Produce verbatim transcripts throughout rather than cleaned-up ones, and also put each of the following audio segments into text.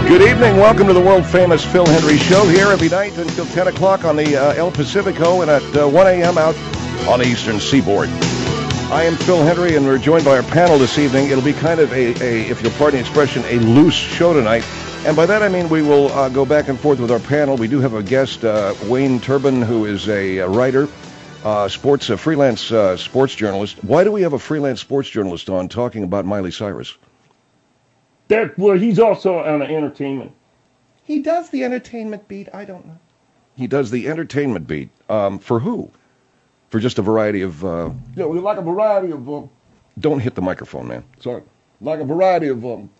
Good evening. Welcome to the world-famous Phil Hendrie Show here every night until ten o'clock on the uh, El Pacifico and at uh, one a.m. out on the Eastern Seaboard. I am Phil Hendrie, and we're joined by our panel this evening. It'll be kind of a, a if you'll pardon the expression, a loose show tonight. And by that I mean we will uh, go back and forth with our panel. We do have a guest, uh, Wayne Turbin, who is a, a writer, uh, sports, a freelance uh, sports journalist. Why do we have a freelance sports journalist on talking about Miley Cyrus? That, well, he's also on the entertainment. He does the entertainment beat. I don't know. He does the entertainment beat. Um, for who? For just a variety of... Uh, yeah, we like a variety of... Um, don't hit the microphone, man. Sorry. Like a variety of um,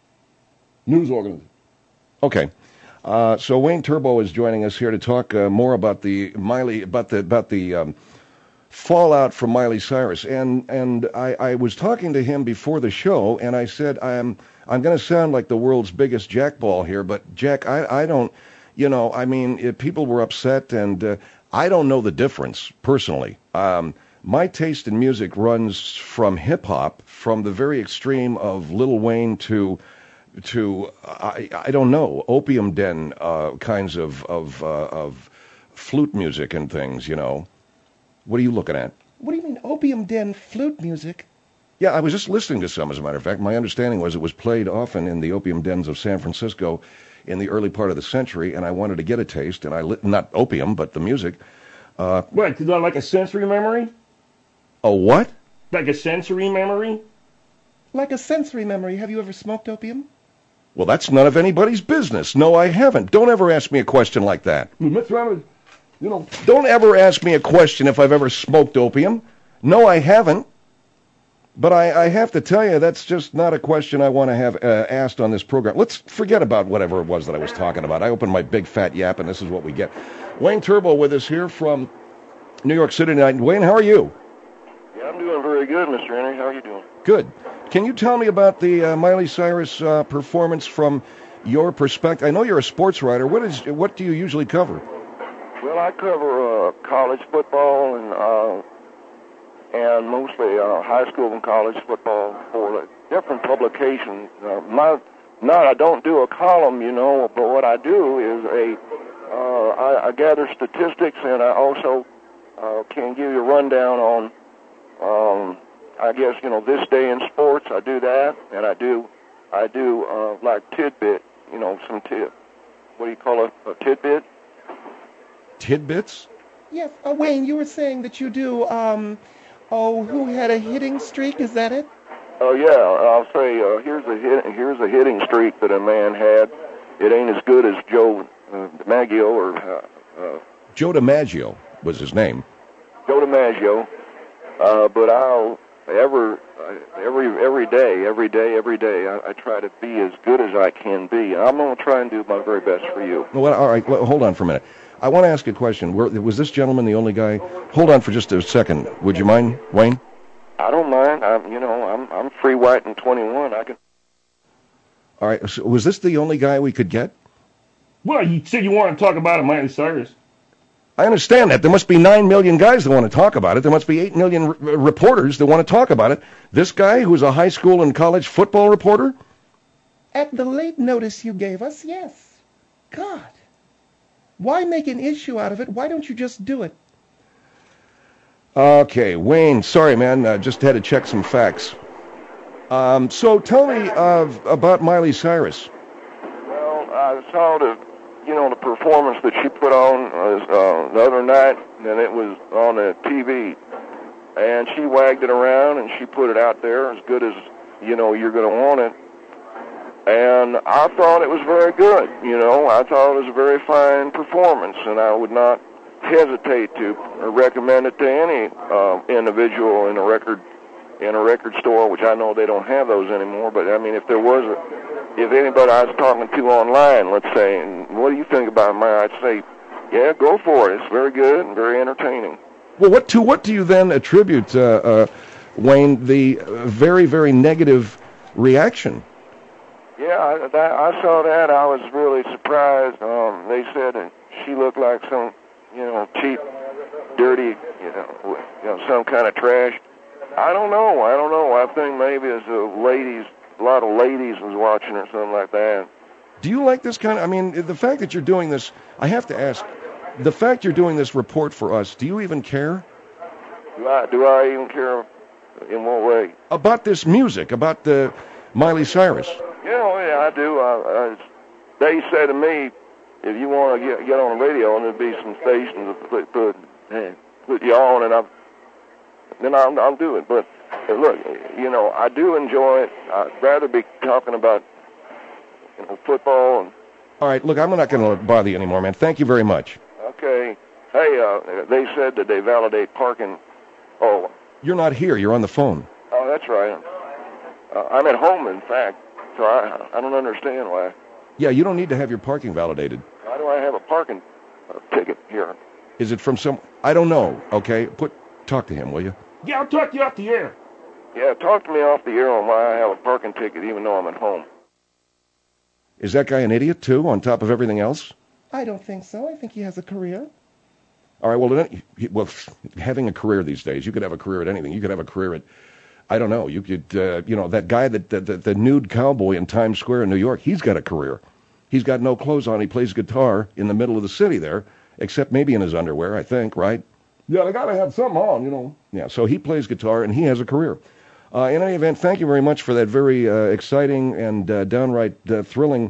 news organizations. Okay. Uh, so Wayne Turbo is joining us here to talk uh, more about the Miley, about the about the um, fallout from Miley Cyrus. And and I, I was talking to him before the show, and I said, I'm... I'm going to sound like the world's biggest jackball here, but Jack, I, I don't, you know, I mean, if people were upset, and uh, I don't know the difference, personally. Um, my taste in music runs from hip-hop, from the very extreme of Lil Wayne to, to I, I don't know, Opium Den uh, kinds of, of, uh, of flute music and things, you know. What are you looking at? What do you mean, Opium Den flute music? Yeah, I was just listening to some, as a matter of fact. My understanding was it was played often in the opium dens of San Francisco in the early part of the century, and I wanted to get a taste, and I lit, not opium, but the music. Uh, what, like a sensory memory? A what? Like a sensory memory? Like a sensory memory. Have you ever smoked opium? Well, that's none of anybody's business. No, I haven't. Don't ever ask me a question like that. What's wrong with, you know... Don't ever ask me a question if I've ever smoked opium. No, I haven't. But I, I have to tell you, that's just not a question I want to have uh, asked on this program. Let's forget about whatever it was that I was talking about. I opened my big fat yap, and this is what we get. Wayne Turbo with us here from New York City tonight. Wayne, how are you? Yeah, I'm doing very good, Mister Henry. How are you doing? Good. Can you tell me about the uh, Miley Cyrus uh, performance from your perspective? I know you're a sports writer. What is what do you usually cover? Well, I cover uh, college football and... Uh, and mostly uh, high school and college football for uh, different publications. Uh, my, not I don't do a column, you know, but what I do is a uh, I, I gather statistics, and I also uh, can give you a rundown on, um, I guess, you know, this day in sports. I do that, and I do I do uh, like tidbit, you know, some tid. What do you call it? A tidbit? Tidbits? Yes, uh, Wayne, you were saying that you do. Um, Oh, who had a hitting streak? Is that it? Oh yeah, I'll say uh, here's a hit, here's a hitting streak that a man had. It ain't as good as Joe uh, DiMaggio or uh, uh, Joe DiMaggio was his name. Joe DiMaggio, uh, but I'll ever uh, every every day, every day, every day. I, I try to be as good as I can be, and I'm going to try and do my very best for you. Well, all right, well, hold on for a minute. I want to ask you a question. Was this gentleman the only guy? Hold on for just a second. Would you mind, Wayne? I don't mind. I'm, you know, I'm I'm free white and twenty-one. I can. All right. So was this the only guy we could get? Well, you said you want to talk about it, Miley Cyrus. I understand that. There must be nine million guys that want to talk about it. There must be eight million r- reporters that want to talk about it. This guy, who's a high school and college football reporter? At the late notice you gave us, yes. God. Why make an issue out of it? Why don't you just do it? Okay, Wayne, sorry, man. Uh, just had to check some facts. Um, so tell me uh, about Miley Cyrus. Well, I saw the, you know, the performance that she put on uh, the other night, and it was on the T V. And she wagged it around, and she put it out there as good as, you know, you're going to want it. And I thought it was very good, you know. I thought it was a very fine performance, and I would not hesitate to recommend it to any uh, individual in a record in a record store, which I know they don't have those anymore. But I mean, if there was, a, if anybody I was talking to online, let's say, and what do you think about mine? I'd say, yeah, go for it. It's very good and very entertaining. Well, what to what do you then attribute, uh, uh, Wayne, the uh, very very negative reaction? Yeah, I, that, I saw that. I was really surprised. Um, they said that she looked like some, you know, cheap, dirty, you know, you know, some kind of trash. I don't know. I don't know. I think maybe it's a ladies, a lot of ladies was watching or something like that. Do you like this kind of, I mean, the fact that you're doing this, I have to ask, the fact you're doing this report for us, do you even care? Do I, do I even care in what way? About this music, about the Miley Cyrus. Yeah, well, yeah, I do. I, I, they say to me, if you want to get, get on the radio, and there'll be some stations that put, put, hey, put you on, and I'm, then I'll, I'll do it. But uh, look, you know, I do enjoy it. I'd rather be talking about, you know, football. And, all right, look, I'm not going to bother you anymore, man. Thank you very much. Okay. Hey, uh, they said that they validate parking. Oh. You're not here. You're on the phone. Oh, that's right. Uh, I'm at home, in fact, so I, I don't understand why. Yeah, you don't need to have your parking validated. Why do I have a parking uh, ticket here? Is it from some... I don't know, okay? Put Talk to him, will you? Yeah, I'll talk to you off the air. Yeah, talk to me off the air on why I have a parking ticket even though I'm at home. Is that guy an idiot, too, on top of everything else? I don't think so. I think he has a career. All right, well, then, well, having a career these days, you could have a career at anything. You could have a career at, I don't know, you could, uh, you know, that guy, that the, the, the nude cowboy in Times Square in New York, he's got a career. He's got no clothes on. He plays guitar in the middle of the city there, except maybe in his underwear, I think, right? Yeah, they got to have something on, you know. Yeah, so he plays guitar, and he has a career. Uh, in any event, thank you very much for that very uh, exciting and uh, downright uh, thrilling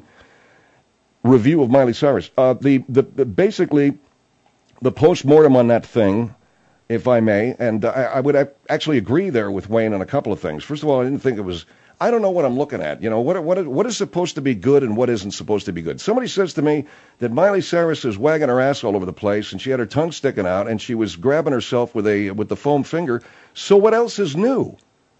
review of Miley Cyrus. Uh, the, the, the basically, the post-mortem on that thing, if I may, and I, I would actually agree there with Wayne on a couple of things. First of all, I didn't think it was, I don't know what I'm looking at. You know, what, what, what is supposed to be good and what isn't supposed to be good? Somebody says to me that Miley Cyrus is wagging her ass all over the place, and she had her tongue sticking out, and she was grabbing herself with a with the foam finger. So what else is new?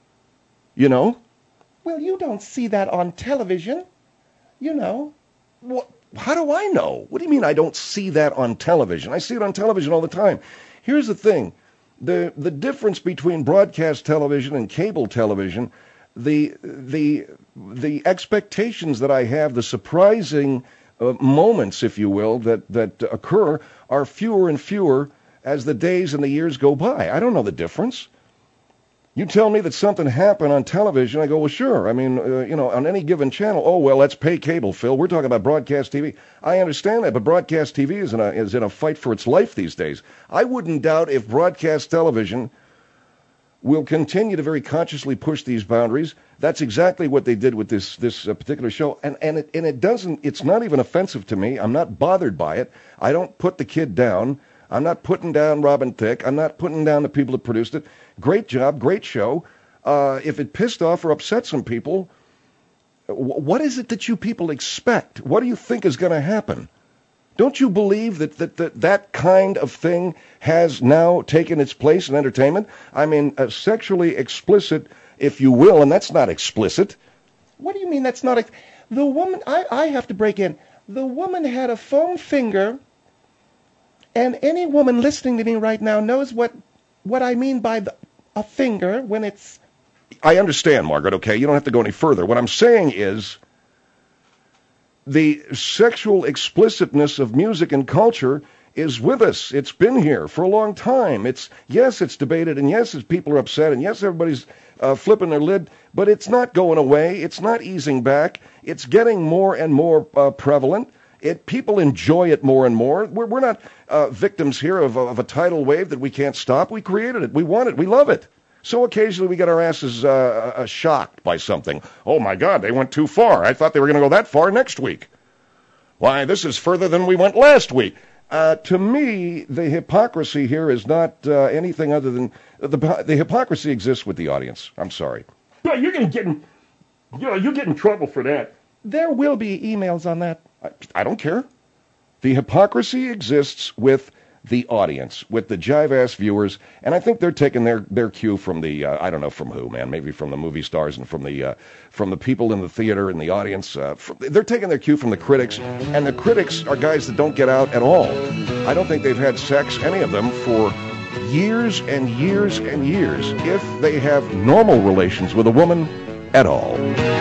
You know? Well, you don't see that on television. You know. What? How do I know? What do you mean I don't see that on television? I see it on television all the time. Here's the thing. The the difference between broadcast television and cable television, the the the expectations that I have, the surprising uh, moments, if you will, that, that occur are fewer and fewer as the days and the years go by. I don't know the difference. You tell me that something happened on television, I go, well, sure. I mean, uh, you know, on any given channel, oh, well, let's pay cable, Phil. We're talking about broadcast T V. I understand that, but broadcast T V is in a, is in a fight for its life these days. I wouldn't doubt if broadcast television will continue to very consciously push these boundaries. That's exactly what they did with this this uh, particular show. And, and, it, and it doesn't, it's not even offensive to me. I'm not bothered by it. I don't put the kid down. I'm not putting down Robin Thicke. I'm not putting down the people that produced it. Great job, great show. Uh, if it pissed off or upset some people, w- what is it that you people expect? What do you think is going to happen? Don't you believe that, that that that kind of thing has now taken its place in entertainment? I mean, uh, sexually explicit, if you will, and that's not explicit. What do you mean that's not... Ex- the woman... I, I have to break in. The woman had a foam finger, and any woman listening to me right now knows what... what I mean by the, a finger when it's... I understand, Margaret, okay? You don't have to go any further. What I'm saying is the sexual explicitness of music and culture is with us. It's been here for a long time. It's yes, it's debated, and yes, people are upset, and yes, everybody's uh, flipping their lid, but it's not going away. It's not easing back. It's getting more and more uh, prevalent. It, people enjoy it more and more. We're, we're not uh, victims here of, of a tidal wave that we can't stop. We created it. We want it. We love it. So occasionally we get our asses uh, uh, shocked by something. Oh, my God, they went too far. I thought they were going to go that far next week. Why, this is further than we went last week. Uh, to me, the hypocrisy here is not uh, anything other than... The, the hypocrisy exists with the audience. I'm sorry. Yeah, you're going to get in, you know, you get in trouble for that. There will be emails on that. I, I don't care. The hypocrisy exists with the audience, with the jive-ass viewers, and I think they're taking their, their cue from the, uh, I don't know from who, man, maybe from the movie stars and from the uh, from the people in the theater and the audience. Uh, from, they're taking their cue from the critics, and the critics are guys that don't get out at all. I don't think they've had sex, any of them, for years and years and years, if they have normal relations with a woman at all.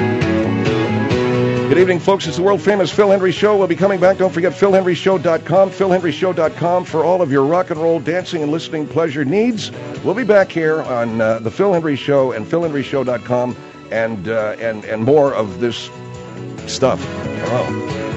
Good evening, folks. It's the world-famous Phil Hendrie Show. We'll be coming back. Don't forget phil hendrie show dot com, phil hendrie show dot com for all of your rock and roll dancing and listening pleasure needs. We'll be back here on uh, the Phil Hendrie Show and phil hendrie show dot com and, uh, and, and more of this stuff. Hello.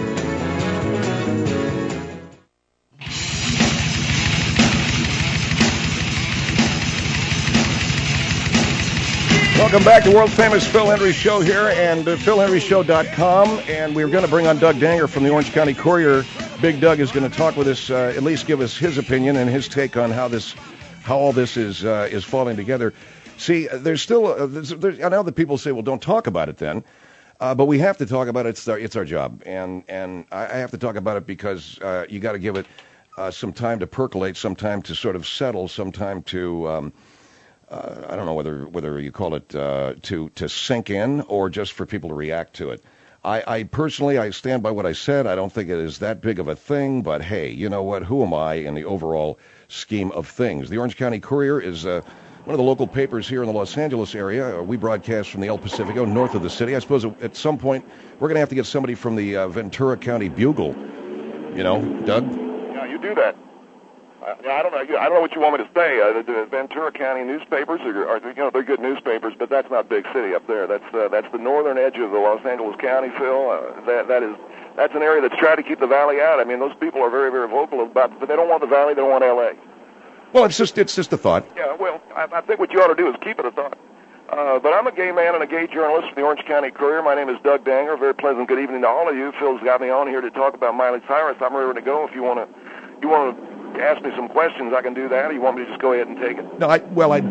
Welcome back to world famous Phil Hendrie Show here, and uh, phil hendrie show dot com, and we're going to bring on Doug Danger from the Orange County Courier. Big Doug is going to talk with us, uh, at least give us his opinion and his take on how this, how all this is uh, is falling together. See, there's still, uh, there's, there's, I know that people say, well, don't talk about it then, uh, but we have to talk about it. It's our, it's our job, and and I, I have to talk about it because uh, you got to give it uh, some time to percolate, some time to sort of settle, some time to. Um, Uh, I don't know whether whether you call it uh, to to sink in or just for people to react to it. I, I personally, I stand by what I said. I don't think it is that big of a thing, but hey, you know what? Who am I in the overall scheme of things? The Orange County Courier is uh, one of the local papers here in the Los Angeles area. Uh, we broadcast from the El Pacifico, north of the city. I suppose at some point we're going to have to get somebody from the uh, Ventura County Bugle. You know, Doug? Yeah, you do that. I, I don't know. I don't know what you want me to say. Uh, the Ventura County newspapers are, are, you know, they're good newspapers, but that's not big city up there. That's uh, that's the northern edge of the Los Angeles County, Phil. Uh, that that is that's an area that's tried to keep the valley out. I mean, those people are very very vocal about it, but they don't want the valley. They don't want L A. Well, it's just it's just a thought. Yeah. Well, I, I think what you ought to do is keep it a thought. Uh, but I'm a gay man and a gay journalist for the Orange County Courier. My name is Doug Danger. Very pleasant good evening to all of you. Phil's got me on here to talk about Miley Cyrus. I'm ready to go. If you want to, you want to. Ask me some questions, I can do that, or you want me to just go ahead and take it? No, I, well, I,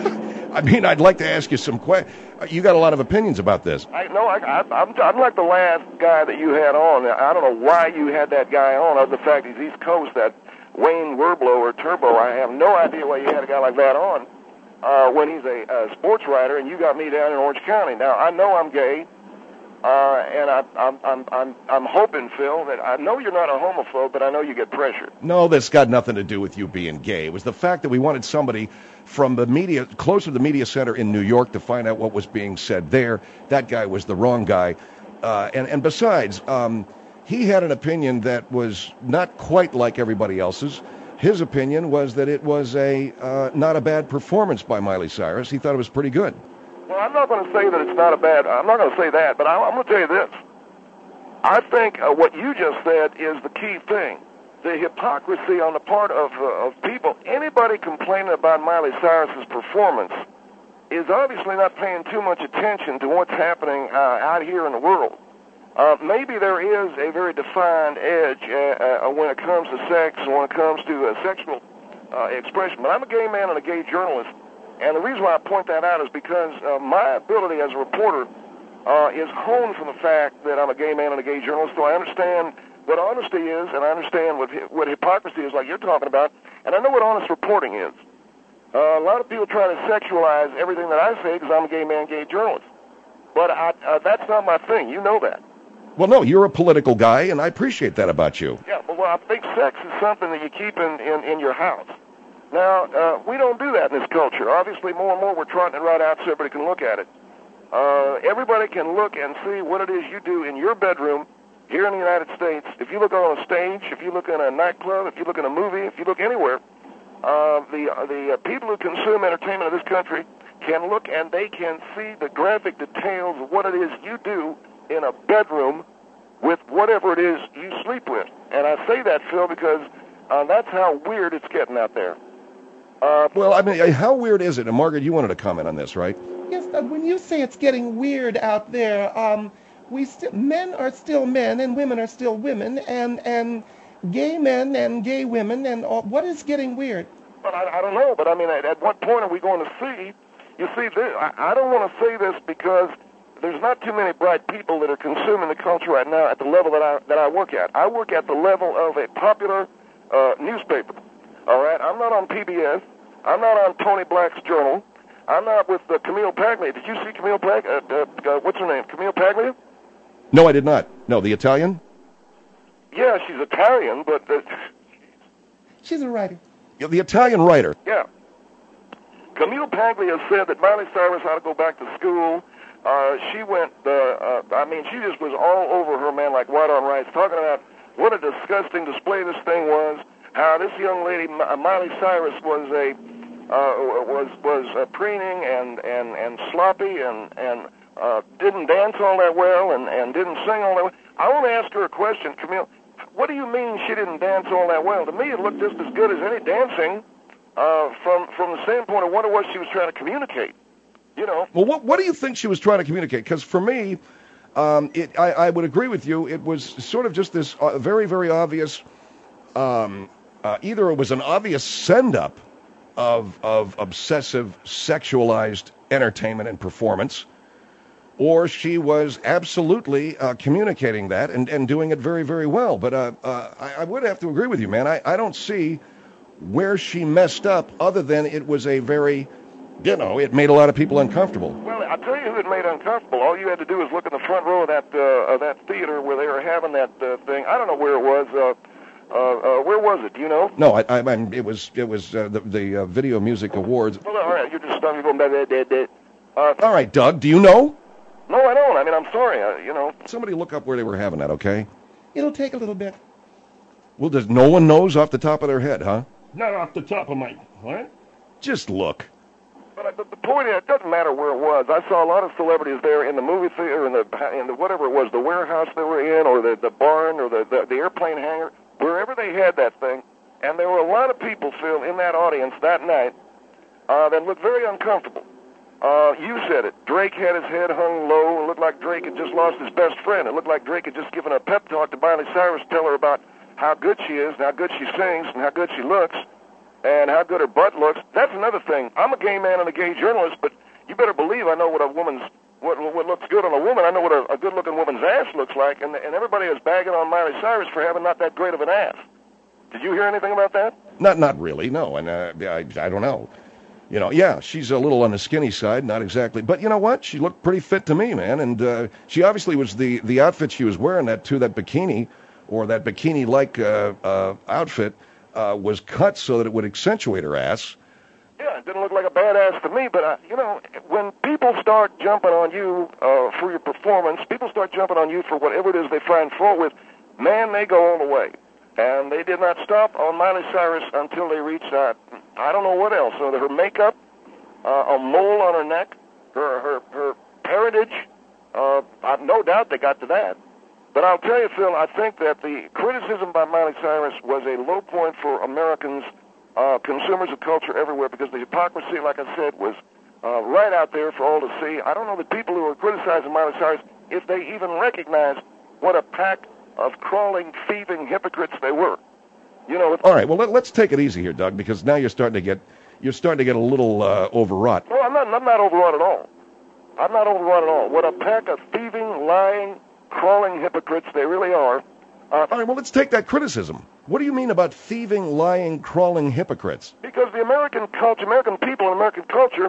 I mean, I'd like to ask you some questions. You got a lot of opinions about this. I, no, I, I, I'm, I'm like the last guy that you had on. I don't know why you had that guy on, other than the fact he's East Coast, that Wayne Werblow or Turbo. I have no idea why you had a guy like that on uh, when he's a, a sports writer, and you got me down in Orange County. Now, I know I'm gay. Uh, and I, I'm, I'm, I'm, I'm hoping, Phil, that I know you're not a homophobe, but I know you get pressure. No, that's got nothing to do with you being gay. It was the fact that we wanted somebody from the media, closer to the media center in New York, to find out what was being said there. That guy was the wrong guy. Uh, and, and besides, um, he had an opinion that was not quite like everybody else's. His opinion was that it was a uh, not a bad performance by Miley Cyrus. He thought it was pretty good. Well, I'm not going to say that it's not a bad, I'm not going to say that, but I, I'm going to tell you this. I think uh, what you just said is the key thing. The hypocrisy on the part of, uh, of people. Anybody complaining about Miley Cyrus's performance is obviously not paying too much attention to what's happening uh, out here in the world. Uh, maybe there is a very defined edge uh, uh, when it comes to sex and when it comes to uh, sexual uh, expression. But I'm a gay man and a gay journalist. And the reason why I point that out is because uh, my ability as a reporter uh, is honed from the fact that I'm a gay man and a gay journalist, so I understand what honesty is, and I understand what what hypocrisy is, like you're talking about, and I know what honest reporting is. Uh, a lot of people try to sexualize everything that I say because I'm a gay man, gay journalist. But I, uh, that's not my thing. You know that. Well, no, you're a political guy, and I appreciate that about you. Yeah, well, I think sex is something that you keep in, in, in your house. Now, uh, we don't do that in this culture. Obviously, more and more we're trotting it right out so everybody can look at it. Uh, everybody can look and see what it is you do in your bedroom here in the United States. If you look on a stage, if you look in a nightclub, if you look in a movie, if you look anywhere, uh, the uh, the uh, people who consume entertainment of this country can look and they can see the graphic details of what it is you do in a bedroom with whatever it is you sleep with. And I say that, Phil, because uh, that's how weird it's getting out there. Uh, well, I mean, how weird is it? And Margaret, you wanted to comment on this, right? Yes, uh, when you say it's getting weird out there, um, we st- men are still men and women are still women, and and gay men and gay women, and all, what is getting weird? But I, I don't know. But I mean, at, at what point are we going to see? You see, this, I, I don't want to say this because there's not too many bright people that are consuming the culture right now at the level that I that I work at. I work at the level of a popular uh, newspaper. All right, I'm not on P B S. I'm not on Tony Black's Journal. I'm not with uh, Camille Paglia. Did you see Camille Paglia? Uh, uh, uh, what's her name? Camille Paglia? No, I did not. No, the Italian? Yeah, she's Italian, but... Uh, she's a writer. Yeah, the Italian writer. Yeah. Camille Paglia said that Miley Cyrus ought to go back to school. Uh, she went, uh, uh, I mean, she just was all over her, man, like white on rice, talking about what a disgusting display this thing was, how this young lady, Miley Cyrus, was a uh, was was uh, preening and, and, and sloppy and and uh, didn't dance all that well and, and didn't sing all that well. I want to ask her a question, Camille. What do you mean she didn't dance all that well? To me, it looked just as good as any dancing uh, from from the standpoint of what it was she was trying to communicate. You know. Well, what what do you think she was trying to communicate? Because for me, um, it, I, I would agree with you. It was sort of just this uh, very, very obvious. Um, uh, either it was an obvious send-up of of obsessive, sexualized entertainment and performance, or she was absolutely uh, communicating that and, and doing it very, very well. But uh, uh, I, I would have to agree with you, man. I, I don't see where she messed up other than it was a very, you know, it made a lot of people uncomfortable. Well, I'll tell you who it made uncomfortable. All you had to do was look in the front row of that uh, of that theater where they were having that uh, thing. I don't know where it was. Uh, uh, uh, where was it? Do you know? No, I, I, I it was it was uh, the, the uh, Video Music Awards. Well, all right, you're just you're going blah, blah, blah, blah. Uh, all right, Doug, do you know? No, I don't. I mean, I'm sorry. I, you know. Somebody look up where they were having that, okay? It'll take a little bit. Well, does no one knows off the top of their head, huh? Not off the top of my... What? Just look. But, uh, but the point is, it doesn't matter where it was. I saw a lot of celebrities there in the movie theater, in the in the whatever it was, the warehouse they were in, or the the barn, or the the, the airplane hangar, wherever they had that thing. And there were a lot of people, Phil, in that audience that night uh, that looked very uncomfortable. Uh, you said it. Drake had his head hung low. It looked like Drake had just lost his best friend. It looked like Drake had just given a pep talk to Miley Cyrus, tell her about how good she is, and how good she sings, and how good she looks, and how good her butt looks. That's another thing. I'm a gay man and a gay journalist, but you better believe I know what a woman's what what looks good on a woman. I know what a, a good-looking woman's ass looks like, and and everybody is bagging on Miley Cyrus for having not that great of an ass. Did you hear anything about that? Not not really, no. And uh, I I don't know. You know, yeah, she's a little on the skinny side, not exactly. But you know what? She looked pretty fit to me, man. And uh, she obviously was the, the outfit she was wearing, that too, that bikini, or that bikini-like uh, uh, outfit, uh, was cut so that it would accentuate her ass. Yeah, it didn't look like a badass to me, but, uh, you know, when people start jumping on you uh, for your performance, people start jumping on you for whatever it is they find fault with, man, they go all the way. And they did not stop on Miley Cyrus until they reached, uh, I don't know what else. So her makeup, uh, a mole on her neck, her her, her parentage, uh, I've no doubt they got to that. But I'll tell you, Phil, I think that the criticism by Miley Cyrus was a low point for Americans, uh, consumers of culture everywhere, because the hypocrisy, like I said, was uh, right out there for all to see. I don't know the people who were criticizing Miley Cyrus, if they even recognized what a pack of crawling, thieving hypocrites they were. You know. All right. Well, let, let's take it easy here, Doug, because now you're starting to get you're starting to get a little uh, overwrought. No, I'm not. I'm not overwrought at all. I'm not overwrought at all. What a pack of thieving, lying, crawling hypocrites they really are. Uh, all right. Well, let's take that criticism. What do you mean about thieving, lying, crawling hypocrites? Because the American culture, American people, and American culture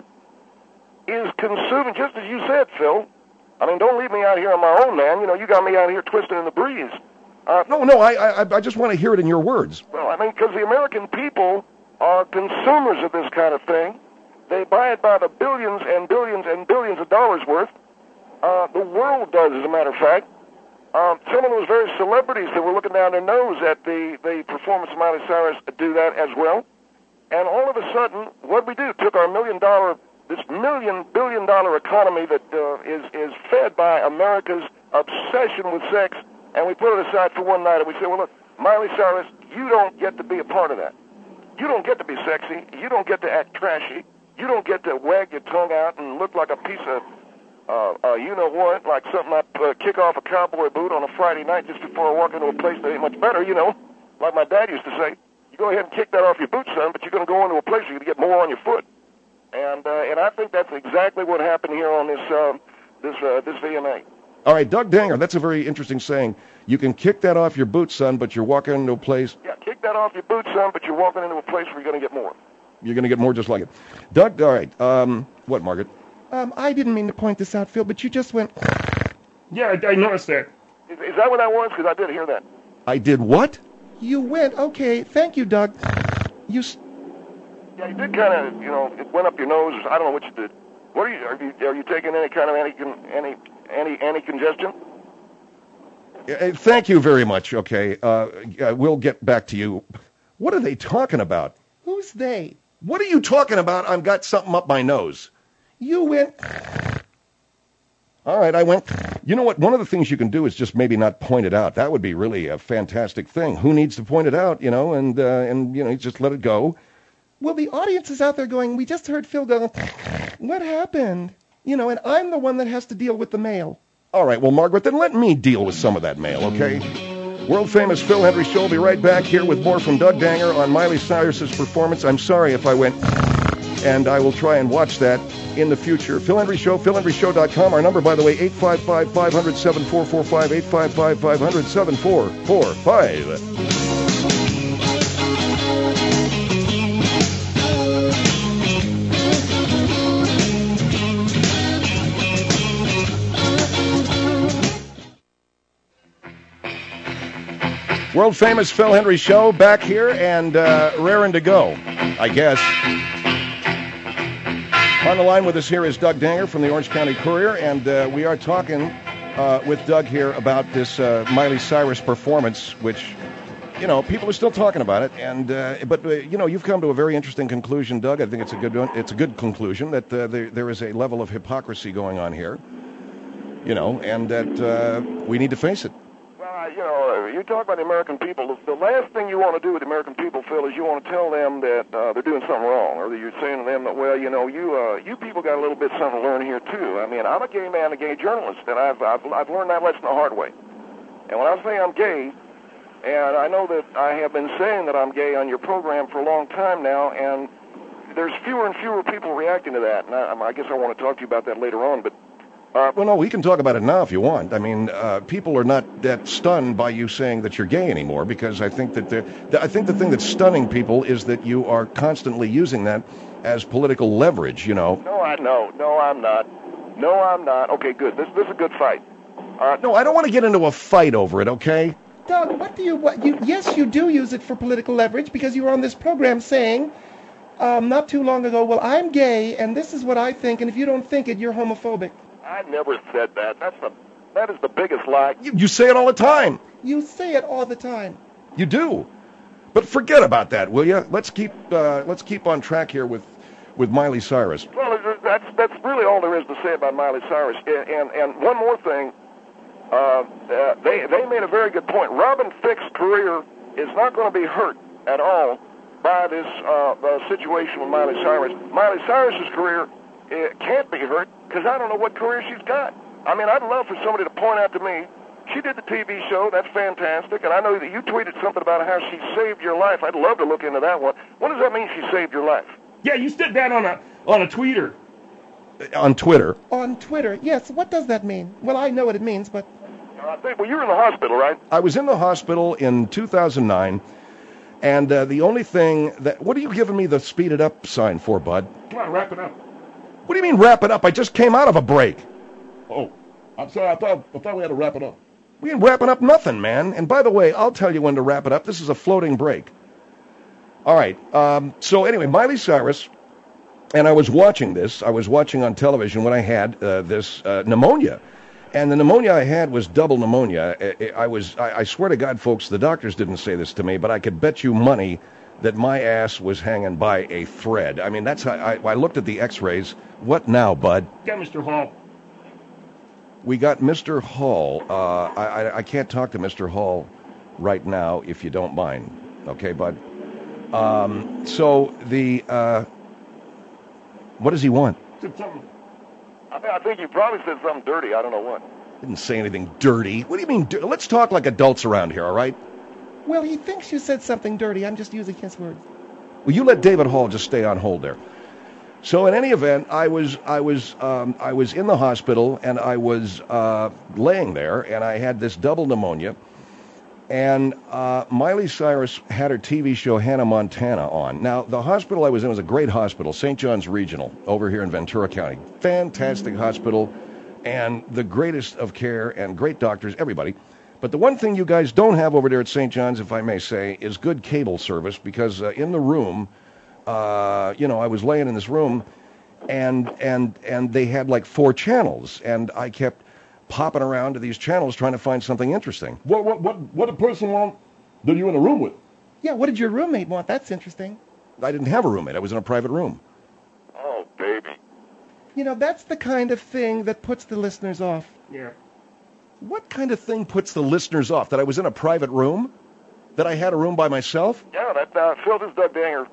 is consuming, just as you said, Phil. I mean, don't leave me out here on my own, man. You know, you got me out here twisting in the breeze. Uh, no, no, I, I, I just want to hear it in your words. Well, I mean, because the American people are consumers of this kind of thing. They buy it by the billions and billions and billions of dollars worth. Uh, the world does, as a matter of fact. Um, some of those very celebrities that were looking down their nose at the, the performance of Miley Cyrus do that as well. And all of a sudden, what we do, took our million dollar this million billion dollar economy that uh, is is fed by America's obsession with sex, and we put it aside for one night, and we say, well, look, Miley Cyrus, you don't get to be a part of that. You don't get to be sexy. You don't get to act trashy. You don't get to wag your tongue out and look like a piece of, uh, uh, you know what, like something I uh, kick off a cowboy boot on a Friday night just before I walk into a place that ain't much better, you know, like my dad used to say. You go ahead and kick that off your boot, son, but you're going to go into a place where you're going to get more on your foot. And uh, and I think that's exactly what happened here on this uh, this uh, this V M A. All right, Doug Danger, that's a very interesting saying. You can kick that off your boot, son, but you're walking into a place. Yeah, kick that off your boot, son, but you're walking into a place where you're going to get more. You're going to get more just like it. Doug, all right. Um, what, Margaret? Um, I didn't mean to point this out, Phil, but you just went. Yeah, I, I noticed that. Is, is that what that was? Because I did hear that. I did what? You went. Okay, thank you, Doug. You. St- Yeah, you did kind of, you know, it went up your nose. I don't know what you did. What are you? Are you, are you taking any kind of anti any any anti congestion? Uh, thank you very much. Okay, uh, uh, we'll get back to you. What are they talking about? Who's they? What are you talking about? I've got something up my nose. You went. All right, I went. You know what? One of the things you can do is just maybe not point it out. That would be really a fantastic thing. Who needs to point it out? You know, and uh, and you know, just let it go. Well, the audience is out there going, we just heard Phil go, what happened? You know, and I'm the one that has to deal with the mail. All right, well, Margaret, then let me deal with some of that mail, okay? World-famous Phil Hendrie Show will be right back here with more from Doug Danger on Miley Cyrus's performance. I'm sorry if I went, and I will try and watch that in the future. Phil Hendrie Show, phil hendrie show dot com. Our number, by the way, eight five five, five hundred, seven four four five, eight five five, five hundred, seven four four five. World-famous Phil Hendrie Show back here and uh, raring to go, I guess. On the line with us here is Doug Danger from the Orange County Courier, and uh, we are talking uh, with Doug here about this uh, Miley Cyrus performance, which, you know, people are still talking about it. And uh, but uh, you know, you've come to a very interesting conclusion, Doug. I think it's a good one. It's a good conclusion that uh, there, there is a level of hypocrisy going on here, you know, and that uh, we need to face it. Well, you know, you talk about the American people. The last thing you want to do with the American people, Phil, is you want to tell them that uh, they're doing something wrong, or that you're saying to them that, well, you know, you uh, you people got a little bit something to learn here too. I mean, I'm a gay man, a gay journalist, and I've I've, I've learned that lesson the hard way. And when I say I'm gay, and I know that I have been saying that I'm gay on your program for a long time now, and there's fewer and fewer people reacting to that. And I, I guess I want to talk to you about that later on, but. Uh, well, no, we can talk about it now if you want. I mean, uh, people are not that stunned by you saying that you're gay anymore, because I think that the, I think the thing that's stunning people is that you are constantly using that as political leverage, you know. No, I know. No, I'm not. No, I'm not. Okay, good. This, this is a good fight. Uh, no, I don't want to get into a fight over it, okay? Doug, what do you, what you, yes, you do use it for political leverage, because you were on this program saying um, not too long ago, well, I'm gay, and this is what I think, and if you don't think it, you're homophobic. I never said that. That's the that is the biggest lie. You, you say it all the time. You say it all the time. You do. But forget about that, will you? Let's keep uh, let's keep on track here with, with Miley Cyrus. Well, that's that's really all there is to say about Miley Cyrus. And and, and one more thing, uh, uh, they they made a very good point. Robin Thicke's career is not going to be hurt at all by this uh, uh, situation with Miley Cyrus. Miley Cyrus's career it can't be hurt, because I don't know what career she's got. I mean, I'd love for somebody to point out to me, she did the T V show, that's fantastic, and I know that you tweeted something about how she saved your life. I'd love to look into that one. What does that mean, she saved your life? Yeah, you said that on a on a tweeter. On Twitter. On Twitter, yes. What does that mean? Well, I know what it means, but... Uh, I think, well, you were in the hospital, right? I was in the hospital in two thousand nine, and uh, the only thing that... What are you giving me the speed it up sign for, bud? Come on, wrap it up. What do you mean wrap it up? I just came out of a break. Oh, I'm sorry. I thought I thought we had to wrap it up. We ain't wrapping up nothing, man. And by the way, I'll tell you when to wrap it up. This is a floating break. All right. Um, so anyway, Miley Cyrus, and I was watching this. I was watching on television when I had uh, this uh, pneumonia. And the pneumonia I had was double pneumonia. I, I was, I, I swear to God, folks, the doctors didn't say this to me, but I could bet you money that my ass was hanging by a thread. I mean, that's how I, I looked at the x-rays. What now, bud? Yeah, Mister Hall. We got Mister Hall. Uh, I, I, I can't talk to Mister Hall right now, if you don't mind. Okay, bud? Um, so the, uh, what does he want? Said something. I, th- I think you probably said something dirty. I don't know what. Didn't say anything dirty. What do you mean? Di- Let's talk like adults around here, all right? Well, he thinks you said something dirty. I'm just using his words. Well, you let David Hall just stay on hold there. So in any event, I was I was um, I was in the hospital, and I was uh, laying there, and I had this double pneumonia. And uh, Miley Cyrus had her T V show Hannah Montana on. Now, the hospital I was in was a great hospital, Saint John's Regional, over here in Ventura County. Fantastic hospital, and the greatest of care, and great doctors, everybody. But the one thing you guys don't have over there at Saint John's, if I may say, is good cable service, because uh, in the room, uh, you know, I was laying in this room, and and and they had like four channels, and I kept popping around to these channels trying to find something interesting. What what what what a person want that you in a room with? Yeah, what did your roommate want? That's interesting. I didn't have a roommate. I was in a private room. Oh, baby. You know, that's the kind of thing that puts the listeners off. Yeah. What kind of thing puts the listeners off? That I was in a private room? That I had a room by myself? Yeah, that, uh, Phil, this is Doug Danger.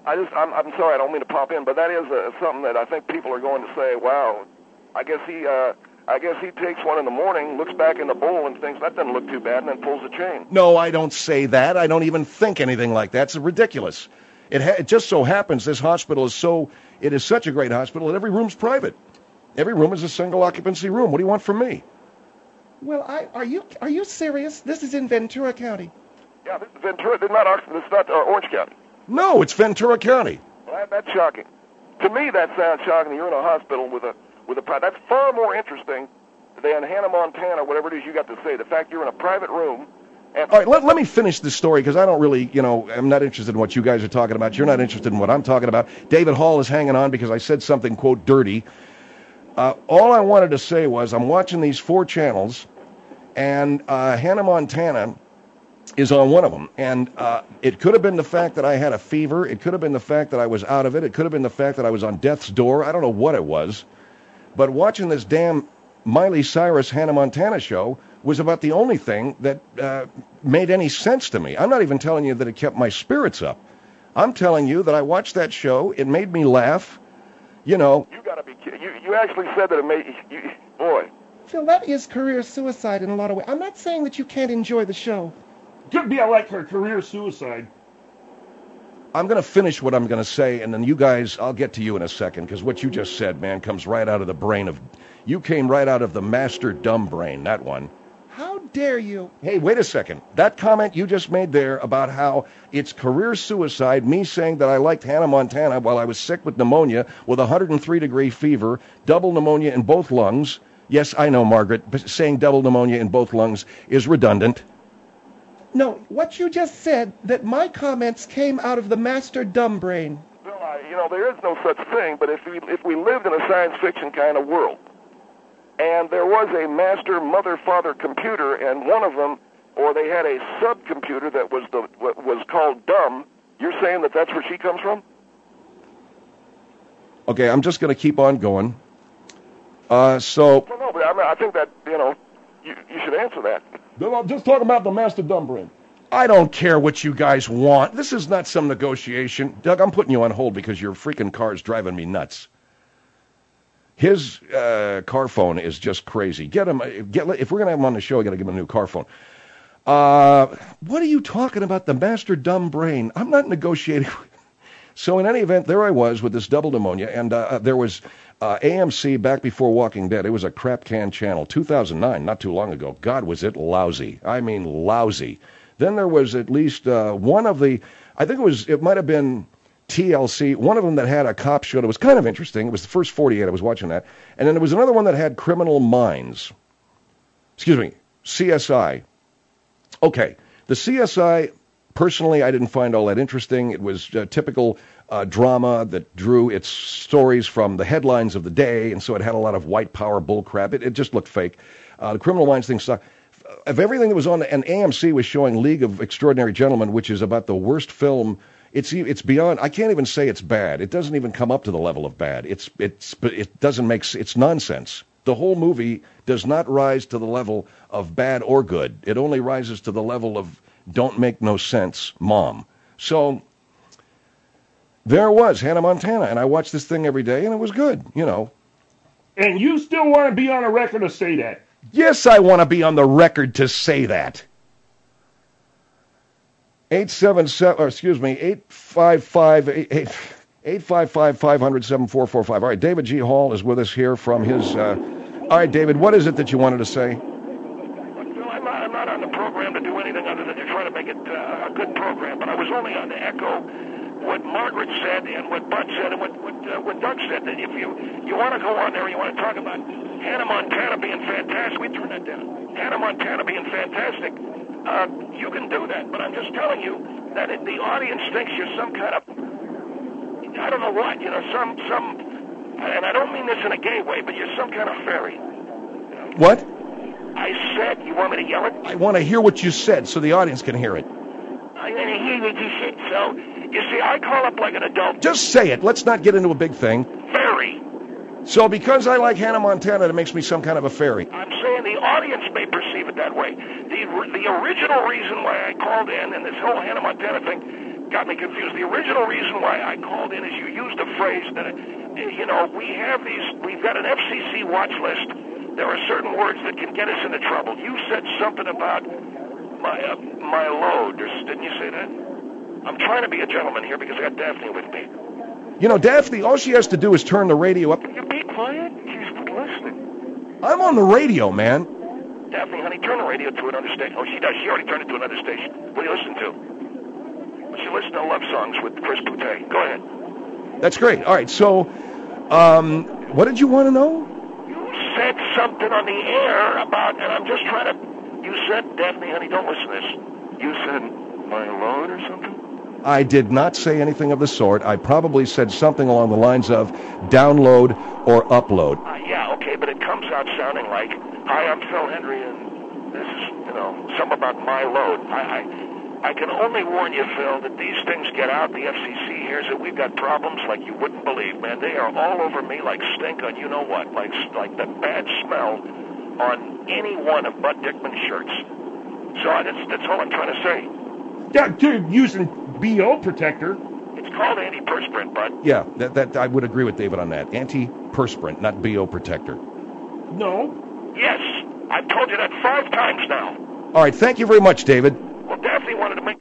I just, I'm, I'm sorry, I don't mean to pop in, but that is uh, something that I think people are going to say, wow, I guess he, uh, I guess he takes one in the morning, looks back in the bowl and thinks that doesn't look too bad, and then pulls the chain. No, I don't say that. I don't even think anything like that. It's ridiculous. It, ha- it just so happens this hospital is so, it is such a great hospital that every room's private. Every room is a single occupancy room. What do you want from me? Well, I, are you are you serious? This is in Ventura County. Yeah, this is Ventura. This is not Oxford. This is not uh, Orange County. No, it's Ventura County. Well, that, that's shocking. To me, that sounds shocking. You're in a hospital with a with a pri- that's far more interesting than Hannah Montana, whatever it is you got to say. The fact you're in a private room. And All right, let, let me finish this story because I don't really, you know, I'm not interested in what you guys are talking about. You're not interested in what I'm talking about. David Hall is hanging on because I said something, quote, dirty. Uh, all I wanted to say was I'm watching these four channels, and uh, Hannah Montana is on one of them. And uh, it could have been the fact that I had a fever. It could have been the fact that I was out of it. It could have been the fact that I was on death's door. I don't know what it was. But watching this damn Miley Cyrus Hannah Montana show was about the only thing that uh, made any sense to me. I'm not even telling you that it kept my spirits up. I'm telling you that I watched that show. It made me laugh. You know. You got to be kidding. You, you actually said that it made you, boy. Phil, that is career suicide in a lot of ways. I'm not saying that you can't enjoy the show. Could be like her career suicide. I'm going to finish what I'm going to say, and then you guys, I'll get to you in a second, because what you just said, man, comes right out of the brain of, you came right out of the master dumb brain, that one. How dare you? Hey, wait a second. That comment you just made there about how it's career suicide, me saying that I liked Hannah Montana while I was sick with pneumonia with one hundred three degree fever, double pneumonia in both lungs. Yes, I know, Margaret, but saying double pneumonia in both lungs is redundant. No, what you just said, that my comments came out of the master dumb brain. Well, I, you know, there is no such thing, but if we, if we lived in a science fiction kind of world, and there was a master mother-father computer, and one of them, or they had a subcomputer that was the what was called dumb, you're saying that that's where she comes from? Okay, I'm just going to keep on going. Uh, so... Well, no, but I, mean, I think that, you know, you, you should answer that. I'm just talking about the master dumb brain. I don't care what you guys want. This is not some negotiation. Doug, I'm putting you on hold because your freaking car is driving me nuts. His uh, car phone is just crazy. Get him. Get if we're gonna have him on the show, I gotta give him a new car phone. Uh, what are you talking about? The master dumb brain. I'm not negotiating. So in any event, there I was with this double pneumonia, and uh, there was uh, A M C back before Walking Dead. It was a crap can channel, two thousand nine, not too long ago. God, was it lousy. I mean, lousy. Then there was at least uh, one of the, I think it was, it might have been T L C, one of them that had a cop show that was kind of interesting. It was the first forty-eight, I was watching that. And then there was another one that had Criminal Minds. Excuse me, C S I. Okay, the C S I, personally, I didn't find all that interesting. It was uh, typical uh, drama that drew its stories from the headlines of the day, and so it had a lot of white power bullcrap. It, it just looked fake. Uh, the Criminal Minds thing sucked. Of everything that was on, and A M C was showing League of Extraordinary Gentlemen, which is about the worst film. It's it's beyond. I can't even say it's bad. It doesn't even come up to the level of bad. It's it's it doesn't make it's nonsense. The whole movie does not rise to the level of bad or good. It only rises to the level of don't make no sense, mom. So there was Hannah Montana, and I watched this thing every day, and it was good, you know. And you still want to be on a record to say that? Yes, I want to be on the record to say that. Eight seven seven, or excuse me, eight five five eight eight eight five five five hundred seven four four five. All right, David G. Hall is with us here from his. Uh, all right, David, what is it that you wanted to say? Well, I'm not, I'm not on the program to do anything other than to try to make it uh, a good program, but I was only on to echo what Margaret said and what Bud said and what what, uh, what Doug said. That if you you want to go on there and you want to talk about Hannah Montana being fantastic, we turn that down. Hannah Montana being fantastic. Uh, you can do that, but I'm just telling you that it, the audience thinks you're some kind of, I don't know what, you know, some, some, and I don't mean this in a gay way, but you're some kind of fairy. What? I said, you want me to yell it? I want to hear what you said so the audience can hear it. I want to hear what you said, so, you see, I call up like an adult. Just say it. Let's not get into a big thing. Fairy. So because I like Hannah Montana, it makes me some kind of a fairy. I'm saying the audience may perceive it that way. The the original reason why I called in and this whole Hannah Montana thing got me confused. The original reason why I called in is you used a phrase that, uh, you know, we have these, we've got an F C C watch list. There are certain words that can get us into trouble. You said something about my uh, my load, or didn't you say that? I'm trying to be a gentleman here because I got Daphne with me. You know, Daphne, all she has to do is turn the radio up. Can you be quiet? She's listening. I'm on the radio, man. Daphne, honey, turn the radio to another station. Oh, she does. She already turned it to another station. What do you listen to? She listens to love songs with Chris Boutte. Go ahead. That's great. All right, so, um, what did you want to know? You said something on the air about, and I'm just trying to, you said, Daphne, honey, don't listen to this. You said my load or something? I did not say anything of the sort. I probably said something along the lines of download or upload. Uh, yeah, okay, but it comes out sounding like, hi, I'm Phil Hendry, and this is, you know, something about my load. I, I, I can only warn you, Phil, that these things get out. The F C C hears it. We've got problems like you wouldn't believe, man. They are all over me like stink on you-know-what, like like the bad smell on any one of Bud Dickman's shirts. So that's, that's all I'm trying to say. Yeah, dude, using B O protector. It's called antiperspirant, Bud. Yeah, that, that I would agree with David on that. Antiperspirant, not B O protector. No. Yes, I've told you that five times now. All right, thank you very much, David. Well, Daphne wanted to make...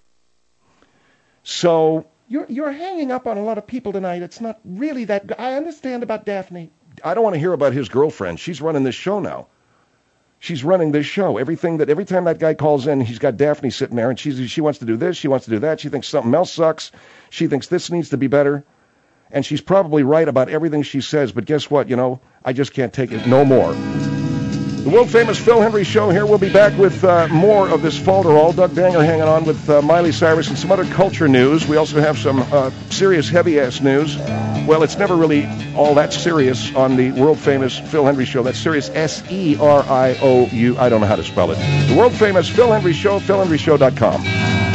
So, You're you're hanging up on a lot of people tonight. It's not really that good. I understand about Daphne. I don't want to hear about his girlfriend. She's running this show now. She's running this show. Everything that every time that guy calls in, he's got Daphne sitting there, and she's she wants to do this, she wants to do that. She thinks something else sucks. She thinks this needs to be better, and she's probably right about everything she says. But guess what? You know, I just can't take it no more. The world famous Phil Hendry Show here. We'll be back with uh, more of this falderall. Doug Danger hanging on with uh, Miley Cyrus and some other culture news. We also have some uh, serious, heavy-ass news. Well, it's never really all that serious on the world famous Phil Hendry Show. That's serious, S E R I O U. I don't know how to spell it. The world famous Phil Hendry Show, phil hendry show dot com.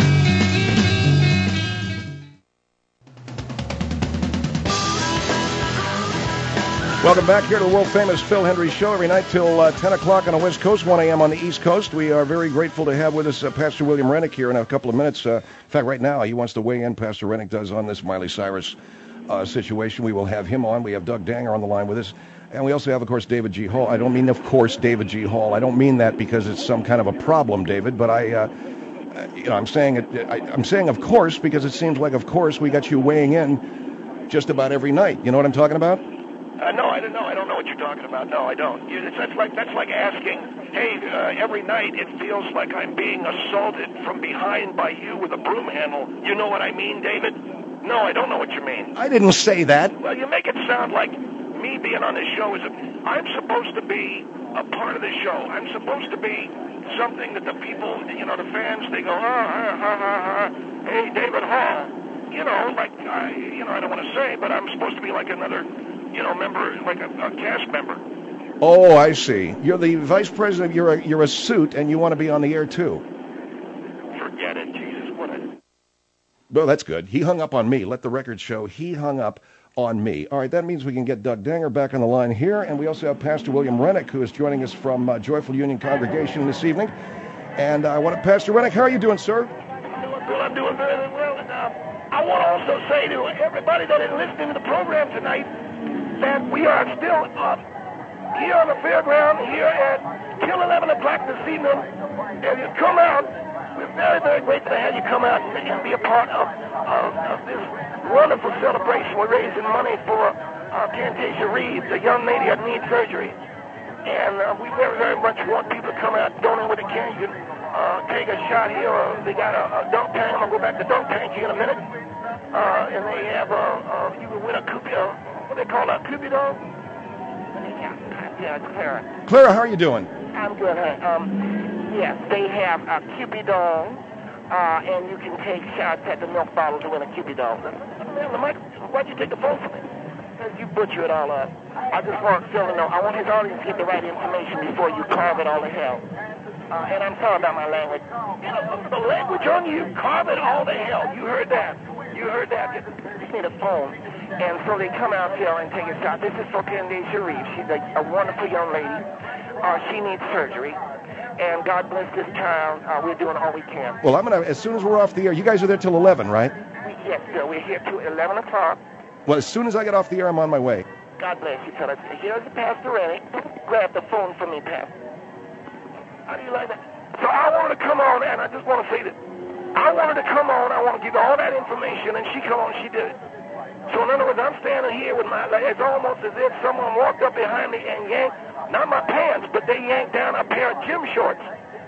Welcome back here to the world-famous Phil Hendry Show every night till uh, ten o'clock on the West Coast, one a.m. on the East Coast. We are very grateful to have with us uh, Pastor William Rennick here in a couple of minutes. Uh, in fact, right now, he wants to weigh in, Pastor Rennick does, on this Miley Cyrus uh, situation. We will have him on. We have Doug Danger on the line with us. And we also have, of course, David G. Hall. I don't mean, of course, David G. Hall. I don't mean that because it's some kind of a problem, David, but I... Uh, you know, I'm saying it. I, I'm saying, of course, because it seems like, of course, we got you weighing in just about every night. You know what I'm talking about? Uh, no, I don't know. I don't know what you're talking about. No, I don't. You, it's, that's like that's like asking, hey, uh, every night it feels like I'm being assaulted from behind by you with a broom handle. You know what I mean, David? No, I don't know what you mean. I didn't say that. Well, you make it sound like me being on this show is a, I'm supposed to be a part of the show. I'm supposed to be something that the people, you know, the fans, they go, ha, ha, ha, ha, ha. Hey, David Hall. You know, like, I, you know, I don't want to say, but I'm supposed to be like another... you know, member, like a, a cast member. Oh, I see. You're the vice president. You're a you're a suit, and you want to be on the air too. Forget it, Jesus. What a... Well, that's good. He hung up on me. Let the record show he hung up on me. All right, that means we can get Doug Danger back on the line here, and we also have Pastor William Rennick, who is joining us from uh, Joyful Union Congregation this evening. And I uh, want to, Pastor Rennick, how are you doing, sir? I'm doing good. I'm doing very well. And uh, I want to also say to everybody that is listening to the program tonight, that we are still up here on the fairground here at till eleven o'clock this evening. And you come out, we're very, very grateful to have you come out and, and be a part of, of, of this wonderful celebration. We're raising money for uh, Fantasia Reeves, a young lady that needs surgery. And uh, we very, very much want people to come out, donate what they can. You can uh, take a shot here. Or they got a, a dunk tank. I'm going to go back to dunk tank here in a minute. Uh, and they have, uh, uh, you can win a coupon. What they call a Cupidon? Yeah, yeah, Clara. Clara, how are you doing? I'm good, honey. Um, yes, they have a Cupidon, uh, and you can take shots at the milk bottle to win a Cupidon. Man, the mic, why'd you take the phone from me? You butcher it all up. I just want Phil to know, I want his audience to get the right information before you carve it all to hell. Uh, and I'm sorry about my language. You know, the language on you, carve it all to hell. You heard that. You heard that. Just need a phone. And so they come out here and take a shot. This is for Candace Reeves. She's a, a wonderful young lady. Uh, she needs surgery. And God bless this child. Uh, we're doing all we can. Well, I'm gonna. As soon as we're off the air, you guys are there till eleven, right? We Yes, sir. We're here till eleven o'clock. Well, as soon as I get off the air, I'm on my way. God bless you, fellas. Here's the Pastor Rennie. Grab the phone for me, Pastor. How do you like that? So I wanted to come on, and I just want to say that I wanted to come on. I want to give you all that information, and she come on. She did it. So in other words, I'm standing here with my, like, it's almost as if someone walked up behind me and yanked, not my pants, but they yanked down a pair of gym shorts.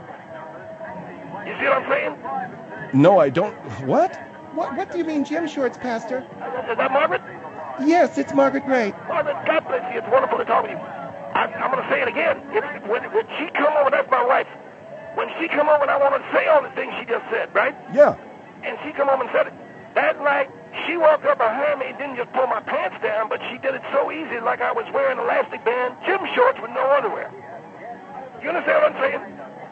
You see what I'm saying? No, I don't. What? What, what do you mean gym shorts, Pastor? Is that Margaret? Yes, it's Margaret Gray. Margaret, God bless you. It's wonderful to talk with you. I, I'm going to say it again. It's, when, when she come over, that's my wife. When she come over and I want to say all the things she just said, right? Yeah. And she come over and said it. That like she walked up behind me and didn't just pull my pants down, but she did it so easy like I was wearing elastic band gym shorts with no underwear. You understand what I'm saying?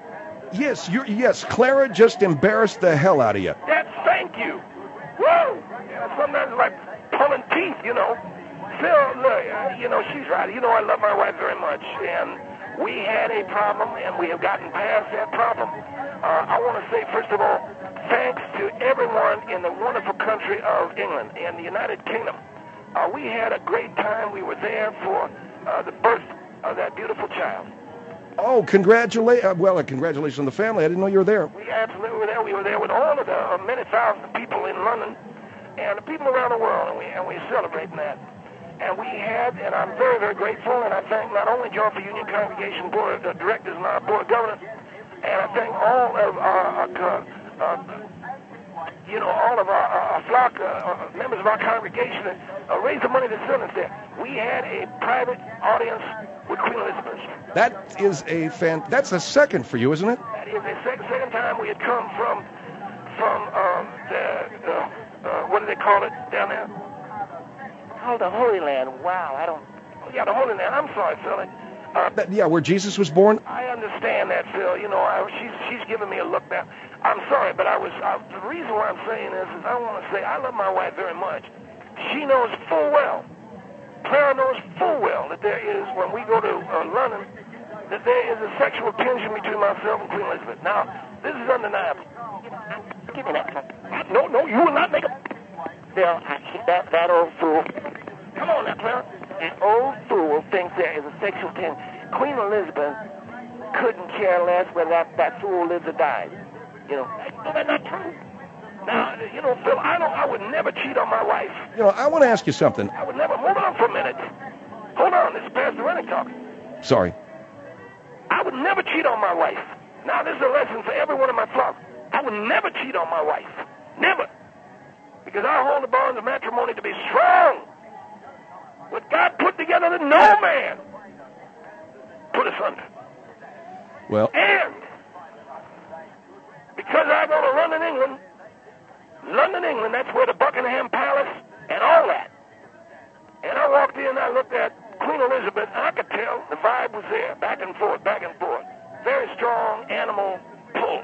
Yes, you're, yes, Clara just embarrassed the hell out of you. That's thank you. Whoa! Yeah, sometimes it's like pulling teeth, you know. Phil, look, uh, you know, she's right. You know, I love my wife very much, and we had a problem, and we have gotten past that problem. Uh, I want to say, first of all, thanks to everyone in the wonderful country of England and the United Kingdom. Uh, we had a great time. We were there for uh, the birth of that beautiful child. Oh, congratulations. Uh, well, uh, congratulations on the family. I didn't know you were there. We absolutely were there. We were there with all of the uh, many thousand people in London and the people around the world, and, we, and we're celebrating that. And we had, and I'm very, very grateful, and I thank not only Joyful Union Congregation Board of Directors and our Board of Governors, and I thank all of our, uh, uh, you know, all of our, our flock, uh, uh, members of our congregation that uh, raised the money to send us there. We had a private audience with Queen Elizabeth. That is a fan. That's a second for you, isn't it? That is the second, second time we had come from, from um, the, uh, uh, what do they call it down there? Oh, the Holy Land. Wow, I don't. Oh, yeah, the Holy Land. I'm sorry, Phil. Uh, That, yeah, where Jesus was born. I understand that, Phil. You know, I, she's she's giving me a look now. I'm sorry, but I was. I, the reason why I'm saying this is I want to say I love my wife very much. She knows full well. Clara knows full well that there is, when we go to uh, London, that there is a sexual tension between myself and Queen Elizabeth. Now, this is undeniable. Give me that. No, no, you will not make a. Phil, I, that that old fool. Come on now, Clara. An old fool thinks there is a sexual tension. Queen Elizabeth couldn't care less whether that, that fool lives or dies. You know, that's not true. Now, you know, Phil, I don't. I would never cheat on my wife. You know, I want to ask you something. I would never. Hold on for a minute. Hold on, this is Pastor Rennick talking. Sorry. I would never cheat on my wife. Now, this is a lesson for everyone in my flock. I would never cheat on my wife. Never. Because I hold the bonds of matrimony to be strong. What God put together, that no man put asunder. Well. And because I go to London, England, London, England, that's where the Buckingham Palace and all that. And I walked in and I looked at Queen Elizabeth, and I could tell the vibe was there, back and forth, back and forth. Very strong animal pull.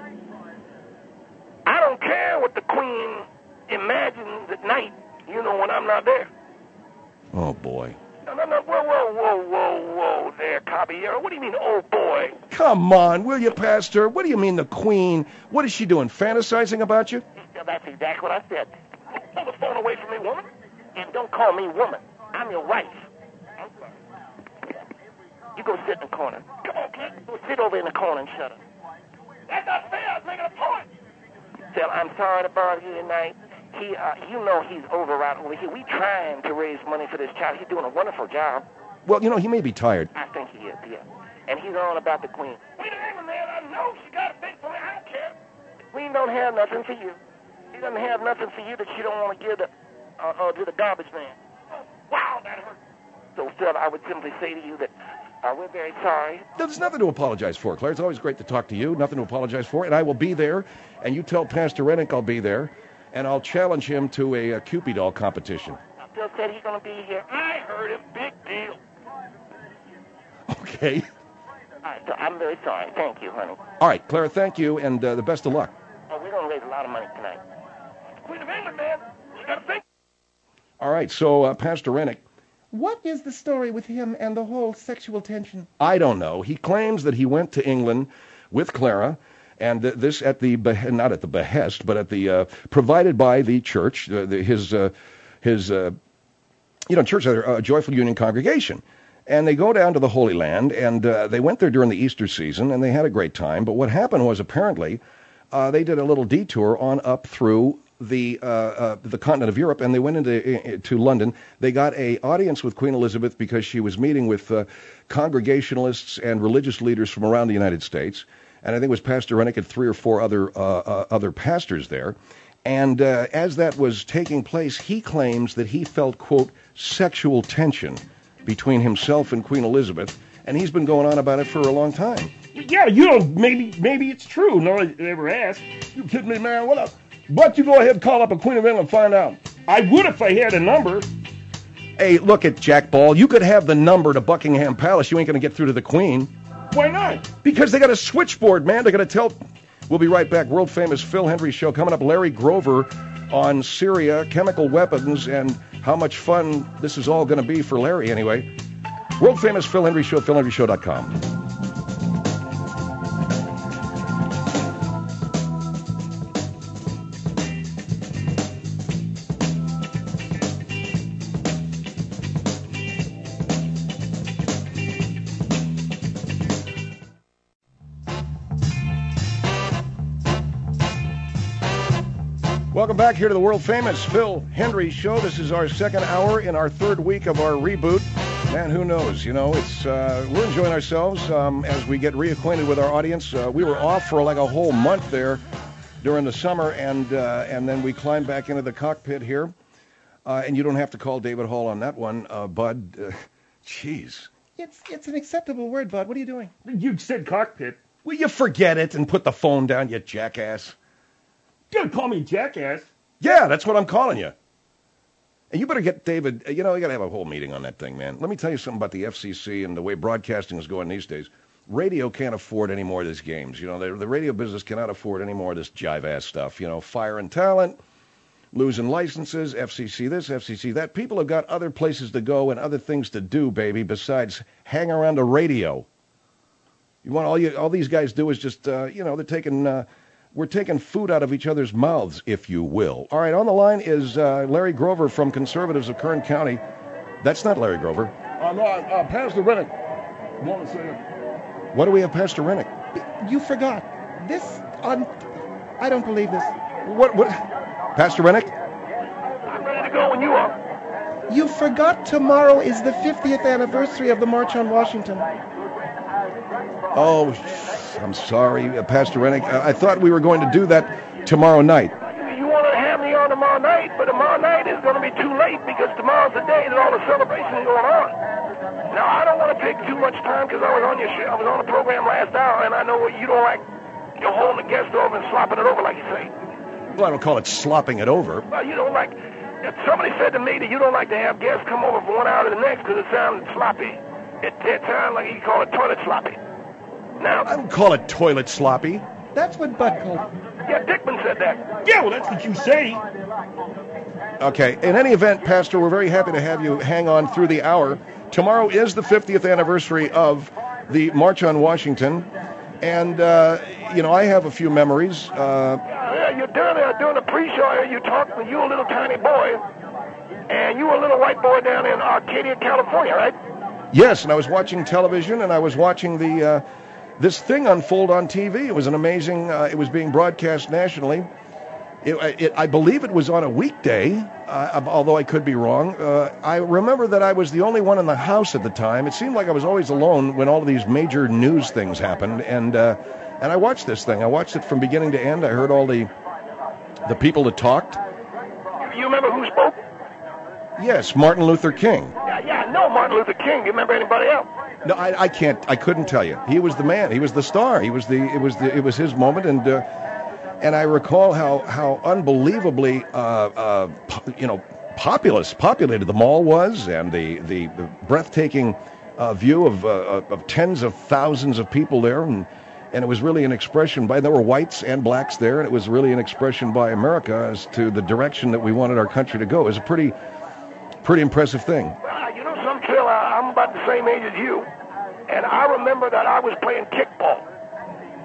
I don't care what the Queen imagines at night, you know, when I'm not there. Oh, boy. No, no, no, whoa, whoa, whoa, whoa, whoa there, Caballero. What do you mean, oh, boy? Come on, will you, Pastor? What do you mean the Queen? What is she doing, fantasizing about you? That's exactly what I said. Pull the phone away from me, woman. And don't call me woman. I'm your wife. I'm sorry. You go sit in the corner. Come on, kid. Go sit over in the corner and shut up. That's not fair. I was making a point. Phil, I'm sorry to bother you tonight. He, uh, you know he's over right over here. We trying to raise money for this child. He's doing a wonderful job. Well, you know, he may be tired. I think he is, yeah. And he's on about the Queen. Queen of England, man, I know she got a big for me. I don't care. The Queen don't have nothing for you. She doesn't have nothing for you that she don't want to give to, uh, uh, to the garbage man. Oh, wow, that hurt. So, Phil, I would simply say to you that uh, we're very sorry. There's nothing to apologize for, Claire. It's always great to talk to you. Nothing to apologize for. And I will be there. And you tell Pastor Rennick I'll be there. And I'll challenge him to a, a Cupid doll competition. Phil said he's going to be here. I heard him. Big deal. Okay. All right, so I'm very sorry. Thank you, honey. All right, Clara, thank you, and uh, the best of luck. Oh, we're going to raise a lot of money tonight. Queen of England, man. You got to think. All right, so uh, Pastor Rennick. What is the story with him and the whole sexual tension? I don't know. He claims that he went to England with Clara, And th- this at the beh- not at the behest, but at the uh, provided by the church, uh, the, his uh, his uh, you know church, uh, Joyful Union congregation. And they go down to the Holy Land, and uh, they went there during the Easter season, and they had a great time. But what happened was apparently uh, they did a little detour on up through the uh, uh, the continent of Europe, and they went into uh, to London. They got a audience with Queen Elizabeth because she was meeting with uh, Congregationalists and religious leaders from around the United States. And I think it was Pastor Rennick and three or four other uh, uh, other pastors there. And uh, as that was taking place, he claims that he felt, quote, sexual tension between himself and Queen Elizabeth, and he's been going on about it for a long time. Yeah, you know, maybe maybe it's true. No one ever asked. You kidding me, man? What up? But you go ahead and call up a Queen of England and find out. I would if I had a number. Hey, look at Jack Ball. You could have the number to Buckingham Palace. You ain't going to get through to the Queen. Why not? Because they got a switchboard, man. They're going to tell... We'll be right back. World famous Phil Hendrie show coming up. Larry Grover on Syria, chemical weapons, and how much fun this is all going to be for Larry anyway. World famous Phil Hendrie show, phil hendrie show dot com. Welcome back here to the world-famous Phil Hendrie Show. This is our second hour in our third week of our reboot. Man, who knows? You know, it's uh, we're enjoying ourselves um, as we get reacquainted with our audience. Uh, we were off for like a whole month there during the summer, and uh, and then we climbed back into the cockpit here. Uh, and you don't have to call David Hall on that one, uh, Bud. Uh, jeez. It's it's an acceptable word, Bud. What are you doing? You said cockpit. Will you forget it and put the phone down, you jackass? Don't call me jackass. Yeah, that's what I'm calling you. And you better get David, you know, you got to have a whole meeting on that thing, man. Let me tell you something about the F C C and the way broadcasting is going these days. Radio can't afford any more of these games. You know, the, the radio business cannot afford any more of this jive-ass stuff. You know, firing talent, losing licenses, F C C this, F C C that. People have got other places to go and other things to do, baby, besides hang around a radio. You want all you all these guys do is just, uh, you know, they're taking... Uh, We're taking food out of each other's mouths, if you will. All right, on the line is uh, Larry Grover from Conservatives of Kern County. That's not Larry Grover. Uh, no, uh, Pastor Rennick. Want to say it. What do we have, Pastor Rennick? You forgot. This, un- I don't believe this. What, what? Pastor Rennick? I'm ready to go when you are. You forgot tomorrow is the fiftieth anniversary of the March on Washington. Oh, I'm sorry, uh, Pastor Rennick. Uh, I thought we were going to do that tomorrow night. You want to have me on tomorrow night, but tomorrow night is going to be too late because tomorrow's the day that all the celebration is going on. Now, I don't want to take too much time because I was on your show, I was on the program last hour, and I know what you don't like. You're holding the guest over and slopping it over, like you say. Well, I don't call it slopping it over. Well, you don't like... If somebody said to me that you don't like to have guests come over from one hour to the next because it sounds sloppy. It, it sounds like you call it toilet sloppy. Now, I don't call it toilet sloppy. That's what Bud called it. Yeah, Dickman said that. Yeah, well, that's what you say. Okay, in any event, Pastor, we're very happy to have you hang on through the hour. Tomorrow is the fiftieth anniversary of the March on Washington. And, uh, you know, I have a few memories. Uh, yeah, you're doing it, doing a pre-show here. You talked to you a little tiny boy, and you were a little white boy down in Arcadia, California, right? yes, and I was watching television, and I was watching the... Uh, this thing unfold on T V. It was an amazing, uh, it was being broadcast nationally. It, it, I believe it was on a weekday, uh, although I could be wrong. Uh, I remember that I was the only one in the house at the time. It seemed like I was always alone when all of these major news things happened, and uh, and I watched this thing. I watched it from beginning to end. I heard all the the people that talked. You remember who spoke? Yes, Martin Luther King. Yeah, yeah, I know Martin Luther King. Do you remember anybody else? No, I, I can't. I couldn't tell you. He was the man. He was the star. He was the. It was the. It was his moment, and uh, and I recall how how unbelievably uh, uh, po- you know populous populated the mall was, and the the, the breathtaking uh, view of uh, of tens of thousands of people there, and and it was really an expression by. There were whites and blacks there, and it was really an expression by America as to the direction that we wanted our country to go. It was a pretty pretty impressive thing. Uh, you know something, Phil? I, I'm about the same age as you. And I remember that I was playing kickball. And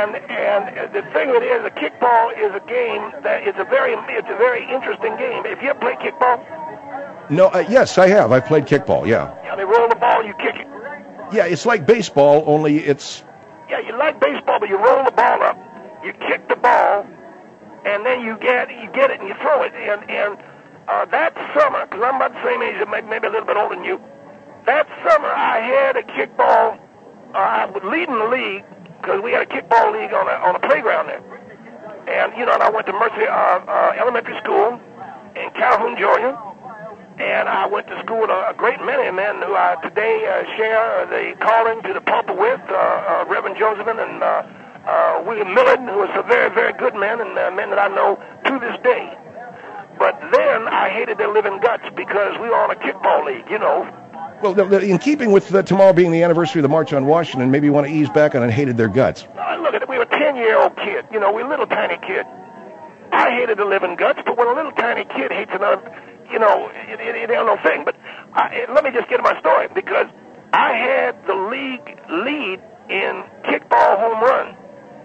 And and the thing of it is, a kickball is a game that is a very it's a very interesting game. If you ever play kickball, No, uh, yes, I have. I played kickball, yeah. yeah, they roll the ball, you kick it. Yeah, it's like baseball, only it's... Yeah, you like baseball, but you roll the ball up, you kick the ball, and then you get you get it and you throw it. And and uh, that summer, because I'm about the same age, maybe, maybe a little bit older than you, that summer I had a kickball. Uh, I was leading the league because we had a kickball league on a on a playground there. And you know, and I went to Mercy uh, uh, Elementary School in Calhoun, Georgia. And I went to school with a, a great many men who I today uh, share the calling to the pulpit with, uh, uh, Reverend Josephine and uh, uh, William Millard, who was a very, very good man and uh, men that I know to this day. But then I hated their living guts because we were on a kickball league, you know. Well, the- the- in keeping with uh, tomorrow being the anniversary of the March on Washington, maybe you want to ease back on and hated their guts. Uh, look at it, we were a ten-year-old kid, you know, we were a little tiny kid. I hated the living guts, but when a little tiny kid hates another... You know, it, it, it ain't no thing. But I, let me just get to my story, because I had the league lead in kickball home run.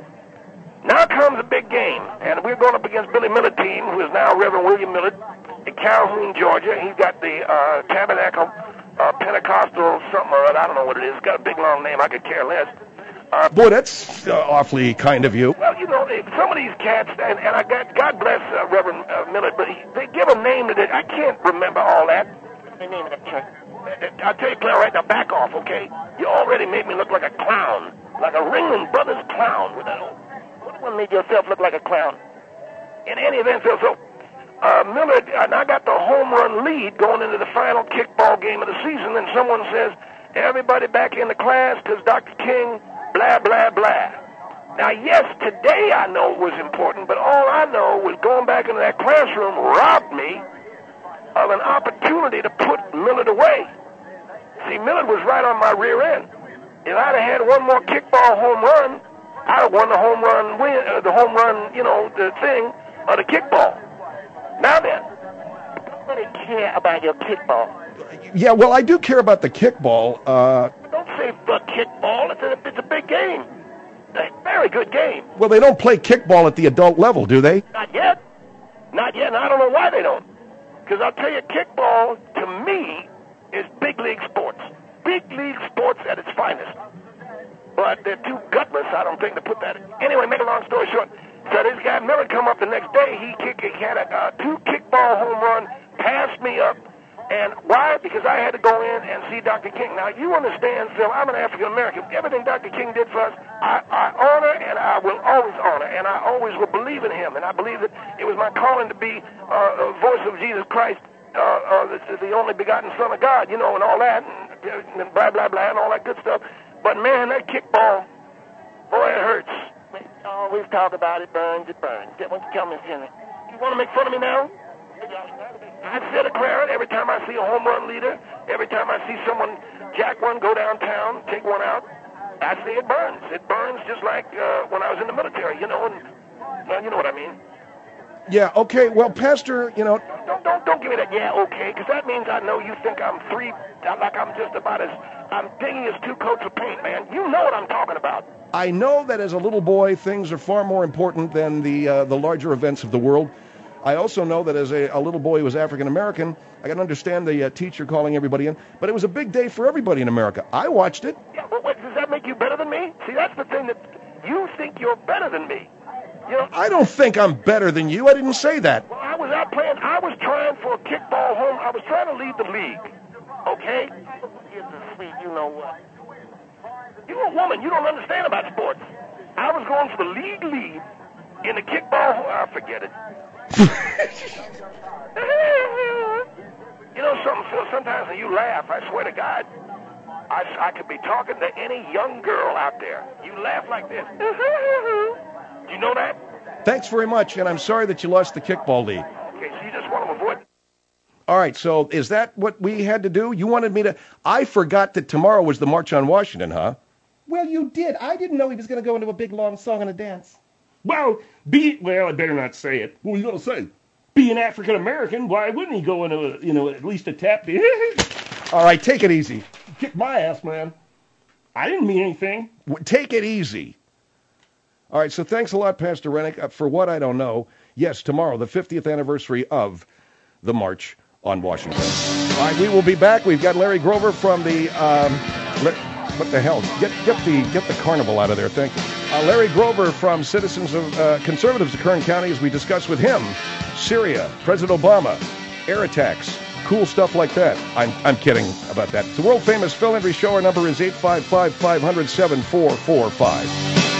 Now comes a big game, and we're going up against Billy Millard team, who is now Reverend William Millard, in Calhoun, Georgia. He's got the uh, Tabernacle uh, Pentecostal something or other. I don't know what it is. It's got a big long name. I could care less. Uh, Boy, that's uh, awfully kind of you. Well, you know, they- some of these cats, and, and I got, God bless uh, Reverend uh, Millard, but he, they give a name to it. I can't remember all that. What's the name of that church? I'll tell you, Claire, right now, back off, okay? You already made me look like a clown, like a Ringling Brothers clown. With that old, what one made yourself look like a clown? In any event, so, so uh, Millard, and I got the home run lead going into the final kickball game of the season, and someone says, everybody back in the class, because Doctor King... blah, blah, blah. Now, yes, today I know it was important, but all I know was going back into that classroom robbed me of an opportunity to put Millard away. See, Millard was right on my rear end. If I'd have had one more kickball home run, I'd have won the home run win, uh, the home run, you know, the thing, of the kickball. Now then, I don't really care about your kickball. Yeah, well, I do care about the kickball. Uh, Don't say fuck kickball. It's a, it's a big game. A very good game. well, they don't play kickball at the adult level, do they? Not yet. Not yet, and I don't know why they don't. Because I'll tell you, kickball, to me, is big league sports. Big league sports at its finest. But they're too gutless, I don't think, to put that in. Anyway, make a long story short. So this guy Millard come up the next day. He, kick, he had a uh, two kickball home run, passed me up. And why? Because I had to go in and see Doctor King. Now, you understand, Phil, I'm an African-American. Everything Doctor King did for us, I, I honor and I will always honor. And I always will believe in him. And I believe that it was my calling to be uh, a voice of Jesus Christ, uh, uh, the, the only begotten Son of God, you know, and all that, and, and blah, blah, blah, and all that good stuff. But, man, that kickball, boy, it hurts. Always talk about it, burns, it burns. Why don't you tell me, Henry? You want to make fun of me now? I said a prayer every time I see a home run leader, every time I see someone jack one, go downtown, take one out, I say it burns. It burns just like uh, when I was in the military, you know, and well, you know what I mean. Yeah, okay, well, Pastor, you know... Don't don't don't give me that yeah, okay, because that means I know you think I'm three, like I'm just about as, I'm digging as two coats of paint, man. You know what I'm talking about. I know that as a little boy, things are far more important than the uh, the larger events of the world. I also know that as a, a little boy who was African-American, I can understand the uh, teacher calling everybody in, but it was a big day for everybody in America. I watched it. Yeah, but wait, does that make you better than me? See, that's the thing, that you think you're better than me. You know, I don't think I'm better than you. I didn't say that. well, I was out playing, I was trying for a kickball home, I was trying to lead the league, okay? Here's the sweet, you know what? You're a woman, you don't understand about sports. I was going for the league lead in the kickball home, I forget it. You know something, Phil, sometimes when you laugh, I swear to God, I, I could be talking to any young girl out there. You laugh like this. Do you know that? Thanks very much, and I'm sorry that you lost the kickball league. Okay, so you just want to avoid... All right, so is that what we had to do? You wanted me to... I forgot that tomorrow was the March on Washington, huh? Well, you did. I didn't know he was going to go into a big, long song and a dance. Well, be well, I better not say it. What were you gonna say? Being African American, why wouldn't he go into a, you know, at least a tap dance? All right, take it easy. Kick my ass, man. I didn't mean anything. W- Take it easy. All right, so thanks a lot, Pastor Rennick. Uh, for what I don't know, yes, tomorrow, the fiftieth anniversary of the March on Washington. All right, we will be back. We've got Larry Grover from the, um, le- what the hell? Get get the get the carnival out of there, thank you. Uh, Larry Grover from Citizens of uh, Conservatives of Kern County, as we discuss with him, Syria, President Obama, air attacks, cool stuff like that. I'm I'm kidding about that. It's the world famous Phil Hendrie Show. Our number is eight five five, five hundred, seven four four five.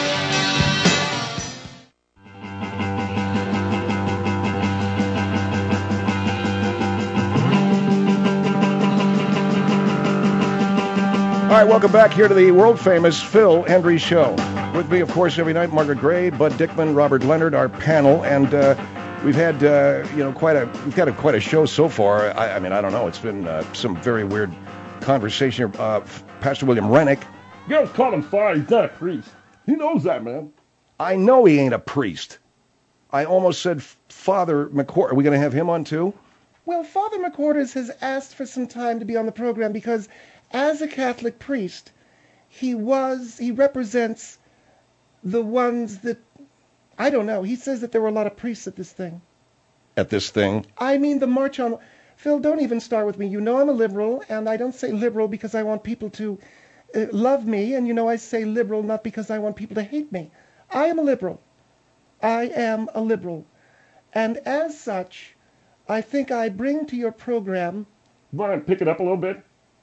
All right, welcome back here to the world-famous Phil Hendrie Show. With me, of course, every night, Margaret Gray, Bud Dickman, Robert Leonard, our panel, and uh, we've had, uh, you know, quite a we've got a, quite a show so far. I, I mean, I don't know. It's been uh, some very weird conversation here. Uh, Pastor William Rennick. You guys call him father. He's not a priest. He knows that, man. I know he ain't a priest. I almost said Father McCord. Are we going to have him on too? Well, Father McCorders has asked for some time to be on the program because, as a Catholic priest, he was, he represents the ones that, I don't know, he says that there were a lot of priests at this thing. At this thing? I mean, the March on, Phil, don't even start with me. You know I'm a liberal, and I don't say liberal because I want people to uh, love me, and you know I say liberal not because I want people to hate me. I am a liberal. I am a liberal. And as such, I think I bring to your program... You want to pick it up a little bit?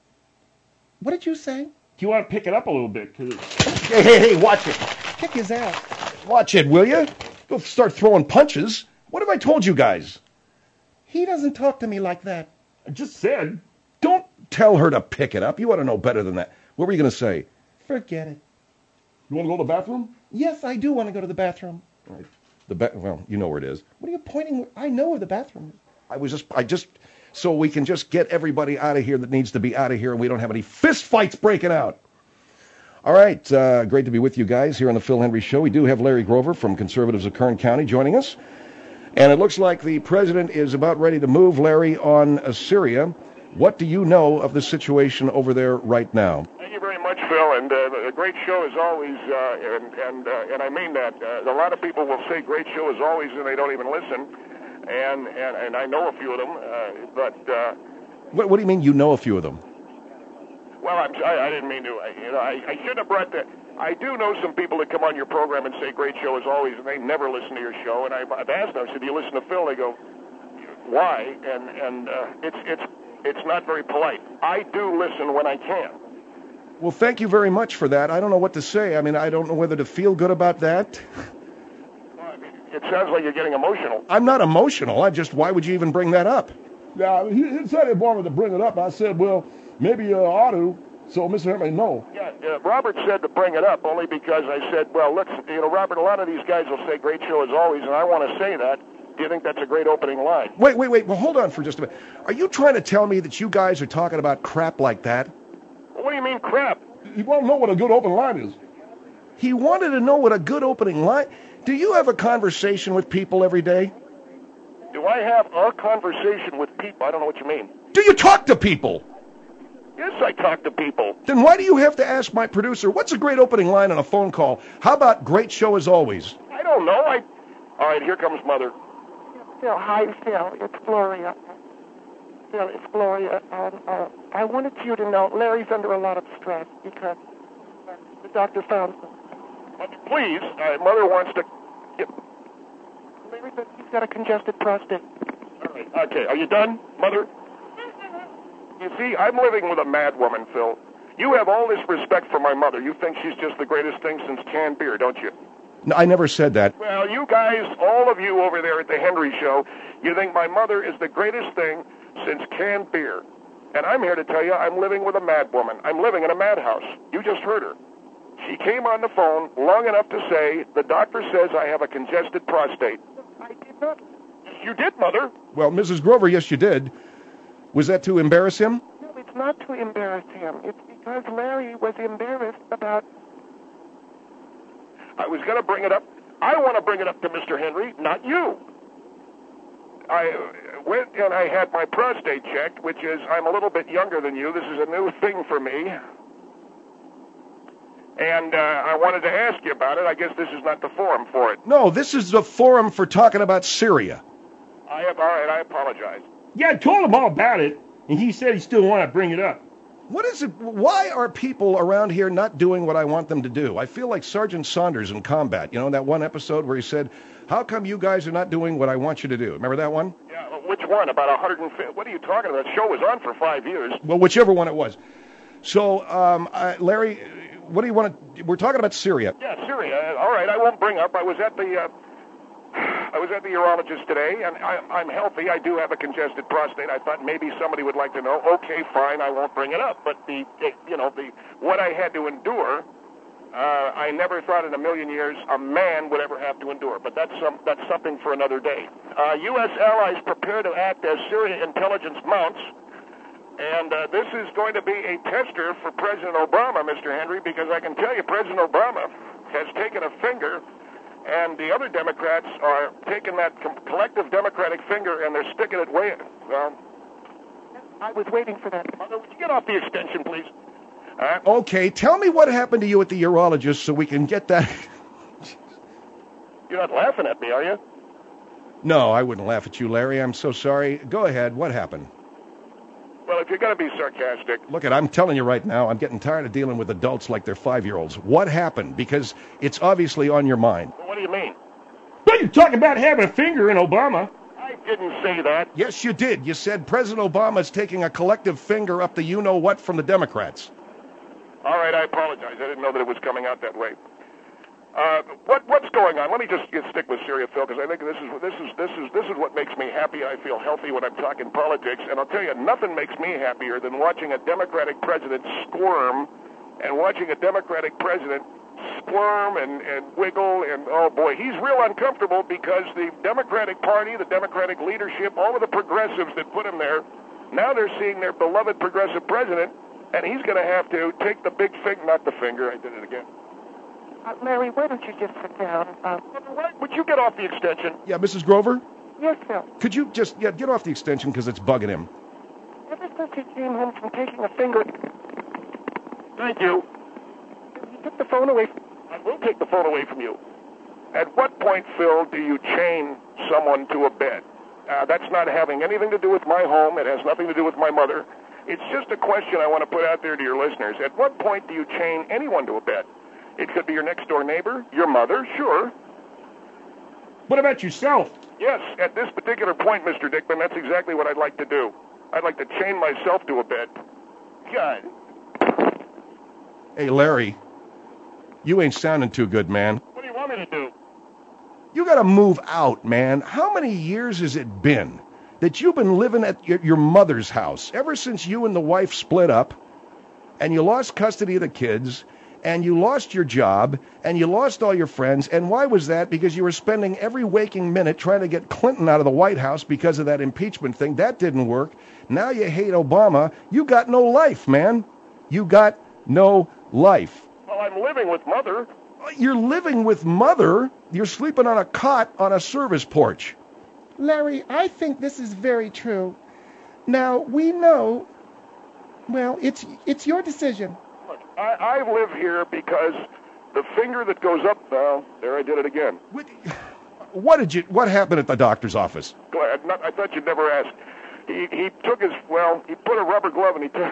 What did you say? Do you want to pick it up a little bit? Hey, hey, hey, watch it. Kick his ass. Watch it, will you? Don't start throwing punches. What have I told you guys? He doesn't talk to me like that. I just said. Don't tell her to pick it up. You ought to know better than that. What were you going to say? Forget it. You want to go to the bathroom? Yes, I do want to go to the bathroom. Right. The ba- well, you know where it is. What are you pointing? I know where the bathroom is. I was just, I just, so we can just get everybody out of here that needs to be out of here, and we don't have any fist fights breaking out. All right, uh, great to be with you guys here on the Phil Hendrie Show. We do have Larry Grover from Conservatives of Kern County joining us, and it looks like the president is about ready to move, Larry, on uh, Syria. What do you know of the situation over there right now? Thank you very much, Phil, and uh, a great show as always, uh, and and uh, and I mean that. Uh, a lot of people will say great show as always, and they don't even listen, and and, and I know a few of them, uh, but... Uh, what, what do you mean you know a few of them? Well, I'm, I, I didn't mean to. I, you know, I, I shouldn't have brought that. I do know some people that come on your program and say great show as always, and they never listen to your show, and I've, I've asked them, I said, do you listen to Phil? They go, why? And, and uh, it's, it's, it's not very polite. I do listen when I can. Well, thank you very much for that. I don't know what to say. I mean, I don't know whether to feel good about that. It sounds like you're getting emotional. I'm not emotional. I just, why would you even bring that up? Yeah, he, he said he wanted to bring it up. I said, well, maybe uh, ought to, so Mister Henry, no. Yeah, uh, Robert said to bring it up only because I said, well, let's, you know, Robert, a lot of these guys will say great show as always, and I want to say that. Do you think that's a great opening line? Wait, wait, wait. Well, hold on for just a minute. Are you trying to tell me that you guys are talking about crap like that? What do you mean crap? You want to know what a good open line is? He wanted to know what a good opening line... Do you have a conversation with people every day? Do I have a conversation with people? I don't know what you mean. Do you talk to people? Yes, I talk to people. Then why do you have to ask my producer, what's a great opening line on a phone call? How about great show as always? I don't know. I. All right, here comes Mother. Phil, hi, Phil. It's Gloria. Phil, it's Gloria. Um, uh, I wanted you to know Larry's under a lot of stress because uh, the doctor found some. Uh, please, uh, Mother wants to. Get... Larry, he's got a congested prostate. All right. Okay, are you done, Mother? You see, I'm living with a mad woman, Phil. You have all this respect for my mother. You think she's just the greatest thing since canned beer, don't you? No, I never said that. Well, you guys, all of you over there at the Hendrie Show, you think my mother is the greatest thing since canned beer. And I'm here to tell you I'm living with a mad woman. I'm living in a madhouse. You just heard her. She came on the phone long enough to say, the doctor says I have a congested prostate. I did not. You did, Mother. Well, Missus Grover, yes, you did. Was that to embarrass him? No, it's not to embarrass him. It's because Larry was embarrassed about... I was going to bring it up. I want to bring it up to Mister Henry, not you. I went and I had my prostate checked, which is, I'm a little bit younger than you. This is a new thing for me. And uh, I wanted to ask you about it. I guess this is not the forum for it. No, this is the forum for talking about Syria. I have, all right, I apologize. Yeah, I told him all about it, and he said he still want to bring it up. What is it? Why are people around here not doing what I want them to do? I feel like Sergeant Saunders in Combat. You know, that one episode where he said, how come you guys are not doing what I want you to do? Remember that one? Yeah, which one? About one hundred fifty? What are you talking about? The show was on for five years. Well, whichever one it was. So, um, I, Larry, what do you want to... We're talking about Syria. Yeah, Syria. All right, I won't bring up. I was at the... Uh, I was at the urologist today, and I, I'm healthy. I do have a congested prostate. I thought maybe somebody would like to know. Okay, fine, I won't bring it up. But the, you know, the what I had to endure, uh, I never thought in a million years a man would ever have to endure. But that's some, that's something for another day. Uh, U S allies prepare to act as Syria intelligence mounts, and uh, this is going to be a tester for President Obama, Mister Henry, because I can tell you, President Obama has taken a finger. And the other Democrats are taking that com- collective Democratic finger and they're sticking it way... Well, I was waiting for that. Mother, would you get off the extension, please? Uh, Okay, tell me what happened to you at the urologist so we can get that... You're not laughing at me, are you? No, I wouldn't laugh at you, Larry. I'm so sorry. Go ahead. What happened? Well, if you're going to be sarcastic... Look, at I'm telling you right now, I'm getting tired of dealing with adults like they're five-year-olds. What happened? Because it's obviously on your mind. Well, what do you mean? But you're talking about having a finger in Obama. I didn't say that. Yes, you did. You said President Obama's taking a collective finger up the you-know-what from the Democrats. All right, I apologize. I didn't know that it was coming out that way. Uh, what what's going on? Let me just get, stick with Syria, Phil, because I think this is this is this is this is what makes me happy. I feel healthy when I'm talking politics, and I'll tell you, nothing makes me happier than watching a Democratic president squirm, and watching a Democratic president squirm and, and wiggle, and oh boy, he's real uncomfortable because the Democratic Party, the Democratic leadership, all of the progressives that put him there, now they're seeing their beloved progressive president, and he's going to have to take the big finger, not the finger. I did it again. Uh, Larry, why don't you just sit down? Uh, Would you get off the extension? Yeah, Missus Grover? yes, Phil. Could you just yeah get off the extension because it's bugging him? Ever since he came home from taking a finger, Thank you. he took the phone away. From, I will take the phone away from you. At what point, Phil, do you chain someone to a bed? Uh, that's not having anything to do with my home. It has nothing to do with my mother. It's just a question I want to put out there to your listeners. At what point do you chain anyone to a bed? It could be your next-door neighbor, your mother, sure. What about yourself? Yes, at this particular point, Mister Dickman, that's exactly what I'd like to do. I'd like to chain myself to a bed. God. Hey, Larry, you ain't sounding too good, man. What do you want me to do? You got to move out, man. How many years has it been that you've been living at your, your mother's house? Ever since you and the wife split up and you lost custody of the kids and you lost your job and you lost all your friends. And why was that? Because you were spending every waking minute trying to get Clinton out of the White House because of that impeachment thing. That didn't work. Now you hate Obama. You got no life, man. You got no life. Well, I'm living with Mother. You're living with Mother. You're sleeping on a cot on a service porch. Larry, I think this is very true. Now, we know, well, it's it's your decision. Look, I, I live here because the finger that goes up, uh, there I did it again. What, what did you? What happened at the doctor's office? Glad, not, I thought you'd never ask. He he took his, well, he put a rubber glove and he took...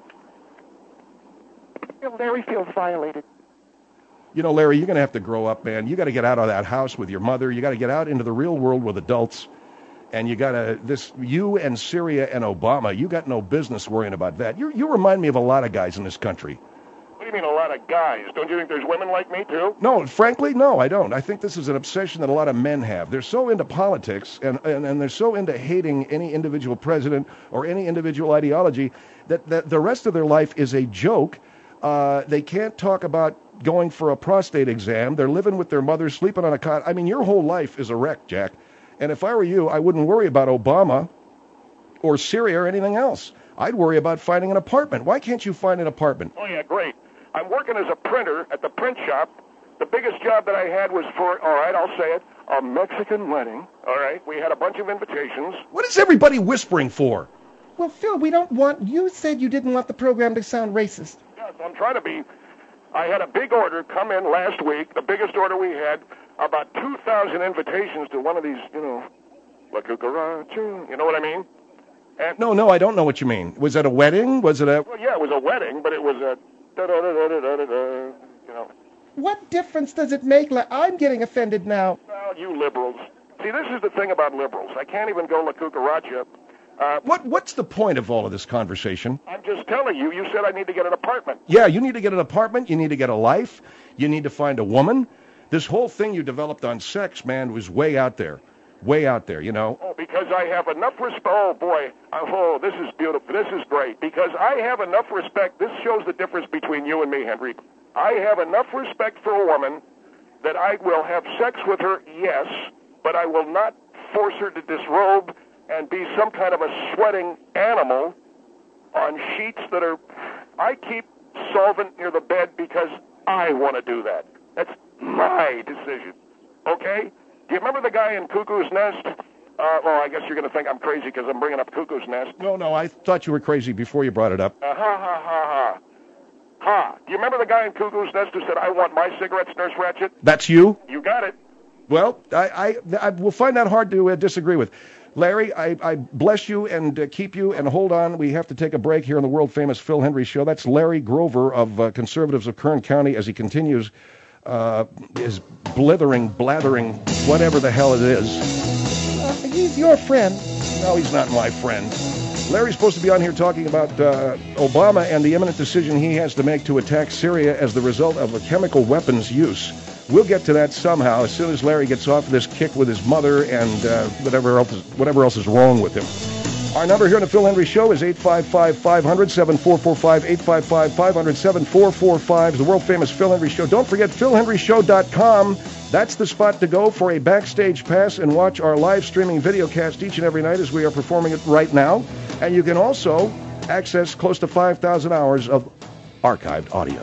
Larry feels violated. You know, Larry, you're going to have to grow up, man. You got to get out of that house with your mother. You got to get out into the real world with adults. And you got to, this, you and Syria and Obama, you got no business worrying about that. You you remind me of a lot of guys in this country. What do you mean a lot of guys? Don't you think there's women like me, too? No, frankly, no, I don't. I think this is an obsession that a lot of men have. They're so into politics and, and, and they're so into hating any individual president or any individual ideology that, that the rest of their life is a joke. Uh, they can't talk about going for a prostate exam. They're living with their mother, sleeping on a cot. I mean, your whole life is a wreck, Jack. And if I were you, I wouldn't worry about Obama or Syria or anything else. I'd worry about finding an apartment. Why can't you find an apartment? Oh, yeah, great. I'm working as a printer at the print shop. The biggest job that I had was for, all right, I'll say it, a Mexican wedding. All right, we had a bunch of invitations. What is everybody whispering for? Well, Phil, we don't want, you said you didn't want the program to sound racist. Yes, I'm trying to be I had a big order come in last week, the biggest order we had, about two thousand invitations to one of these, you know, La Cucaracha, you know what I mean? And No, no, I don't know what you mean. Was it a wedding? Was it a... Well, yeah, it was a wedding, but it was a da-da-da-da-da-da-da, you know. What difference does it make? Like, I'm getting offended now. Well, you liberals. See, this is the thing about liberals. I can't even go La Cucaracha. Uh, What? What's the point of all of this conversation? I'm just telling you, you said I need to get an apartment. Yeah, you need to get an apartment. You need to get a life. You need to find a woman. This whole thing you developed on sex, man, was way out there. Way out there, you know. Oh, because I have enough respect. Oh, boy. Oh, this is beautiful. This is great. Because I have enough respect. This shows the difference between you and me, Henry. I have enough respect for a woman that I will have sex with her, yes, but I will not force her to disrobe and be some kind of a sweating animal on sheets that are... I keep solvent near the bed because I want to do that. That's my decision. Okay? Do you remember the guy in Cuckoo's Nest? Uh, well, I guess you're going to think I'm crazy because I'm bringing up Cuckoo's Nest. No, no, I thought you were crazy before you brought it up. Uh, ha, ha, ha, ha. Ha. Do you remember the guy in Cuckoo's Nest who said, I want my cigarettes, Nurse Ratched? That's you? You got it. Well, I, I, I will find that hard to uh, disagree with. Larry, I, I bless you and uh, keep you, and hold on. We have to take a break here on the world-famous Phil Hendrie Show. That's Larry Grover of uh, Conservatives of Kern County as he continues uh, his blithering, blathering, whatever the hell it is. Uh, he's your friend. No, he's not my friend. Larry's supposed to be on here talking about uh, Obama and the imminent decision he has to make to attack Syria as the result of a chemical weapons use. We'll get to that somehow as soon as Larry gets off this kick with his mother and uh, whatever else is, whatever else is wrong with him. Our number here on the Phil Hendrie Show is eight five five, five hundred, seven four four five, eight five five, five hundred, seven four four five, the world-famous Phil Hendrie Show. Don't forget phil hendrie show dot com. That's the spot to go for a backstage pass and watch our live streaming video cast each and every night as we are performing it right now. And you can also access close to five thousand hours of archived audio.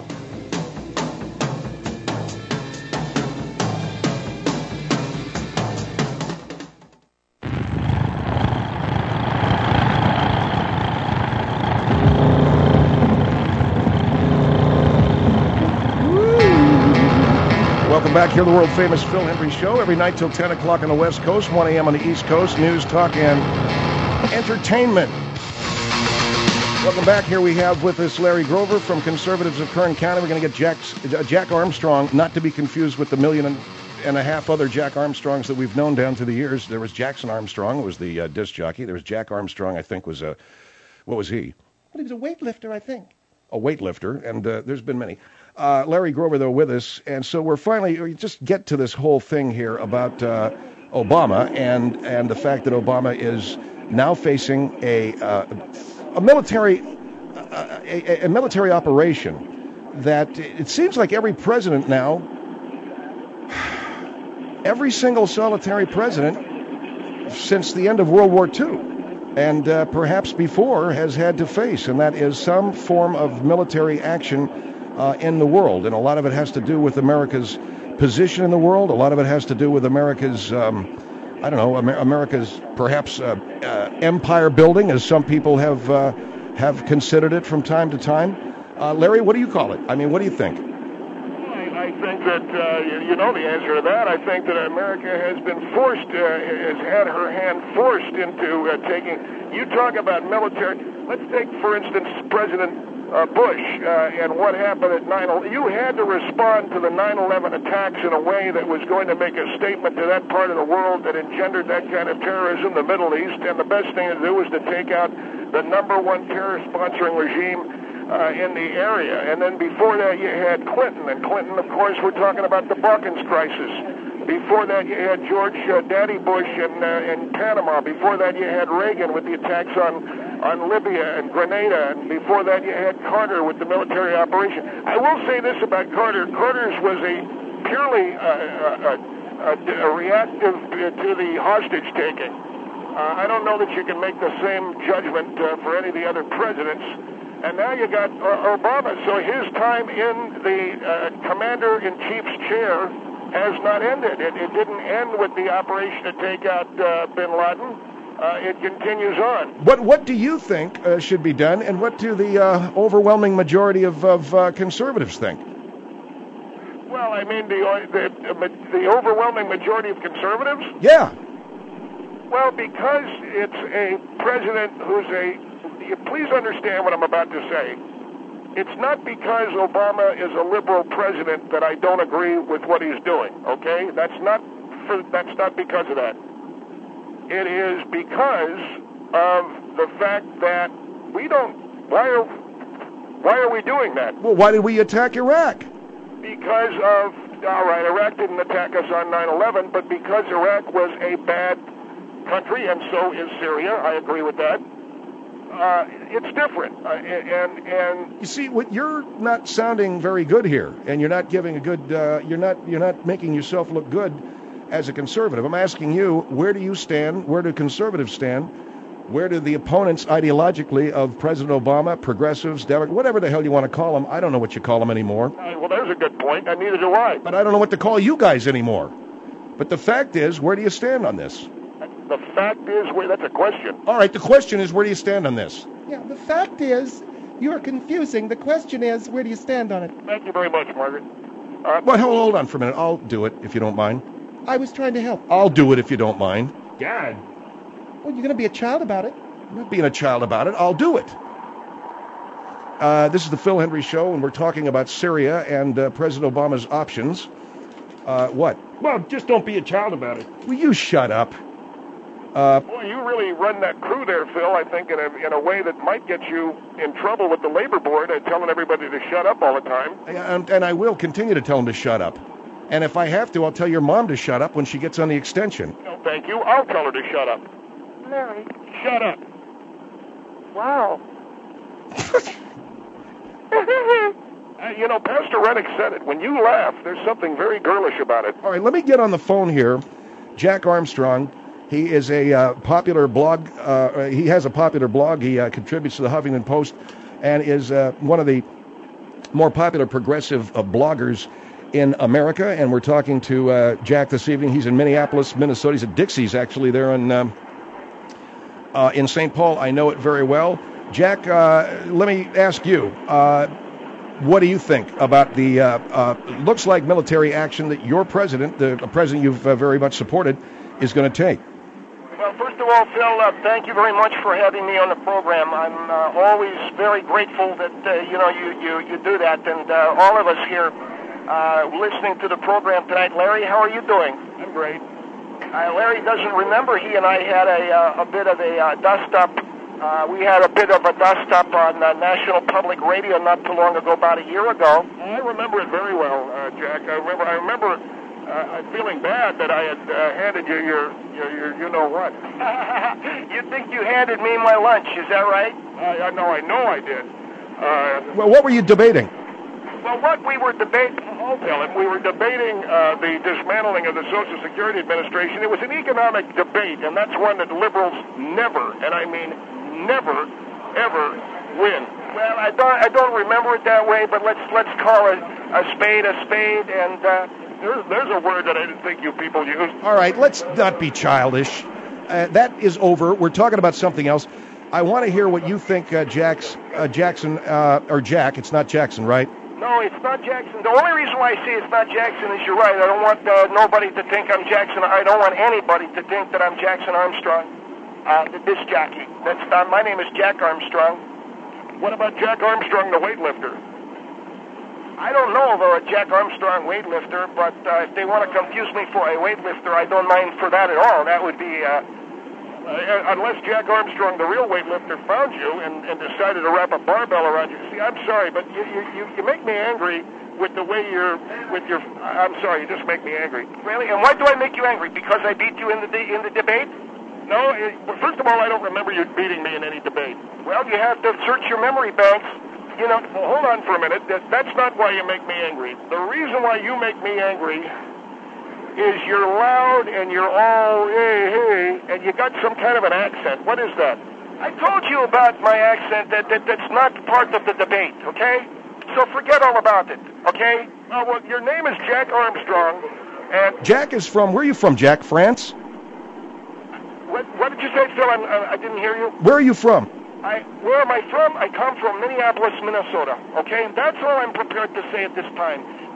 Welcome back here to the world-famous Phil Hendrie Show. Every night till ten o'clock on the West Coast, one a.m. on the East Coast. News, talk, and entertainment. Welcome back. Here we have with us Larry Grover from Conservatives of Kern County. We're going to get Jack's, uh, Jack Armstrong, not to be confused with the million and, and a half other Jack Armstrongs that we've known down through the years. There was Jackson Armstrong, who was the uh, disc jockey. There was Jack Armstrong, I think, was a, what was he? Well, he was a weightlifter, I think. A weightlifter, and uh, there's been many. Uh, Larry Grover, though, with us, and so we're finally, we just get to this whole thing here about uh, Obama and and the fact that Obama is now facing a uh, a military uh, a, a military operation that it seems like every president now, every single solitary president since the end of World War Two, and uh, perhaps before, has had to face, and that is some form of military action Uh, in the world. And a lot of it has to do with America's position in the world. A lot of it has to do with America's, um, I don't know, Amer- America's perhaps uh, uh, empire building, as some people have uh, have considered it from time to time. Uh, Larry, what do you call it? I mean, what do you think? I, I think that, uh, you, you know the answer to that. I think that America has been forced, uh, has had her hand forced into uh, taking, you talk about military, let's take, for instance, President Uh, Bush uh, and what happened at nine eleven. You had to respond to the nine eleven attacks in a way that was going to make a statement to that part of the world that engendered that kind of terrorism, the Middle East, and the best thing to do was to take out the number one terror-sponsoring regime uh, in the area. And then before that, you had Clinton, and Clinton, of course, we're talking about the Balkans crisis. Before that, you had George uh, Daddy Bush in, uh, in Panama. Before that, you had Reagan with the attacks on on Libya and Grenada, and before that you had Carter with the military operation. I will say this about Carter. Carter's was a purely uh, a, a, a reactive to the hostage-taking. Uh, I don't know that you can make the same judgment uh, for any of the other presidents. And now you got uh, Obama, so his time in the uh, commander-in-chief's chair has not ended. It, it didn't end with the operation to take out uh, bin Laden. Uh, it continues on. What what do you think uh, should be done, and what do the uh, overwhelming majority of, of uh, conservatives think? I mean the, the the overwhelming majority of conservatives? Yeah. Well, because it's a president who's a... Please understand what I'm about to say. It's not because Obama is a liberal president that I don't agree with what he's doing, okay? That's not for, that's not because of that. It is because of the fact that we don't... Why are, why are we doing that? Well, why did we attack Iraq? Because of... All right, Iraq didn't attack us on nine eleven, but because Iraq was a bad country, and so is Syria, I agree with that. Uh, it's different, uh, and and You see, what you're not sounding very good here, and you're not giving a good. Uh, you're not. You're not making yourself look good as a conservative. I'm asking you, where do you stand? Where do conservatives stand? Where do the opponents ideologically of President Obama, progressives, Democrats, whatever the hell you want to call them? I don't know what you call them anymore. uh, well, there's a good point, and neither do I. But I don't know what to call you guys anymore. But the fact is, where do you stand on this? The fact is, well, that's a question. All right, the question is, where do you stand on this? Yeah, the fact is, you are confusing. The question is, where do you stand on it? Thank you very much, Margaret. Uh, Well, hold hold on for a minute. I'll do it if you don't mind. I was trying to help. I'll do it if you don't mind. God. Well, you're going to be a child about it. I'm not being a child about it. I'll do it. Uh, this is the Phil Hendry Show, and we're talking about Syria and uh, President Obama's options. Uh, what? Well, just don't be a child about it. Will you shut up? Uh, Boy, you really run that crew there, Phil, I think, in a, in a way that might get you in trouble with the labor board and telling everybody to shut up all the time. and, and I will continue to tell him to shut up. And if I have to, I'll tell your mom to shut up when she gets on the extension. No, thank you. I'll tell her to shut up. Larry, Shut up. wow. Uh, you know, Pastor Rennick said it. When you laugh, there's something very girlish about it. All right, let me get on the phone here. Jack Armstrong. He is a uh, popular blog. Uh, he has a popular blog. He uh, contributes to the Huffington Post and is uh, one of the more popular progressive uh, bloggers in America. And we're talking to uh, Jack this evening. He's in Minneapolis, Minnesota. He's at Dixie's, actually, there in, um, uh, in Saint Paul. I know it very well. Jack, uh, let me ask you, uh, what do you think about the, uh, uh, looks like military action that your president, the president you've uh, very much supported, is going to take? Well, first of all, Phil, uh, thank you very much for having me on the program. I'm uh, always very grateful that uh, you know you, you, you do that, and uh, all of us here uh, listening to the program tonight. Larry, how are you doing? I'm great. Uh, Larry doesn't remember he and I had a uh, a bit of a uh, dust up. Uh, we had a bit of a dust up on uh, National Public Radio not too long ago, about a year ago. I remember it very well, uh, Jack. I remember. I remember. Uh, I'm feeling bad that I had uh, handed you your, your, your, you know what. You think you handed me my lunch, is that right? I, I know, I know I did. Uh, Well, what were you debating? Well, what we were debating... I'll tell him. We were debating uh, the dismantling of the Social Security Administration. It was an economic debate, and that's one that liberals never, and I mean never, ever win. Well, I don't, I don't remember it that way, but let's let's call it a spade a spade, and... Uh, There's, there's a word that I didn't think you people used. All right, let's not be childish. Uh, that is over. We're talking about something else. I want to hear what you think, uh, Jack's, uh, Jackson, uh, or Jack. It's not Jackson, right? No, it's not Jackson. The only reason why I say it's not Jackson is you're right. I don't want uh, nobody to think I'm Jackson. I don't want anybody to think that I'm Jackson Armstrong, uh, this jockey. That's not, my name is Jack Armstrong. What about Jack Armstrong, the weightlifter? I don't know of a Jack Armstrong weightlifter, but uh, if they want to confuse me for a weightlifter, I don't mind for that at all. That would be... Uh, Uh, unless Jack Armstrong, the real weightlifter, found you and, and decided to wrap a barbell around you. See, I'm sorry, but you, you, you, you make me angry with the way you're, with your, I'm sorry, you just make me angry. Really? And why do I make you angry? Because I beat you in the de- in the debate? No, it, first of all, I don't remember you beating me in any debate. Well, you have to search your memory banks. You know, well, hold on for a minute. That, that's not why you make me angry. The reason why you make me angry is you're loud and you're all hey, hey, and you got some kind of an accent. What is that? I told you about my accent. That, that that's not part of the debate, okay? So forget all about it, okay? Uh, well, your name is Jack Armstrong, and Jack is from, where are you from, Jack? France? what, what did you say, Phil? I'm, I, I didn't hear you. Where are you from? I, where am I from? I come from Minneapolis, Minnesota, okay? That's all I'm prepared to say at this time.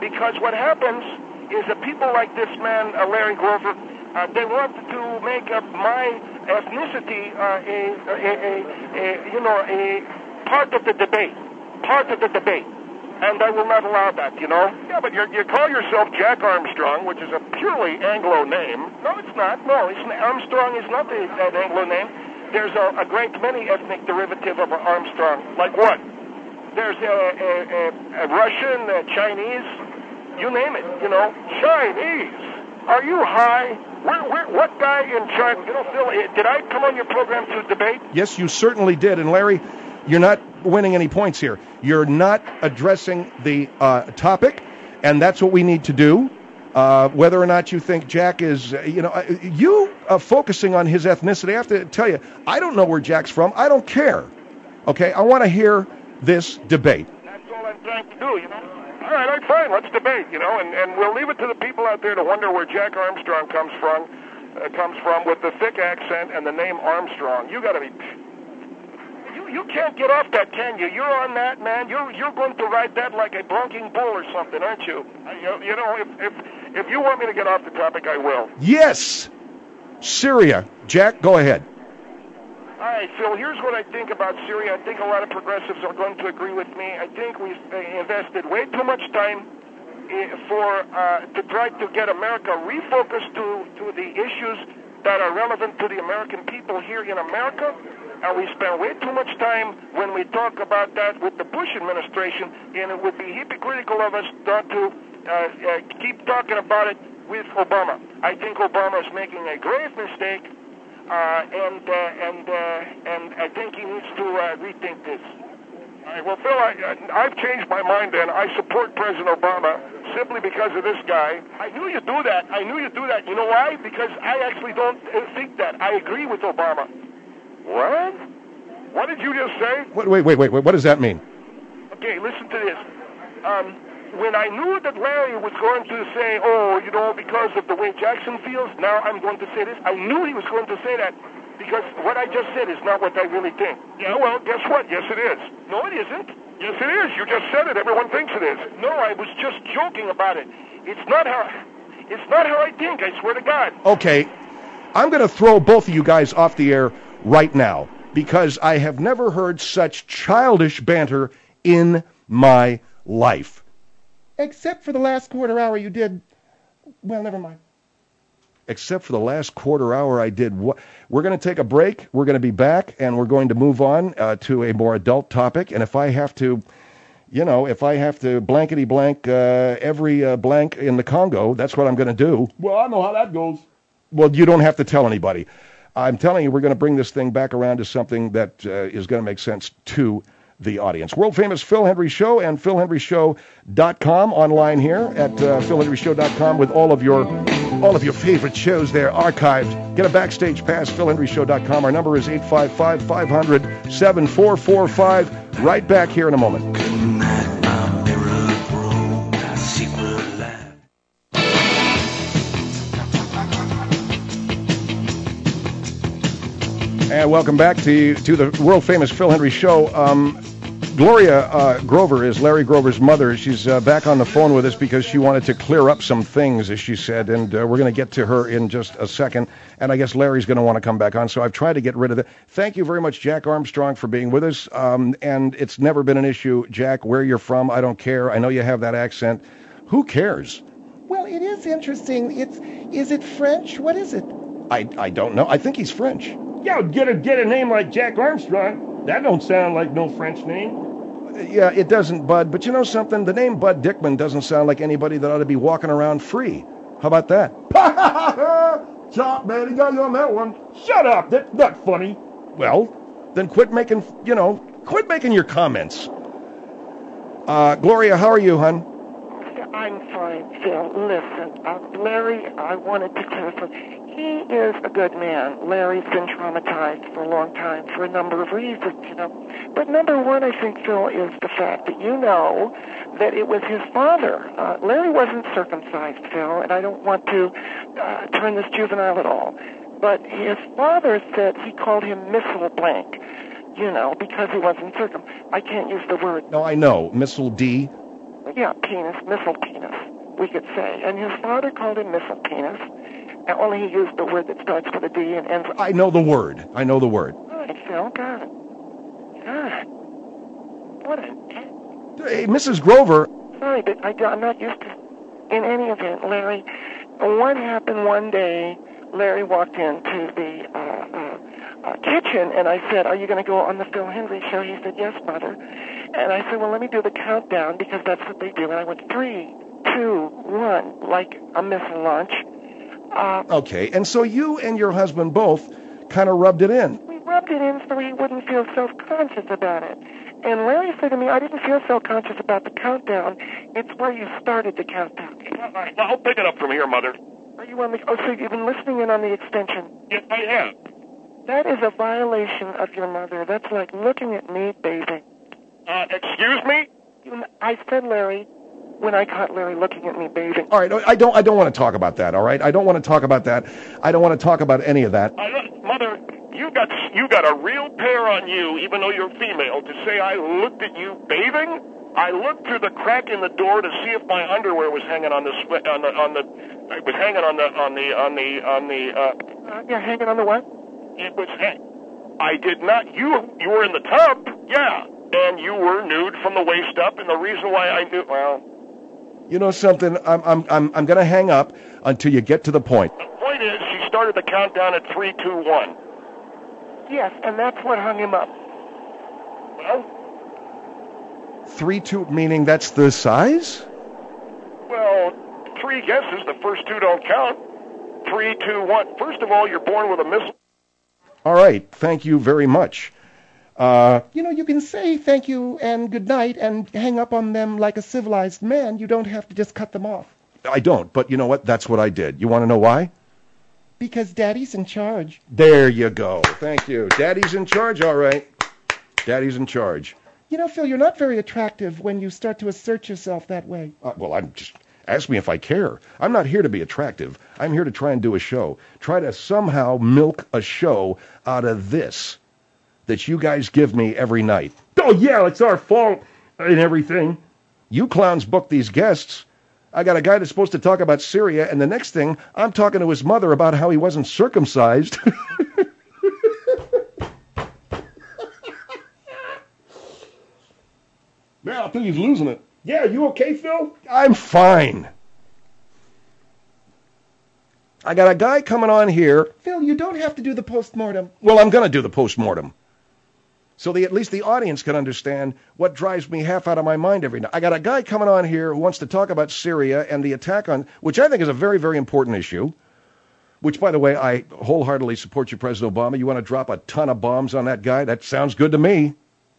because what happens is that people like this man, uh, Larry Grover, uh, they want to make up my ethnicity uh, a, a, a, a, you know, a part of the debate, part of the debate. And I will not allow that, you know? Yeah, but you're, you call yourself Jack Armstrong, which is a purely Anglo name. No, it's not. No, it's, Armstrong is not a, an Anglo name. There's a, a great many ethnic derivative of Armstrong. Like what? There's a, a, a, a Russian, a Chinese, you name it, you know? Chinese? Are you high? Where, where, what guy in China? You know, Phil, did I come on your program to debate? Yes, you certainly did. And Larry, you're not winning any points here. You're not addressing the uh, topic, and that's what we need to do. Uh, whether or not you think Jack is, uh, you know, uh, you uh, focusing on his ethnicity, I have to tell you, I don't know where Jack's from. I don't care. Okay, I want to hear this debate. That's all I'm trying to do, you know. All right, all right, fine. Let's debate, you know, and, and we'll leave it to the people out there to wonder where Jack Armstrong comes from, uh, comes from with the thick accent and the name Armstrong. You got to be... You you can't get off that, can you? You're on that, man. You're you're going to ride that like a bronking bull or something, aren't you? I, you, you know, if, if if you want me to get off the topic, I will. Yes, Syria. Jack, go ahead. All right, Phil, here's what I think about Syria. I think a lot of progressives are going to agree with me. I think we've invested way too much time for uh, to try to get America refocused to, to the issues that are relevant to the American people here in America. And we spend way too much time when we talk about that with the Bush administration, and it would be hypocritical of us not to uh, uh, keep talking about it with Obama. I think Obama is making a grave mistake, uh, and uh, and uh, and I think he needs to uh, rethink this. All right, well, Phil, I, I've changed my mind, and I support President Obama simply because of this guy. I knew you'd do that. I knew you'd do that. You know why? Because I actually don't think that. I agree with Obama. What? What did you just say? Wait, wait, wait, wait. What does that mean? Okay, listen to this. Um, when I knew that Larry was going to say, oh, you know, because of the way Jackson feels, now I'm going to say this. I knew he was going to say that because what I just said is not what I really think. Yeah, well, guess what? Yes, it is. No, it isn't. Yes, it is. You just said it. Everyone thinks it is. No, I was just joking about it. It's not how, it's not how I think, I swear to God. Okay, I'm going to throw both of you guys off the air right now, because I have never heard such childish banter in my life. Except for the last quarter hour you did, well, never mind. Except for the last quarter hour I did. What? We're going to take a break. We're going to be back, and we're going to move on uh, to a more adult topic. And if I have to, you know, if I have to blankety blank uh, every uh, blank in the Congo, that's what I'm going to do. Well, I know how that goes. Well, you don't have to tell anybody. I'm telling you, we're going to bring this thing back around to something that uh, is going to make sense to the audience. World famous Phil Hendrie Show and phil hendrie show dot com online here at uh, phil hendrie show dot com with all of your all of your favorite shows there archived. Get a backstage pass, phil hendrie show dot com. Our number is eight five five, five hundred, seven four four five. Right back here in a moment. And welcome back to to the world-famous Phil Hendrie Show. Um, Gloria uh, Grover is Larry Grover's mother. She's uh, back on the phone with us because she wanted to clear up some things, as she said, and uh, we're going to get to her in just a second. And I guess Larry's going to want to come back on, so I've tried to get rid of it. Thank you very much, Jack Armstrong, for being with us. Um, and it's never been an issue, Jack, where you're from. I don't care. I know you have that accent. Who cares? Well, it is interesting. It's is it French? What is it? I I don't know. I think he's French. Yeah, get a get a name like Jack Armstrong. That don't sound like no French name. Yeah, it doesn't, Bud. But you know something? The name Bud Dickman doesn't sound like anybody that ought to be walking around free. How about that? Chop, man, he got you on that one. Shut up. That's not funny. Well, then quit making, you know, quit making your comments. Uh, Gloria, how are you, hon? I'm fine, Phil. Listen, uh, Larry, I wanted to clarify. He is a good man. Larry's been traumatized for a long time for a number of reasons, you know. But number one, I think, Phil, is the fact that you know that it was his father. Uh, Larry wasn't circumcised, Phil, and I don't want to uh, turn this juvenile at all. But his father said he called him Missile Blank, you know, because he wasn't circum. I can't use the word. No, I know. Missile D. yeah, penis, missile penis, we could say. And his father called him missile penis, and only he used the word that starts with a D and ends with... I know the word. I know the word. All right, Phil, got it. God. What a... Hey, Missus Grover. Sorry, but I, I'm not used to... In any event, Larry, what happened one day, Larry walked into the uh, uh, uh, kitchen, and I said, are you going to go on the Phil Hendrie show? He said, yes, Mother. And I said, well, let me do the countdown, because that's what they do. And I went, three, two, one, like a missile launch. Uh, okay, and so you and your husband both kind of rubbed it in. We rubbed it in so he wouldn't feel self-conscious about it. And Larry said to me, I didn't feel self-conscious about the countdown. It's where you started the countdown. All right, now I'll pick it up from here, Mother. Are you on the... Oh, so you've been listening in on the extension? Yes, I have. That is a violation of your mother. That's like looking at me bathing. Uh, excuse me? You, I said, Larry, when I caught Larry looking at me bathing. All right, I don't I don't want to talk about that, all right? I don't want to talk about that. I don't want to talk about any of that. I look, Mother, you got you got a real pair on you, even though you're female, to say I looked at you bathing? I looked through the crack in the door to see if my underwear was hanging on the sw- on the on the it was hanging on the on the on the on the uh, uh yeah, hanging on the what? It was hang- I did not you you were in the tub, yeah, and you were nude from the waist up, and the reason why I knew well You know something? I'm I'm I'm I'm gonna hang up until you get to the point. The point is, she started the countdown at three, two, one. Yes, and that's what hung him up. Well, three, two, meaning that's the size? Well, three guesses. The first two don't count. Three, two, one. First of all, you're born with a missile. All right. Thank you very much. Uh, You know, you can say thank you and good night and hang up on them like a civilized man. You don't have to just cut them off. I don't, but you know what? That's what I did. You want to know why? Because Daddy's in charge. There you go. Thank you. Daddy's in charge, all right. Daddy's in charge. You know, Phil, you're not very attractive when you start to assert yourself that way. Uh, well, I'm just... Ask me if I care. I'm not here to be attractive. I'm here to try and do a show. Try to somehow milk a show out of this that you guys give me every night. Oh, yeah, it's our fault and everything. You clowns book these guests. I got a guy that's supposed to talk about Syria, and the next thing, I'm talking to his mother about how he wasn't circumcised. Man, I think he's losing it. Yeah, you okay, Phil? I'm fine. I got a guy coming on here. Phil, you don't have to do the postmortem. Well, I'm going to do the postmortem. So the, at least the audience can understand what drives me half out of my mind every night. I got a guy coming on here who wants to talk about Syria and the attack on, which I think is a very, very important issue, which, by the way, I wholeheartedly support you, President Obama. You want to drop a ton of bombs on that guy? That sounds good to me.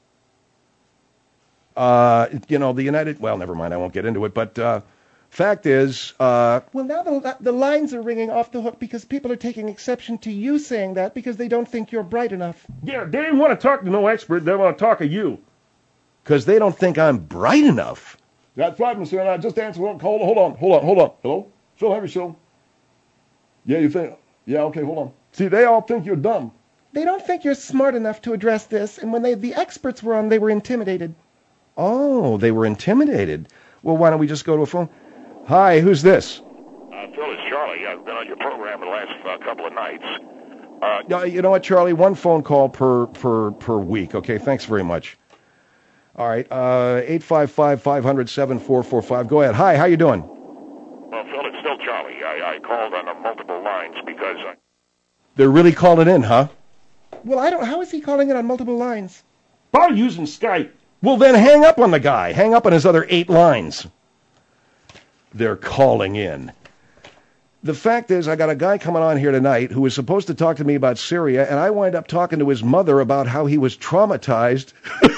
Uh, you know, the United, well, never mind, I won't get into it, but uh, fact is... Uh, well, now the, the lines are ringing off the hook because people are taking exception to you saying that because they don't think you're bright enough. Yeah, they didn't want to talk to no expert, they want to talk to you. Because they don't think I'm bright enough. That's right, Mister I just answered one. Hold on, hold on, hold on, hold on. Hello? Phil Hendrie Show. Yeah, you think... Yeah, okay, hold on. See, they all think you're dumb. They don't think you're smart enough to address this, and when they the experts were on, they were intimidated. Oh, they were intimidated. Well, why don't we just go to a phone? Hi, who's this? Uh, Phil, it's Charlie. I've been on your program the last uh, couple of nights. Uh, you know what, Charlie? One phone call per per per week. Okay, thanks very much. All right, uh, eight five five, five hundred, seven four four five. Go ahead. Hi, how you doing? Well, Phil, it's still Charlie. I, I called on uh, multiple lines because... I... They're really calling in, huh? Well, I don't... How is he calling it on multiple lines? Probably using Skype. Well, then hang up on the guy. Hang up on his other eight lines. They're calling in. The fact is, I got a guy coming on here tonight who was supposed to talk to me about Syria, and I wind up talking to his mother about how he was traumatized.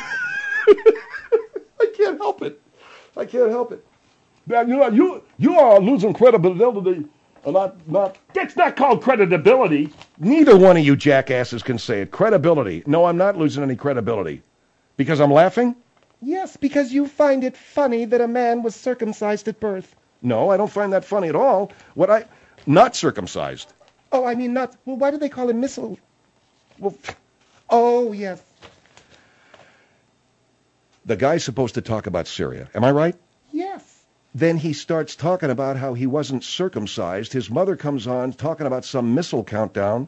I can't help it. I can't help it. Man, you know, you you are losing credibility. Not, not, that's not called credibility. Neither one of you jackasses can say it. Credibility. No, I'm not losing any credibility. Because I'm laughing? Yes, because you find it funny that a man was circumcised at birth. No, I don't find that funny at all. What I... Not circumcised. Oh, I mean not... Well, why do they call him missile? Well, oh, yes. The guy's supposed to talk about Syria. Am I right? then he starts talking about how he wasn't circumcised. His mother comes on talking about some missile countdown.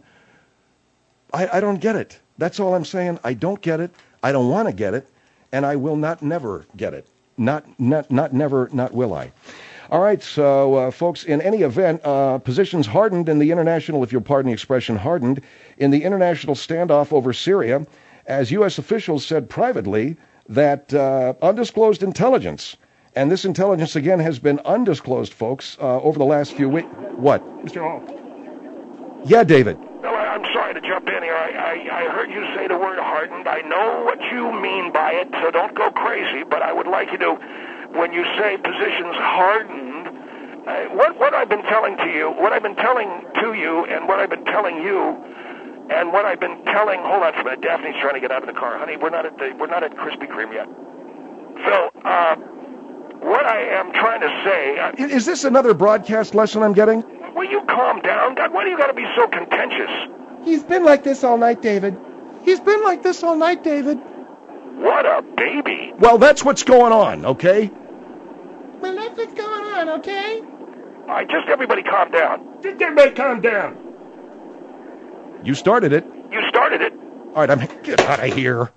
I, I don't get it. That's all I'm saying. I don't get it. I don't want to get it, and I will not never get it. Not, not, not never, not will I. All right, so, uh, folks, in any event, uh, positions hardened in the international, if you'll pardon the expression, hardened in the international standoff over Syria, as U S officials said privately that uh, undisclosed intelligence, and this intelligence, again, has been undisclosed, folks, uh, over the last few weeks. What? Mister Hall. Yeah, David. No, I- I'm sorry to jump in here. I, I, I heard you say the word hardened. I know what you mean by it, so don't go crazy, but I would like you to, when you say positions hardened, uh, what, what I've been telling to you, what I've been telling to you, and what I've been telling you, and what I've been telling, hold on for a minute, Daphne's trying to get out of the car. Honey, we're not at the, we're not at Krispy Kreme yet. So, uh, what I am trying to say... Uh, Is this another broadcast lesson I'm getting? will you calm down? God, why do you got to be so contentious? He's been like this all night, David. He's been like this all night, David. What a baby. Well, that's what's going on, okay? Well, that's what's going on, okay? All right, just everybody calm down. Just everybody calm down. You started it. You started it. All right, I'm get out of here.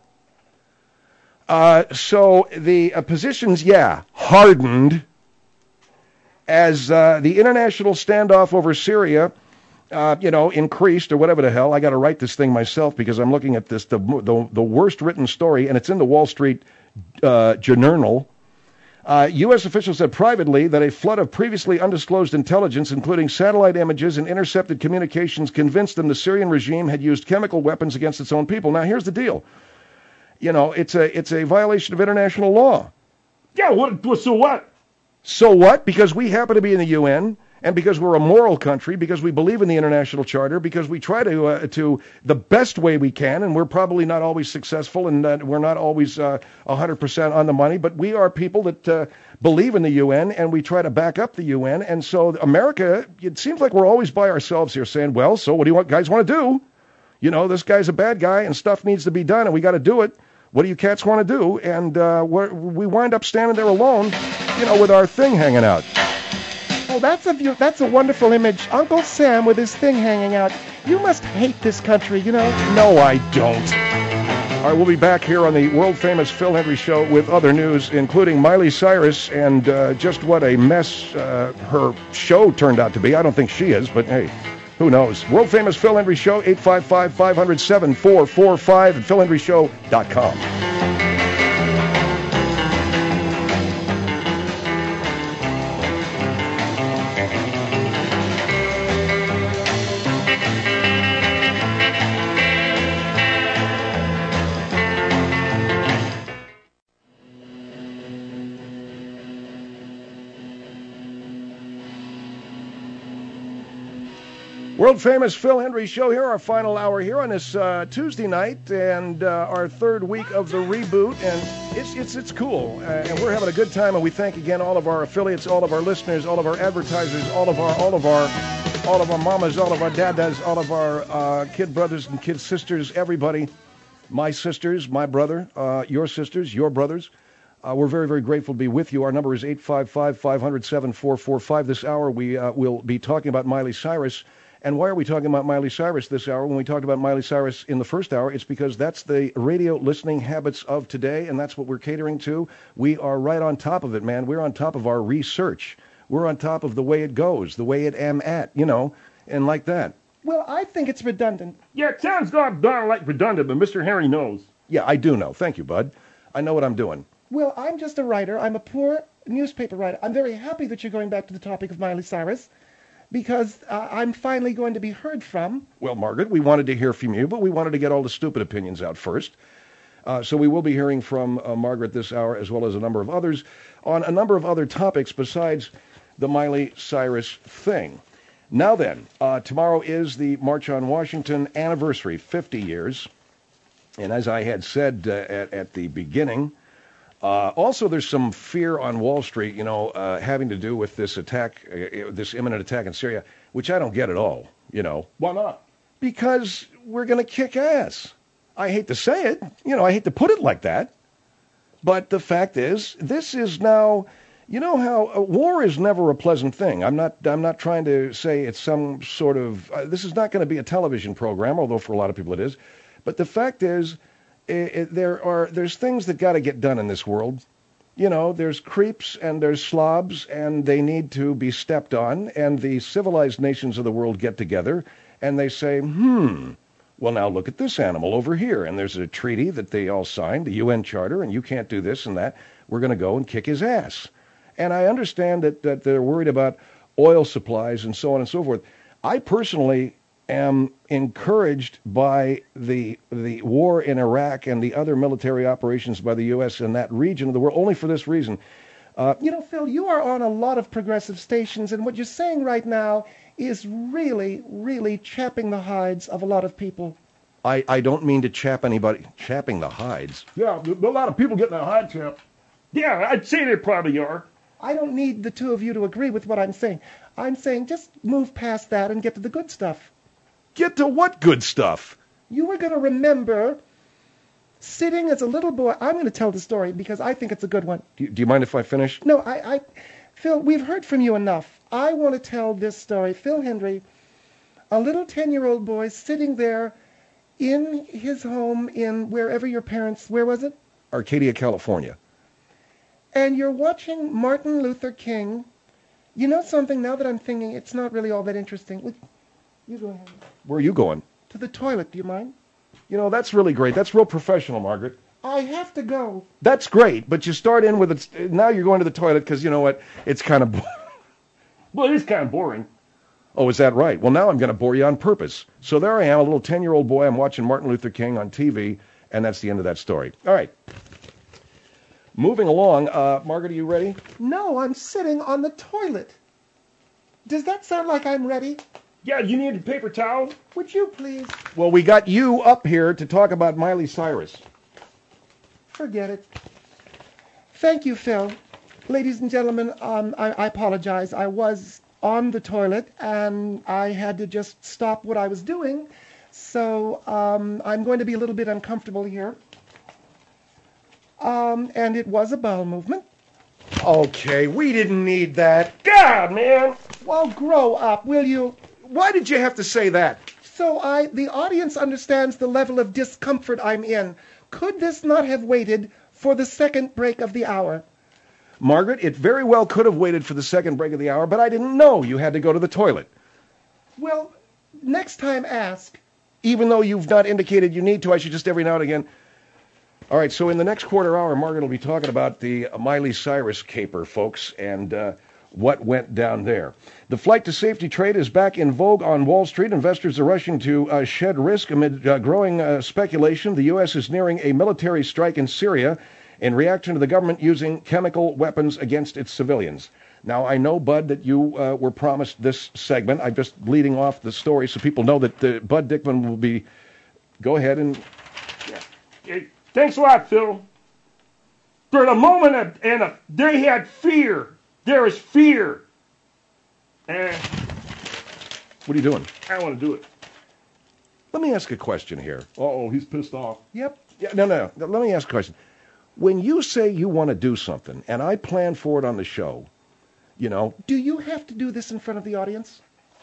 Uh, so the uh, positions, yeah, hardened as uh, the international standoff over Syria, uh, you know, increased or whatever the hell. I got to write this thing myself because I'm looking at this the the, the worst written story, and it's in the Wall Street uh, Journal. Uh, U S officials said privately that a flood of previously undisclosed intelligence, including satellite images and intercepted communications, convinced them the Syrian regime had used chemical weapons against its own people. Now, here's the deal. You know, it's a it's a violation of international law. Yeah, what, what, so what? So what? Because we happen to be in the U N, and because we're a moral country, because we believe in the international charter, because we try to uh, to the best way we can, and we're probably not always successful, and uh, we're not always uh, one hundred percent on the money, but we are people that uh, believe in the U N, and we try to back up the U N. And so America, it seems like we're always by ourselves here saying, well, so what do you want, guys want to do? You know, this guy's a bad guy, and stuff needs to be done, and we got to do it. What do you cats want to do? And uh, we're, we wind up standing there alone, you know, with our thing hanging out. Oh, that's a view, that's a wonderful image. Uncle Sam with his thing hanging out. You must hate this country, you know. No, I don't. All right, we'll be back here on the world-famous Phil Hendry Show with other news, including Miley Cyrus and uh, just what a mess uh, her show turned out to be. I don't think she is, but hey, who knows? World-famous Phil Hendry Show, eight five five, five hundred, seven four four five at phil hendry show dot com. World-famous Phil Hendry Show here, our final hour here on this uh, Tuesday night, and uh, our third week of the reboot, and it's it's it's cool, uh, and we're having a good time, and we thank again all of our affiliates, all of our listeners, all of our advertisers, all of our all of our all of our mamas, all of our dadas, all of our uh, kid brothers and kid sisters, everybody, my sisters, my brother, uh, your sisters, your brothers. Uh, we're very, very grateful to be with you. Our number is eight five five, five hundred, seven four four five. This hour we uh, will be talking about Miley Cyrus. And why are we talking about Miley Cyrus this hour? When we talked about Miley Cyrus in the first hour, it's because that's the radio listening habits of today, and that's what we're catering to. We are right on top of it, man. We're on top of our research. We're on top of the way it goes, the way it am at, you know, and like that. Well, I think it's redundant. Yeah, it sounds darn darn like redundant, but Mister Henry knows. Yeah, I do know. Thank you, bud. I know what I'm doing. Well, I'm just a writer. I'm a poor newspaper writer. I'm very happy that you're going back to the topic of Miley Cyrus, because uh, I'm finally going to be heard from. Well, Margaret, we wanted to hear from you, but we wanted to get all the stupid opinions out first. Uh, so we will be hearing from uh, Margaret this hour, as well as a number of others, on a number of other topics besides the Miley Cyrus thing. Now then, uh, tomorrow is the March on Washington anniversary, fifty years. And as I had said uh, at, at the beginning, Uh, also, there's some fear on Wall Street, you know, uh, having to do with this attack, uh, this imminent attack in Syria, which I don't get at all, you know. Why not? Because we're going to kick ass. I hate to say it, you know, I hate to put it like that. But the fact is, this is now, You know how uh, war is never a pleasant thing. I'm not. I'm not trying to say it's some sort of. Uh, this is not going to be a television program, although for a lot of people it is. But the fact is, it, it, there are there's things that got to get done in this world. You know, there's creeps and there's slobs, and they need to be stepped on. And the civilized nations of the world get together and they say, hmm. Well, now look at this animal over here. And there's a treaty that they all signed, the U N Charter, and you can't do this and that. We're going to go and kick his ass. And I understand that, that they're worried about oil supplies and so on and so forth. I personally am encouraged by the the war in Iraq and the other military operations by the U S in that region of the world, only for this reason. Uh, You know, Phil, you are on a lot of progressive stations, and what you're saying right now is really, really chapping the hides of a lot of people. I, I don't mean to chap anybody. Chapping the hides? Yeah, a lot of people getting a hide tip. Yeah, I'd say they probably are. I don't need the two of you to agree with what I'm saying. I'm saying just move past that and get to the good stuff. Get to what good stuff? You were going to remember sitting as a little boy. I'm going to tell the story because I think it's a good one. Do you, do you mind if I finish? No, I, I, Phil, we've heard from you enough. I want to tell this story. Phil Hendrie, a little ten-year-old boy sitting there in his home in wherever your parents, where was it? Arcadia, California. And you're watching Martin Luther King. You know something, now that I'm thinking, it's not really all that interesting. You go ahead. Where are you going? To the toilet, do you mind? You know, that's really great. That's real professional, Margaret. I have to go. That's great, but you start in with it. Now you're going to the toilet because, you know what, it's kind of... Well, it is kind of boring. Oh, is that right? Well, now I'm going to bore you on purpose. So there I am, a little ten-year-old boy. I'm watching Martin Luther King on T V, and that's the end of that story. All right. Moving along. Uh, Margaret, are you ready? No, I'm sitting on the toilet. Does that sound like I'm ready? Yeah, you need a paper towel? Would you please? Well, we got you up here to talk about Miley Cyrus. Forget it. Thank you, Phil. Ladies and gentlemen, um, I, I apologize. I was on the toilet, and I had to just stop what I was doing. So um, I'm going to be a little bit uncomfortable here. Um, and it was a bowel movement. Okay, we didn't need that. God, man! Well, grow up, will you? Why did you have to say that? So I, the audience understands the level of discomfort I'm in. Could this not have waited for the second break of the hour? Margaret, it very well could have waited for the second break of the hour, but I didn't know you had to go to the toilet. Well, next time ask. Even though you've not indicated you need to, I should just every now and again. All right, so in the next quarter hour, Margaret will be talking about the Miley Cyrus caper, folks, and uh, what went down there. The flight to safety trade is back in vogue on Wall Street. Investors are rushing to uh, shed risk amid uh, growing uh, speculation. The U S is nearing a military strike in Syria in reaction to the government using chemical weapons against its civilians. Now, I know, Bud, that you uh, were promised this segment. I'm just leading off the story so people know that uh, Bud Dickman will be... Go ahead and... Yeah. Hey, thanks a lot, Phil. For the moment, of, and a, they had fear. There is fear. And what are you doing? I want to do it. Let me ask a question here. Uh-oh, he's pissed off. Yep. Yeah, no, no, no. Let me ask a question. When you say you want to do something, and I plan for it on the show, you know... Do you have to do this in front of the audience?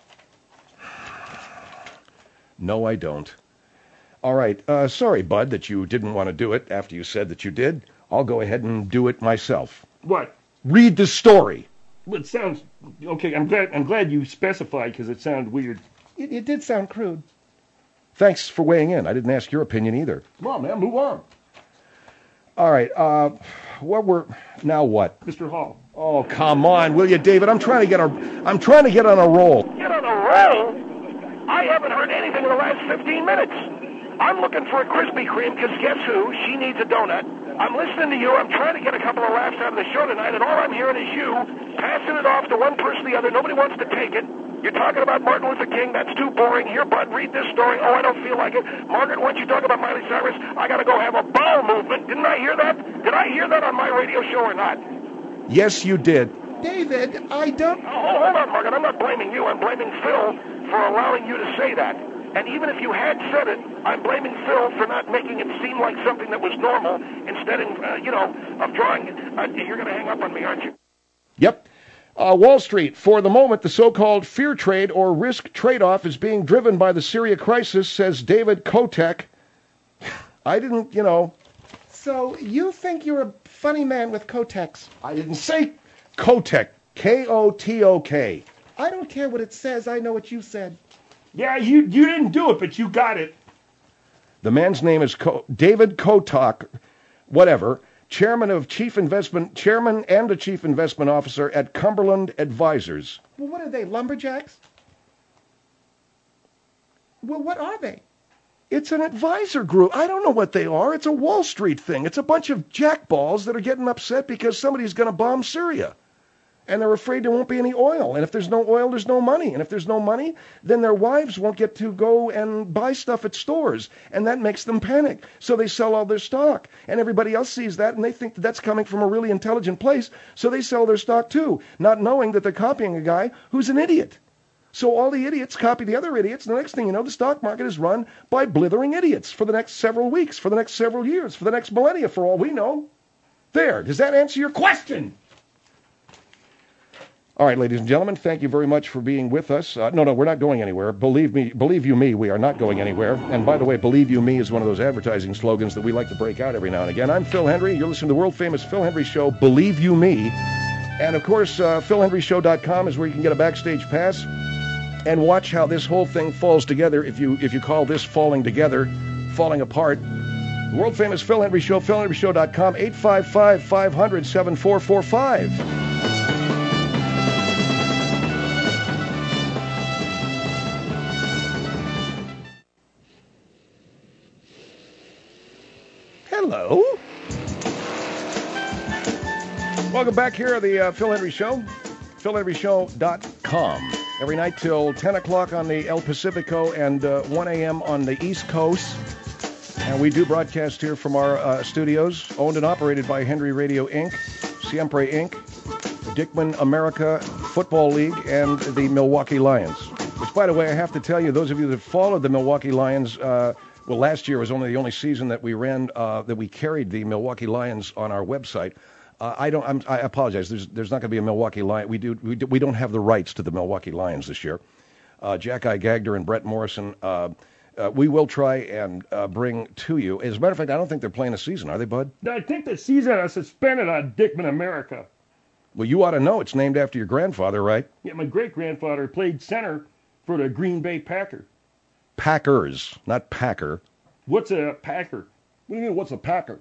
No, I don't. All right. Uh, sorry, Bud, that you didn't want to do it after you said that you did. I'll go ahead and do it myself. What? Read the story. Well, it sounds... Okay, I'm glad I'm glad you specified because it sounded weird. It, it did sound crude. Thanks for weighing in. I didn't ask your opinion either. Come on, man, move on. All right. Uh, what were... Now what? Mister Hall. Oh, come on, will you, David? I'm trying to get a... I'm trying to get on a roll. Get on a roll? I haven't heard anything in the last fifteen minutes. I'm looking for a Krispy Kreme because guess who? She needs a donut. I'm listening to you. I'm trying to get a couple of laughs out of the show tonight, and all I'm hearing is you passing it off to one person or the other. Nobody wants to take it. You're talking about Martin Luther King. That's too boring. Here, Bud, read this story. Oh, I don't feel like it. Margaret, why don't you talk about Miley Cyrus? I got to go have a bowel movement. Didn't I hear that? Did I hear that on my radio show or not? Yes, you did. David, I don't... Oh, hold on, Margaret. I'm not blaming you. I'm blaming Phil for allowing you to say that. And even if you had said it, I'm blaming Phil for not making it seem like something that was normal instead of, uh, you know, of drawing it. Uh, you're going to hang up on me, aren't you? Yep. Uh, Wall Street, for the moment, the so-called fear trade or risk trade-off is being driven by the Syria crisis, says David Kotek. I didn't, you know. So you think you're a funny man with Kotex? I didn't say Kotek. K O T O K. I don't care what it says. I know what you said. Yeah, you you didn't do it, but you got it. The man's name is Ko- David Kotek, whatever, chairman of chief investment, chairman and a chief investment officer at Cumberland Advisors. Well, what are they, lumberjacks? Well, what are they? It's an advisor group. I don't know what they are. It's a Wall Street thing. It's a bunch of jackballs that are getting upset because somebody's going to bomb Syria. And they're afraid there won't be any oil. And if there's no oil, there's no money. And if there's no money, then their wives won't get to go and buy stuff at stores. And that makes them panic. So they sell all their stock. And everybody else sees that, and they think that that's coming from a really intelligent place. So they sell their stock too, not knowing that they're copying a guy who's an idiot. So all the idiots copy the other idiots, and the next thing you know, the stock market is run by blithering idiots for the next several weeks, for the next several years, for the next millennia, for all we know. There. Does that answer your question? All right, ladies and gentlemen, thank you very much for being with us. Uh, no, no, we're not going anywhere. Believe me, believe you me, we are not going anywhere. And by the way, believe you me is one of those advertising slogans that we like to break out every now and again. I'm Phil Hendry. You're listening to the world-famous Phil Hendry Show, Believe You Me. And, of course, uh, phil hendry show dot com is where you can get a backstage pass and watch how this whole thing falls together, if you if you call this falling together, falling apart. The world-famous Phil Hendry Show, phil hendry show dot com, eight five five, five hundred, seven four four five. Hello. Welcome back here at the uh, Phil Hendry Show, phil hendry show dot com. Every night till ten o'clock on the El Pacifico and uh, one a.m. on the East Coast. And we do broadcast here from our uh, studios, owned and operated by Henry Radio Incorporated, Siempre Incorporated, Dickman America Football League, and the Milwaukee Lions. Which, by the way, I have to tell you, those of you that followed the Milwaukee Lions, uh, well, last year was only the only season that we ran, uh, that we carried the Milwaukee Lions on our website. Uh, I don't. I'm, I apologize. There's there's not going to be a Milwaukee Lion. We do. We do, we don't have the rights to the Milwaukee Lions this year. Uh, Jack I. Gagder and Brett Morrison. Uh, uh, we will try and uh, bring to you. As a matter of fact, I don't think they're playing a season, are they, Bud? I think the season is suspended on Dickman America. Well, you ought to know. It's named after your grandfather, right? Yeah, my great grandfather played center for the Green Bay Packers. Packers, not Packer. What's a Packer? What do you mean? What's a Packer?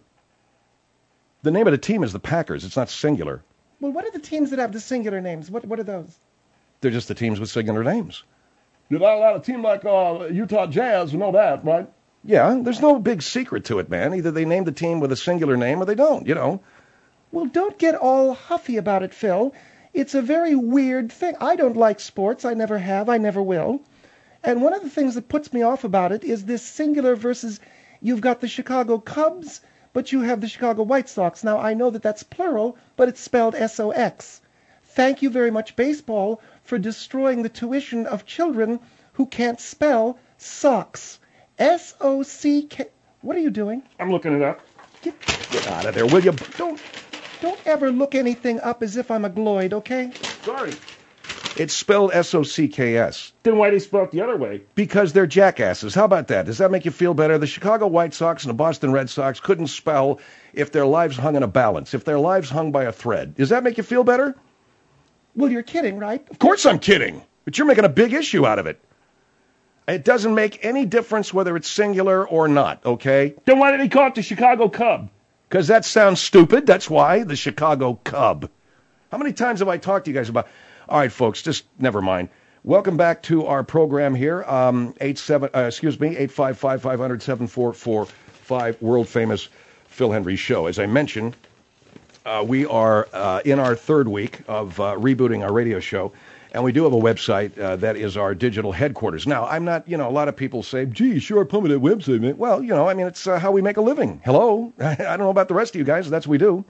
The name of the team is the Packers. It's not singular. Well, what are the teams that have the singular names? What what are those? They're just the teams with singular names. There's not a lot of team like uh, Utah Jazz, you know that, right? Yeah, there's no big secret to it, man. Either they name the team with a singular name or they don't, you know. Well, don't get all huffy about it, Phil. It's a very weird thing. I don't like sports. I never have. I never will. And one of the things that puts me off about it is this singular versus you've got the Chicago Cubs, but you have the Chicago White Sox. Now, I know that that's plural, but it's spelled S O X. Thank you very much, baseball, for destroying the tuition of children who can't spell socks. S O C K. What are you doing? I'm looking it up. Get, Get out of there, will you? Don't. Don't ever look anything up as if I'm a gloid, okay? Sorry. It's spelled S O C K S. Then why do they spell it the other way? Because they're jackasses. How about that? Does that make you feel better? The Chicago White Sox and the Boston Red Sox couldn't spell if their lives hung in a balance, if their lives hung by a thread. Does that make you feel better? Well, you're kidding, right? Of course I'm kidding. But you're making a big issue out of it. It doesn't make any difference whether it's singular or not, okay? Then why did they call it the Chicago Cub? Because that sounds stupid. That's why, the Chicago Cub. How many times have I talked to you guys about... All right, folks, just never mind. Welcome back to our program here. Um, eight seven, uh, excuse me, eight five five, five hundred, seven four four five, world-famous Phil Hendry Show. As I mentioned, uh, we are uh, in our third week of uh, rebooting our radio show, and we do have a website uh, that is our digital headquarters. Now, I'm not, you know, a lot of people say, gee, sure, put me that website, man. Well, you know, I mean, it's uh, how we make a living. Hello? I don't know about the rest of you guys. That's what we do.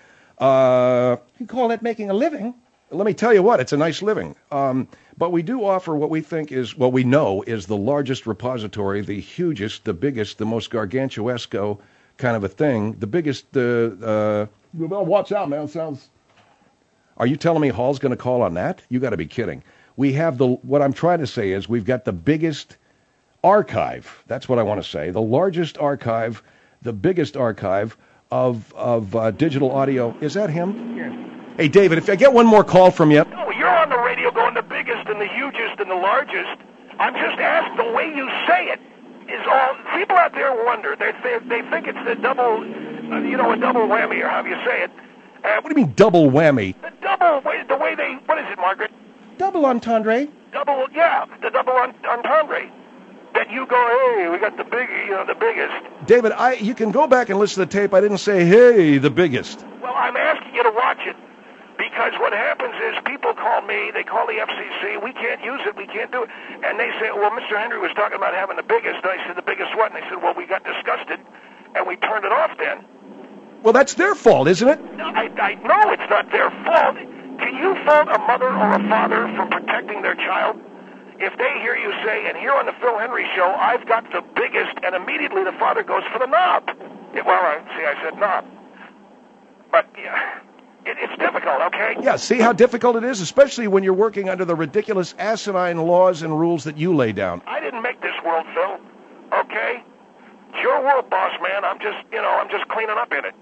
Uh, You call that making a living? Let me tell you what, it's a nice living. Um, but we do offer what we think is, what we know is the largest repository, the hugest, the biggest, the most gargantuesco kind of a thing, the biggest, uh, uh, Well, watch out, man. It sounds... Are you telling me Hall's going to call on that? You got to be kidding. We have the, what I'm trying to say is we've got the biggest archive. That's what I want to say. The largest archive, the biggest archive of, of uh, digital audio. Is that him? Yeah. Hey, David, if I get one more call from you. No, you're on the radio going the biggest and the hugest and the largest. I'm just asking, the way you say it is all, people out there wonder. They, they, they think it's the double, uh, you know, a double whammy or however you say it. Uh, What do you mean double whammy? The double, way, the way they, what is it, Margaret? Double entendre. Double, yeah, the double entendre. That you go, hey, we got the big, you know, the biggest. David, I you can go back and listen to the tape. I didn't say, hey, the biggest. Well, I'm asking you to watch it. Because what happens is people call me, they call the F C C, we can't use it, we can't do it. And they say, well, Mister Henry was talking about having the biggest. And I said, the biggest what? And they said, well, we got disgusted, and we turned it off then. Well, that's their fault, isn't it? I, I know it's not their fault. Can you fault a mother or a father for protecting their child? If they hear you say, and here on the Phil Henry Show, I've got the biggest, and immediately the father goes for the knob. Yeah, well, I, see, I said knob. But, yeah... It, it's difficult, okay? Yeah, see how difficult it is, especially when you're working under the ridiculous asinine laws and rules that you lay down. I didn't make this world, Phil. Okay? It's your world, boss man. I'm just, you know, I'm just cleaning up in it.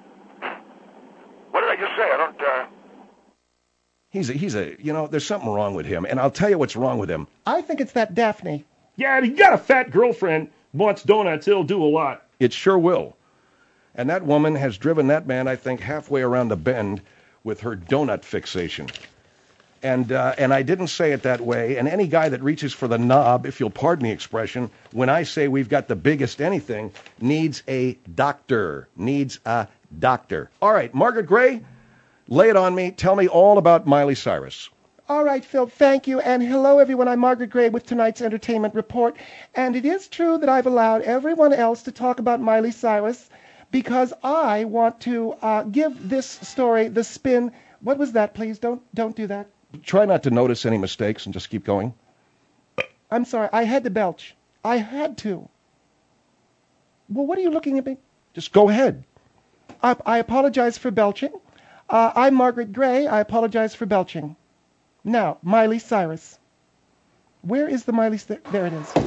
What did I just say? I don't, uh... He's a, he's a, you know, there's something wrong with him, and I'll tell you what's wrong with him. I think it's that Daphne. Yeah, he got a fat girlfriend, wants donuts, he'll do a lot. It sure will. And that woman has driven that man, I think, halfway around the bend with her donut fixation. And uh, and I didn't say it that way. And any guy that reaches for the knob, if you'll pardon the expression, when I say we've got the biggest anything, needs a doctor. Needs a doctor. All right, Margaret Gray, lay it on me. Tell me all about Miley Cyrus. All right, Phil, thank you. And hello, everyone. I'm Margaret Gray with tonight's entertainment report. And it is true that I've allowed everyone else to talk about Miley Cyrus because I want to uh, give this story the spin. What was that, please? Don't don't do that. Try not to notice any mistakes and just keep going. I'm sorry. I had to belch. I had to. Well, what are you looking at me? Just go ahead. I, I apologize for belching. Uh, I'm Margaret Gray. I apologize for belching. Now, Miley Cyrus. Where is the Miley Cyrus? There it is.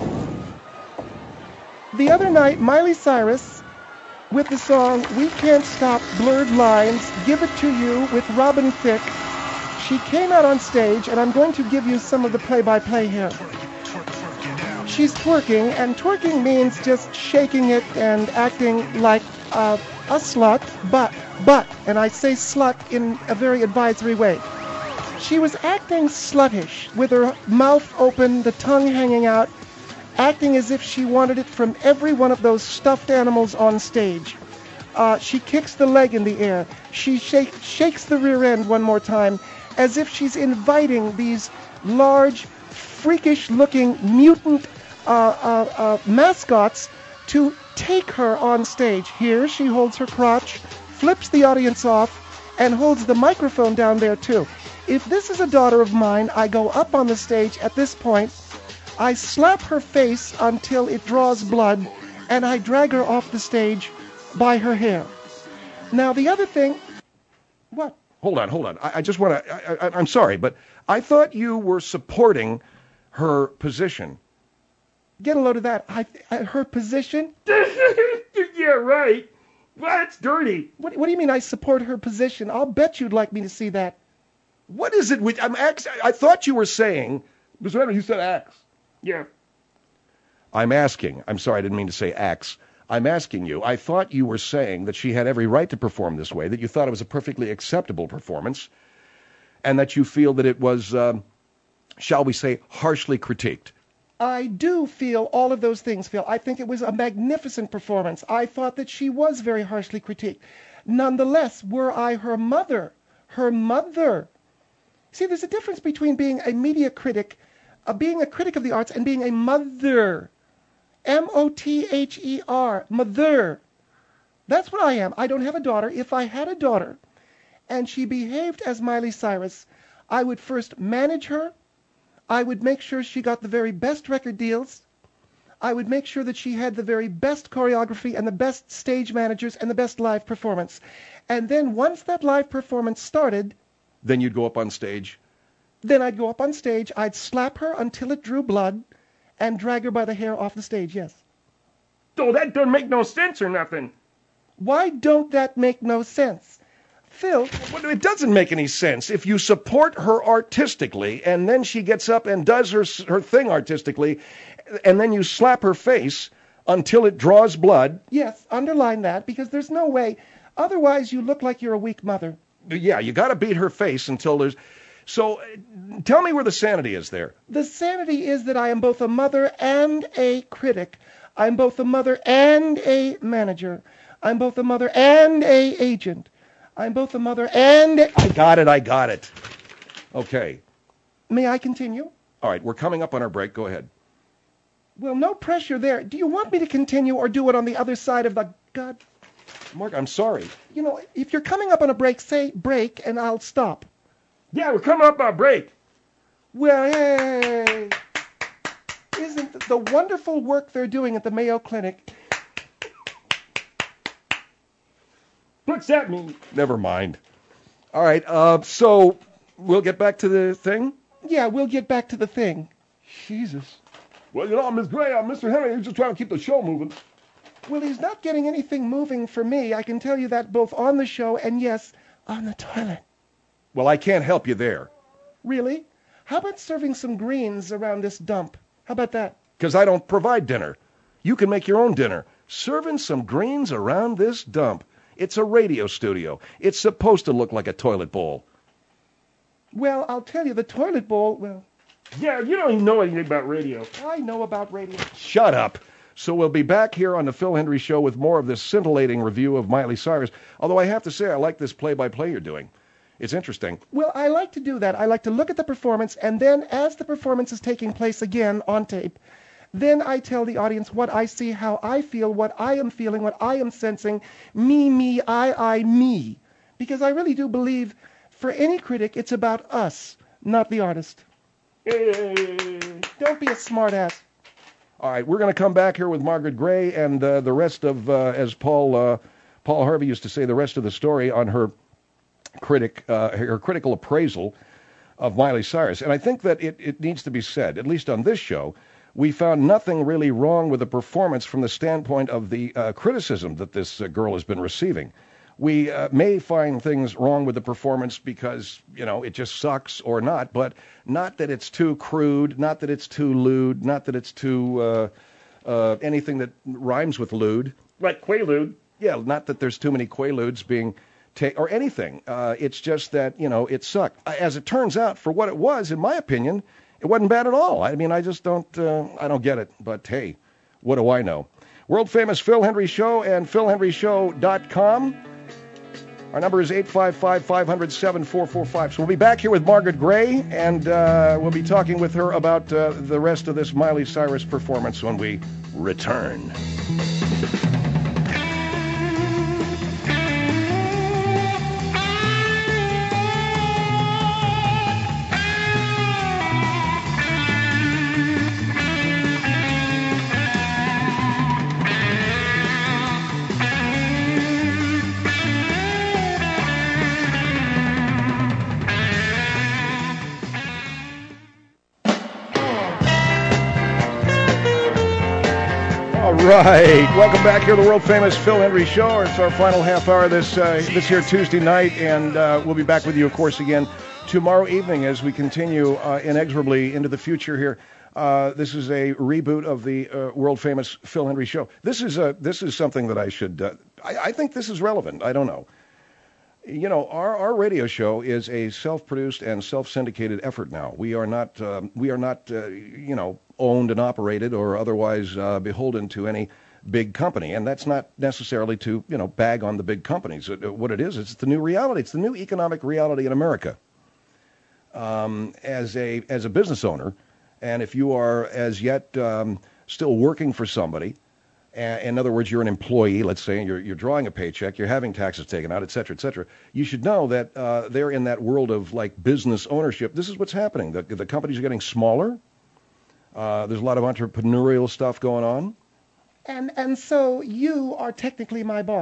The other night, Miley Cyrus, with the song We Can't Stop Blurred Lines, Give It To You with Robin Thicke, she came out on stage, and I'm going to give you some of the play-by-play here. She's twerking, and twerking means just shaking it and acting like uh, a slut, but, but, and I say slut in a very advisory way. She was acting sluttish, with her mouth open, the tongue hanging out, acting as if she wanted it from every one of those stuffed animals on stage. Uh, she kicks the leg in the air. She shake, shakes the rear end one more time, as if she's inviting these large, freakish-looking mutant uh, uh, uh, mascots to take her on stage. Here, she holds her crotch, flips the audience off, and holds the microphone down there, too. If this is a daughter of mine, I go up on the stage at this point, I slap her face until it draws blood, and I drag her off the stage by her hair. Now, the other thing... What? Hold on, hold on. I, I just want to... I'm sorry, but I thought you were supporting her position. Get a load of that. I, I, her position? Yeah, right. Well, that's dirty. What, what do you mean I support her position? I'll bet you'd like me to see that. What is it with... I'm ax- I thought you were saying... Mister Henry, you said axe. Yeah. I'm asking. I'm sorry, I didn't mean to say axe. I'm asking you. I thought you were saying that she had every right to perform this way, that you thought it was a perfectly acceptable performance, and that you feel that it was, um, shall we say, harshly critiqued. I do feel all of those things, Phil. I think it was a magnificent performance. I thought that she was very harshly critiqued. Nonetheless, were I her mother, her mother... See, there's a difference between being a media critic, uh, being a critic of the arts, and being a mother. M O T H E R, mother. That's what I am. I don't have a daughter. If I had a daughter, and she behaved as Miley Cyrus, I would first manage her. I would make sure she got the very best record deals. I would make sure that she had the very best choreography and the best stage managers and the best live performance. And then once that live performance started, Then you'd go up on stage. Then I'd go up on stage, I'd slap her until it drew blood, and drag her by the hair off the stage, yes. Oh, that doesn't make no sense or nothing. Why don't that make no sense? Phil, Well, it doesn't make any sense. If you support her artistically, and then she gets up and does her her thing artistically, and then you slap her face until it draws blood, yes, underline that, because there's no way. Otherwise, you look like you're a weak mother. yeah, you got to beat her face until there's... So, uh, tell me where the sanity is there. The sanity is that I am both a mother and a critic. I'm both a mother and a manager. I'm both a mother and a agent. I'm both a mother and a... I got it, I got it. Okay. May I continue? All right, we're coming up on our break. Go ahead. Well, no pressure there. Do you want me to continue or do it on the other side of the... God... Mark, I'm sorry. You know, if you're coming up on a break, say break, and I'll stop. Yeah, we're coming up on a break. Well, hey, isn't the wonderful work they're doing at the Mayo Clinic? What's that mean? Never mind. All right, uh, so we'll get back to the thing? Yeah, we'll get back to the thing. Jesus. Well, you know, Miss Gray, uh, Mister Henry, he's just trying to keep the show moving. Well, he's not getting anything moving for me. I can tell you that both on the show and, yes, on the toilet. Well, I can't help you there. Really? How about serving some greens around this dump? How about that? Because I don't provide dinner. You can make your own dinner. Serving some greens around this dump. It's a radio studio. It's supposed to look like a toilet bowl. Well, I'll tell you, the toilet bowl, well, Yeah, you don't even know anything about radio. I know about radio. Shut up. So we'll be back here on the Phil Hendry Show with more of this scintillating review of Miley Cyrus. Although I have to say I like this play-by-play you're doing. It's interesting. Well, I like to do that. I like to look at the performance, and then as the performance is taking place again on tape, then I tell the audience what I see, how I feel, what I am feeling, what I am sensing, me, me, I, I, me. Because I really do believe for any critic, it's about us, not the artist. Hey. Don't be a smartass. All right, we're going to come back here with Margaret Gray and uh, the rest of, uh, as Paul uh, Paul Harvey used to say, the rest of the story on her critic, uh, her critical appraisal of Miley Cyrus. And I think that it, it needs to be said, at least on this show, we found nothing really wrong with the performance from the standpoint of the uh, criticism that this uh, girl has been receiving. We uh, may find things wrong with the performance because, you know, it just sucks or not, but not that it's too crude, not that it's too lewd, not that it's too uh, uh, anything that rhymes with lewd. Like Quaalude. Yeah, not that there's too many Quaaludes being taken or anything. Uh, it's just that, you know, it sucked. As it turns out, for what it was, in my opinion, it wasn't bad at all. I mean, I just don't, uh, I don't get it. But hey, what do I know? World famous Phil Hendry Show and phil hendry show dot com. Our number is eight five five, five zero zero, seven four four five. So we'll be back here with Margaret Gray, and uh, we'll be talking with her about uh, the rest of this Miley Cyrus performance when we return. Right. Welcome back here to the world famous Phil Hendry Show. It's our final half hour this uh, this here Tuesday night, and uh, we'll be back with you, of course, again tomorrow evening as we continue uh, inexorably into the future here. Uh, this is a reboot of the uh, world famous Phil Hendry Show. This is a this is something that I should. Uh, I, I think this is relevant. I don't know. You know, our, our radio show is a self-produced and self-syndicated effort now. We are not um, we are not uh, you know owned and operated or otherwise uh, beholden to any big company, and that's not necessarily to you know bag on the big companies. What it is, it's the new reality. It's the new economic reality in America. Um, as a as a business owner, and if you are as yet um, still working for somebody. In other words, you're an employee, let's say, and you're, you're drawing a paycheck, you're having taxes taken out, et cetera, et cetera. You should know that uh, they're in that world of, like, business ownership. This is what's happening. The, the companies are getting smaller. Uh, there's a lot of entrepreneurial stuff going on. And and so you are technically my boss.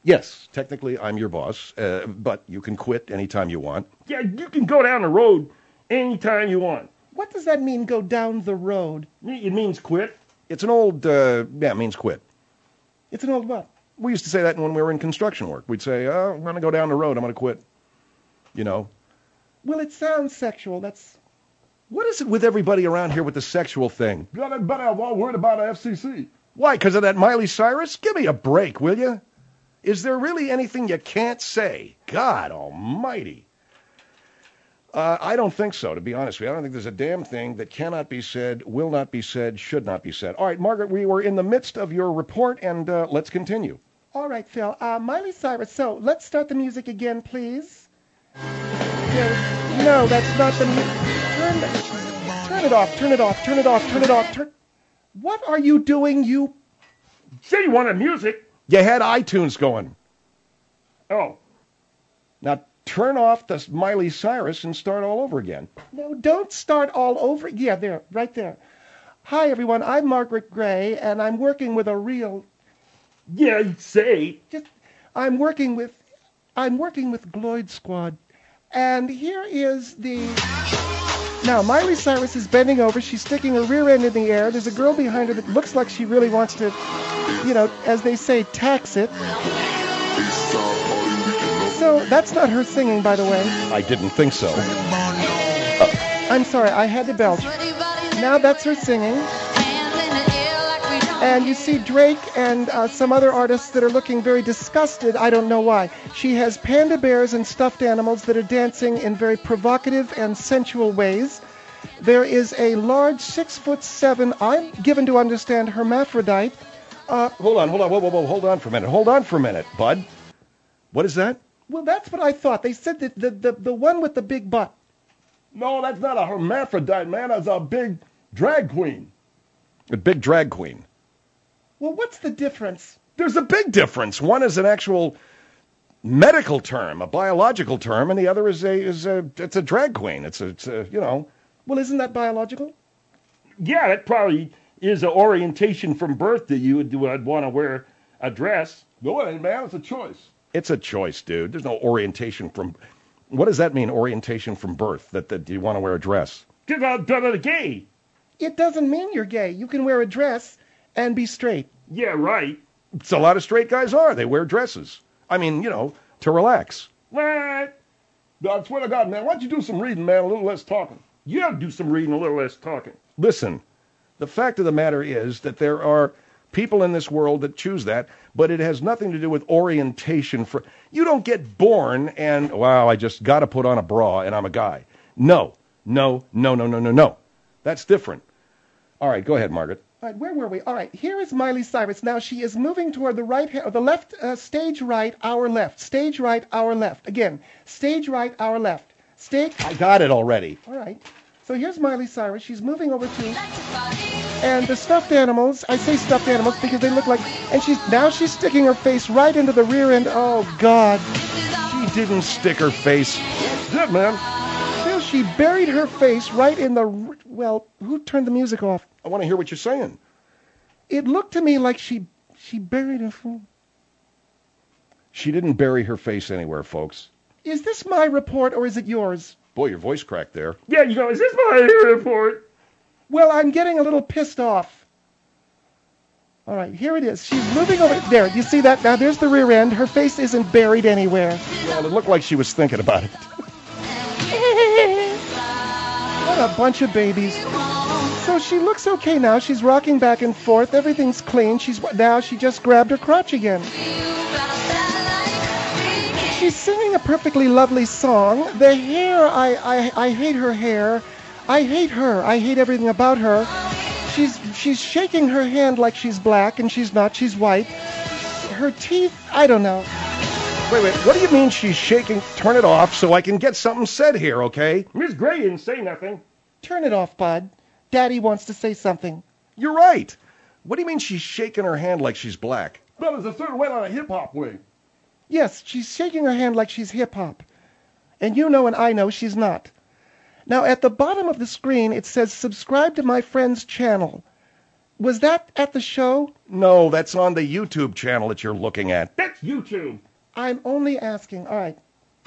Yes, technically I'm your boss, uh, but you can quit anytime you want. Yeah, you can go down the road anytime you want. What does that mean, go down the road? It means quit. It's an old, uh, yeah, it means quit. It's an old what? We used to say that when we were in construction work. We'd say, oh, I'm going to go down the road. I'm going to quit. You know. Well, it sounds sexual. That's... What is it with everybody around here with the sexual thing? Got everybody all worried about the F C C. Why, because of that Miley Cyrus? Give me a break, will you? Is there really anything you can't say? God almighty. Uh, I don't think so, to be honest with you. I don't think there's a damn thing that cannot be said, will not be said, should not be said. All right, Margaret, we were in the midst of your report, and uh, let's continue. All right, Phil. Uh, Miley Cyrus. So let's start the music again, please. There, no, that's not the music. Turn, turn it off, turn it off, turn it off, turn it off. Turn... What are you doing, you... Say you wanted music. You had iTunes going. Oh. Now, turn off the Miley Cyrus and start all over again. No, don't start all over. Yeah, there, right there. Hi, everyone. I'm Margaret Gray, and I'm working with a real... Yeah, you say. Just, I'm working with... I'm working with Gloyd Squad. And here is the... Now, Miley Cyrus is bending over. She's sticking her rear end in the air. There's a girl behind her that looks like she really wants to, you know, as they say, tax it. So that's not her singing, by the way. I didn't think so. Oh. I'm sorry, I had to belch. Now that's her singing. And you see Drake and uh, some other artists that are looking very disgusted. I don't know why. She has panda bears and stuffed animals that are dancing in very provocative and sensual ways. There is a large six foot seven, I'm given to understand, hermaphrodite. Uh, hold on, hold on, whoa, whoa, whoa, hold on for a minute. Hold on for a minute, bud. What is that? Well, that's what I thought. They said that the, the, the one with the big butt. No, that's not a hermaphrodite, man. That's a big drag queen. A big drag queen. Well, what's the difference? There's a big difference. One is an actual medical term, a biological term, and the other is a is a it's a drag queen. It's a, it's a you know. Well, isn't that biological? Yeah, that probably is an orientation from birth that you would, would want to wear a dress. No, it ain't, man. It's a choice. It's a choice, dude. There's no orientation from. What does that mean? Orientation from birth? That that you want to wear a dress? Because I'm done gay. It doesn't mean you're gay. You can wear a dress and be straight. Yeah, right. So a lot of straight guys are. They wear dresses. I mean, you know, to relax. What? I swear to God, man, why don't you do some reading, man, a little less talking? You have to do some reading, a little less talking. Listen, the fact of the matter is that there are people in this world that choose that, but it has nothing to do with orientation. For you don't get born and, wow, I just got to put on a bra and I'm a guy. No, no, no, no, no, no, no. That's different. All right, go ahead, Margaret. All right, where were we? All right, here is Miley Cyrus. Now she is moving toward the right, or the left, uh, stage right, our left. Stage right, our left. Again, stage right, our left. Stage. I got it already. All right. So here's Miley Cyrus. She's moving over to, and the stuffed animals. I say stuffed animals because they look like. And she's now she's sticking her face right into the rear end. Oh God. She didn't stick her face. Good man. Well, she buried her face right in the. Well, who turned the music off? I want to hear what you're saying. It looked to me like she she buried her face. She didn't bury her face anywhere, folks. Is this my report or is it yours? Boy, your voice cracked there. Yeah, you go, is this my report? Well, I'm getting a little pissed off. All right, here it is. She's moving over. There, you see that? Now there's the rear end. Her face isn't buried anywhere. Well, it looked like she was thinking about it. What a bunch of babies. So she looks okay now. She's rocking back and forth. Everything's clean. She's now she just grabbed her crotch again. She's singing a perfectly lovely song. The hair, I, I, I hate her hair. I hate her. I hate everything about her. She's she's shaking her hand like she's black, and she's not. She's white. Her teeth, I don't know. Wait, wait. What do you mean she's shaking? Turn it off so I can get something said here, okay? Miss Gray didn't say nothing. Turn it off, bud. Daddy wants to say something. You're right. What do you mean she's shaking her hand like she's black? Well, there's a certain way, not a hip-hop way. Yes, she's shaking her hand like she's hip-hop. And you know and I know she's not. Now, at the bottom of the screen, it says, subscribe to my friend's channel. Was that at the show? No, that's on the YouTube channel that you're looking at. That's YouTube. I'm only asking. All right.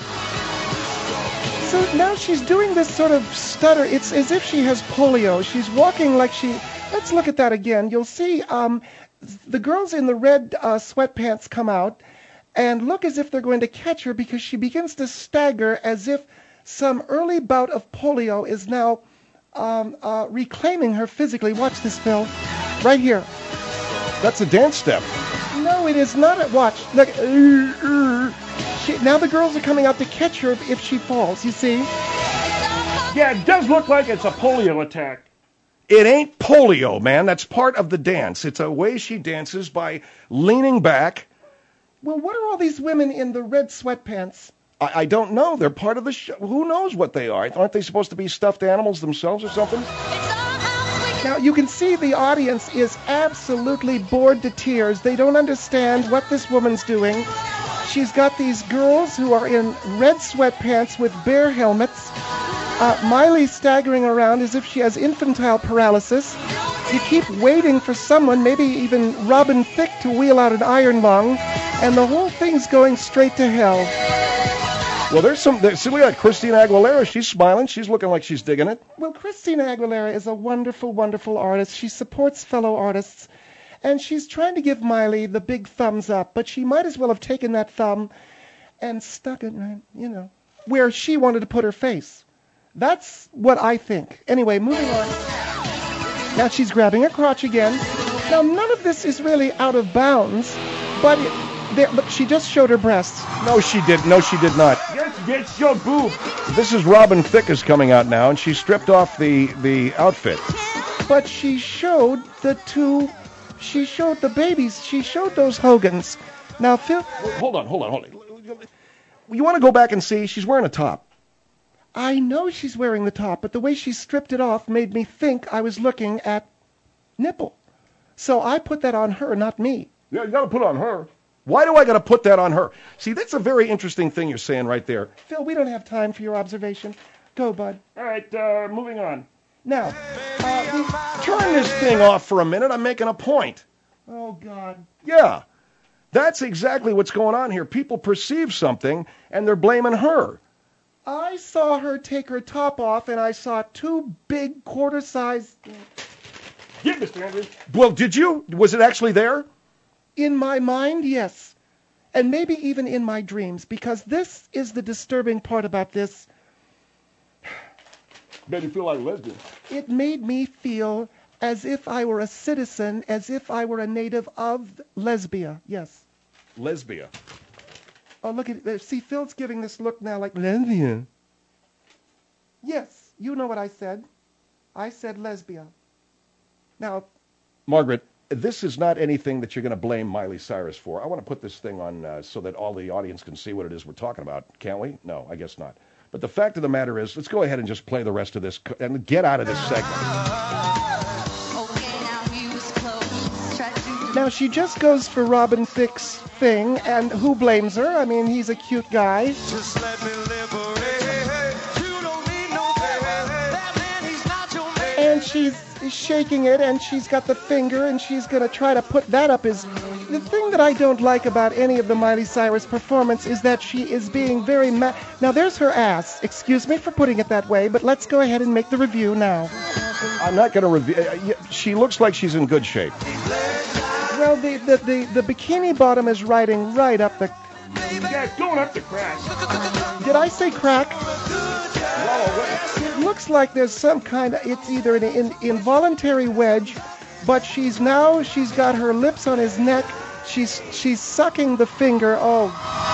So now she's doing this sort of stutter. It's as if she has polio. She's walking like she... Let's look at that again. You'll see um, the girls in the red uh, sweatpants come out and look as if they're going to catch her because she begins to stagger as if some early bout of polio is now um, uh, reclaiming her physically. Watch this, Phil. Right here. That's a dance step. No, it is not. A, watch. Look. Uh, uh. She, now the girls are coming out to catch her if, if she falls, you see? Yeah, it does look like it's a polio attack. It ain't polio, man. That's part of the dance. It's a way she dances by leaning back. Well, what are all these women in the red sweatpants? I, I don't know. They're part of the show. Who knows what they are? Aren't they supposed to be stuffed animals themselves or something? Now, you can see the audience is absolutely bored to tears. They don't understand what this woman's doing. She's got these girls who are in red sweatpants with bear helmets. Uh, Miley staggering around as if she has infantile paralysis. You keep waiting for someone, maybe even Robin Thicke, to wheel out an iron lung, and the whole thing's going straight to hell. Well, there's some... There, see, we got Christina Aguilera. She's smiling. She's looking like she's digging it. Well, Christina Aguilera is a wonderful, wonderful artist. She supports fellow artists. And she's trying to give Miley the big thumbs up, but she might as well have taken that thumb and stuck it, right, you know, where she wanted to put her face. That's what I think. Anyway, moving on. Now she's grabbing her crotch again. Now, none of this is really out of bounds, but it, there, look, she just showed her breasts. No, she did. No, she did not. Yes, yes, your boob. This is Robin Thicke is coming out now, and she stripped off the, the outfit. But she showed the two... She showed the babies. She showed those Hogans. Now, Phil... Hold on, hold on, hold on. You want to go back and see? She's wearing a top. I know she's wearing the top, but the way she stripped it off made me think I was looking at nipple. So I put that on her, not me. Yeah, you got to put it on her. Why do I got to put that on her? See, that's a very interesting thing you're saying right there. Phil, we don't have time for your observation. Go, bud. All right, uh, moving on. Now, uh, turn this thing off for a minute. I'm making a point. Oh, God. Yeah. That's exactly what's going on here. People perceive something, and they're blaming her. I saw her take her top off, and I saw two big quarter-size... Get Mister Andrews. Well, did you? Was it actually there? In my mind, yes. And maybe even in my dreams, because this is the disturbing part about this. Made you feel like a lesbian. It made me feel as if I were a citizen, as if I were a native of Lesbia. Yes. Lesbia. Oh, look at it. See, Phil's giving this look now like Lesbia. Yes, you know what I said. I said Lesbia. Now, Margaret, this is not anything that you're going to blame Miley Cyrus for. I want to put this thing on uh, so that all the audience can see what it is we're talking about. Can't we? No, I guess not. But the fact of the matter is, let's go ahead and just play the rest of this and get out of this segment. Now, she just goes for Robin Thicke's thing, and who blames her? I mean, he's a cute guy. Just let me liberate. You don't need no that man, he's not your man. And she's shaking it, and she's got the finger, and she's going to try to put that up as... The thing that I don't like about any of the Miley Cyrus performance is that she is being very... Ma- now, there's her ass. Excuse me for putting it that way, but let's go ahead and make the review now. I'm not going to review... She looks like she's in good shape. Well, the, the, the, the bikini bottom is riding right up the... Yeah, it's going up the crack. Did I say crack? It looks like there's some kind of... It's either an in, involuntary wedge, but she's now... She's got her lips on his neck. She's she's sucking the finger. Oh.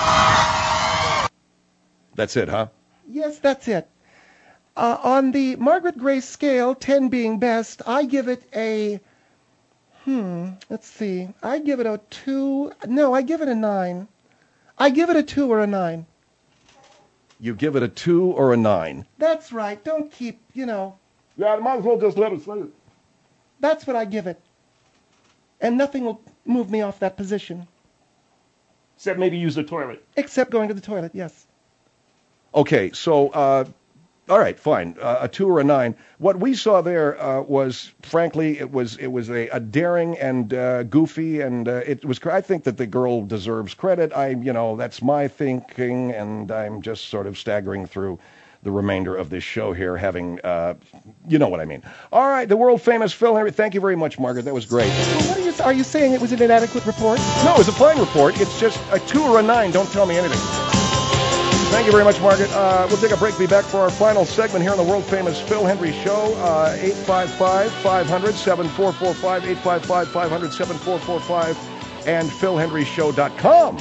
That's it, huh? Yes, that's it. Uh, on the Margaret Grace scale, ten being best, I give it a... Hmm, let's see. I give it a two. No, I give it a nine. I give it a two or a nine. You give it a two or a nine. That's right. Don't keep, you know. Yeah, I might as well just let us say it. That's what I give it. And nothing will move me off that position. Except maybe use the toilet. Except going to the toilet, yes. Okay, so uh, All right, fine. Uh, a two or a nine. What we saw there uh, was, frankly, it was it was a, a daring and uh, goofy, and uh, it was. I think that the girl deserves credit. I, you know, that's my thinking, and I'm just sort of staggering through the remainder of this show here, having, uh, you know what I mean. All right, the world famous Phil Henry. Thank you very much, Margaret. That was great. Well, what are you? Are you saying it was an inadequate report? No, it was a fine report. It's just a two or a nine. Don't tell me anything. Thank you very much, Margaret. Uh, we'll take a break. Be back for our final segment here on the world-famous Phil Henry Show. Uh, eight five five, five hundred, seven four four five, eight five five, five hundred, seven four four five, and phil henry show dot com.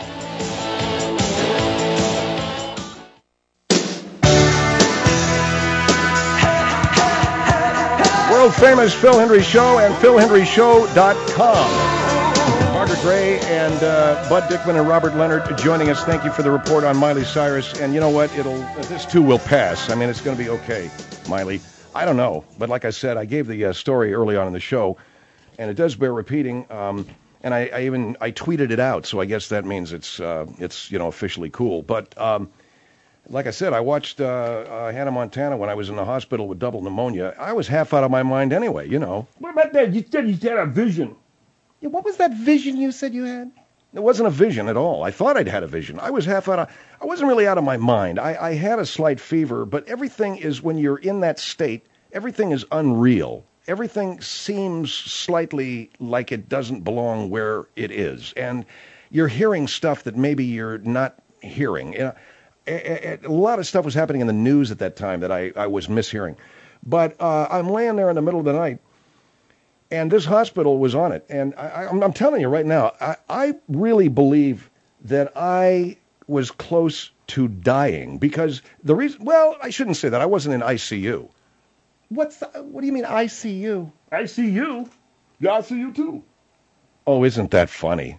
World-famous Phil Henry Show and phil henry show dot com. Margaret Gray and uh, Bud Dickman and Robert Leonard joining us. Thank you for the report on Miley Cyrus. And you know what? It'll this too will pass. I mean, it's going to be okay, Miley. I don't know, but like I said, I gave the uh, story early on in the show, and it does bear repeating. Um, and I, I even I tweeted it out, so I guess that means it's uh, it's you know officially cool. But um, like I said, I watched uh, uh, Hannah Montana when I was in the hospital with double pneumonia. I was half out of my mind anyway, you know. What about that? You said you had a vision. Yeah, what was that vision you said you had? It wasn't a vision at all. I thought I'd had a vision. I was half out of, I wasn't really out of my mind. I, I had a slight fever, but everything is, when you're in that state, everything is unreal. Everything seems slightly like it doesn't belong where it is. And you're hearing stuff that maybe you're not hearing. You know, a, a, a lot of stuff was happening in the news at that time that I, I was mishearing. But uh, I'm laying there in the middle of the night, and this hospital was on it. And I, I'm, I'm telling you right now, I, I really believe that I was close to dying because the reason, well, I shouldn't say that. I wasn't in I C U. What's the, what do you mean I C U? I see you. Yeah, I see you too. Oh, isn't that funny?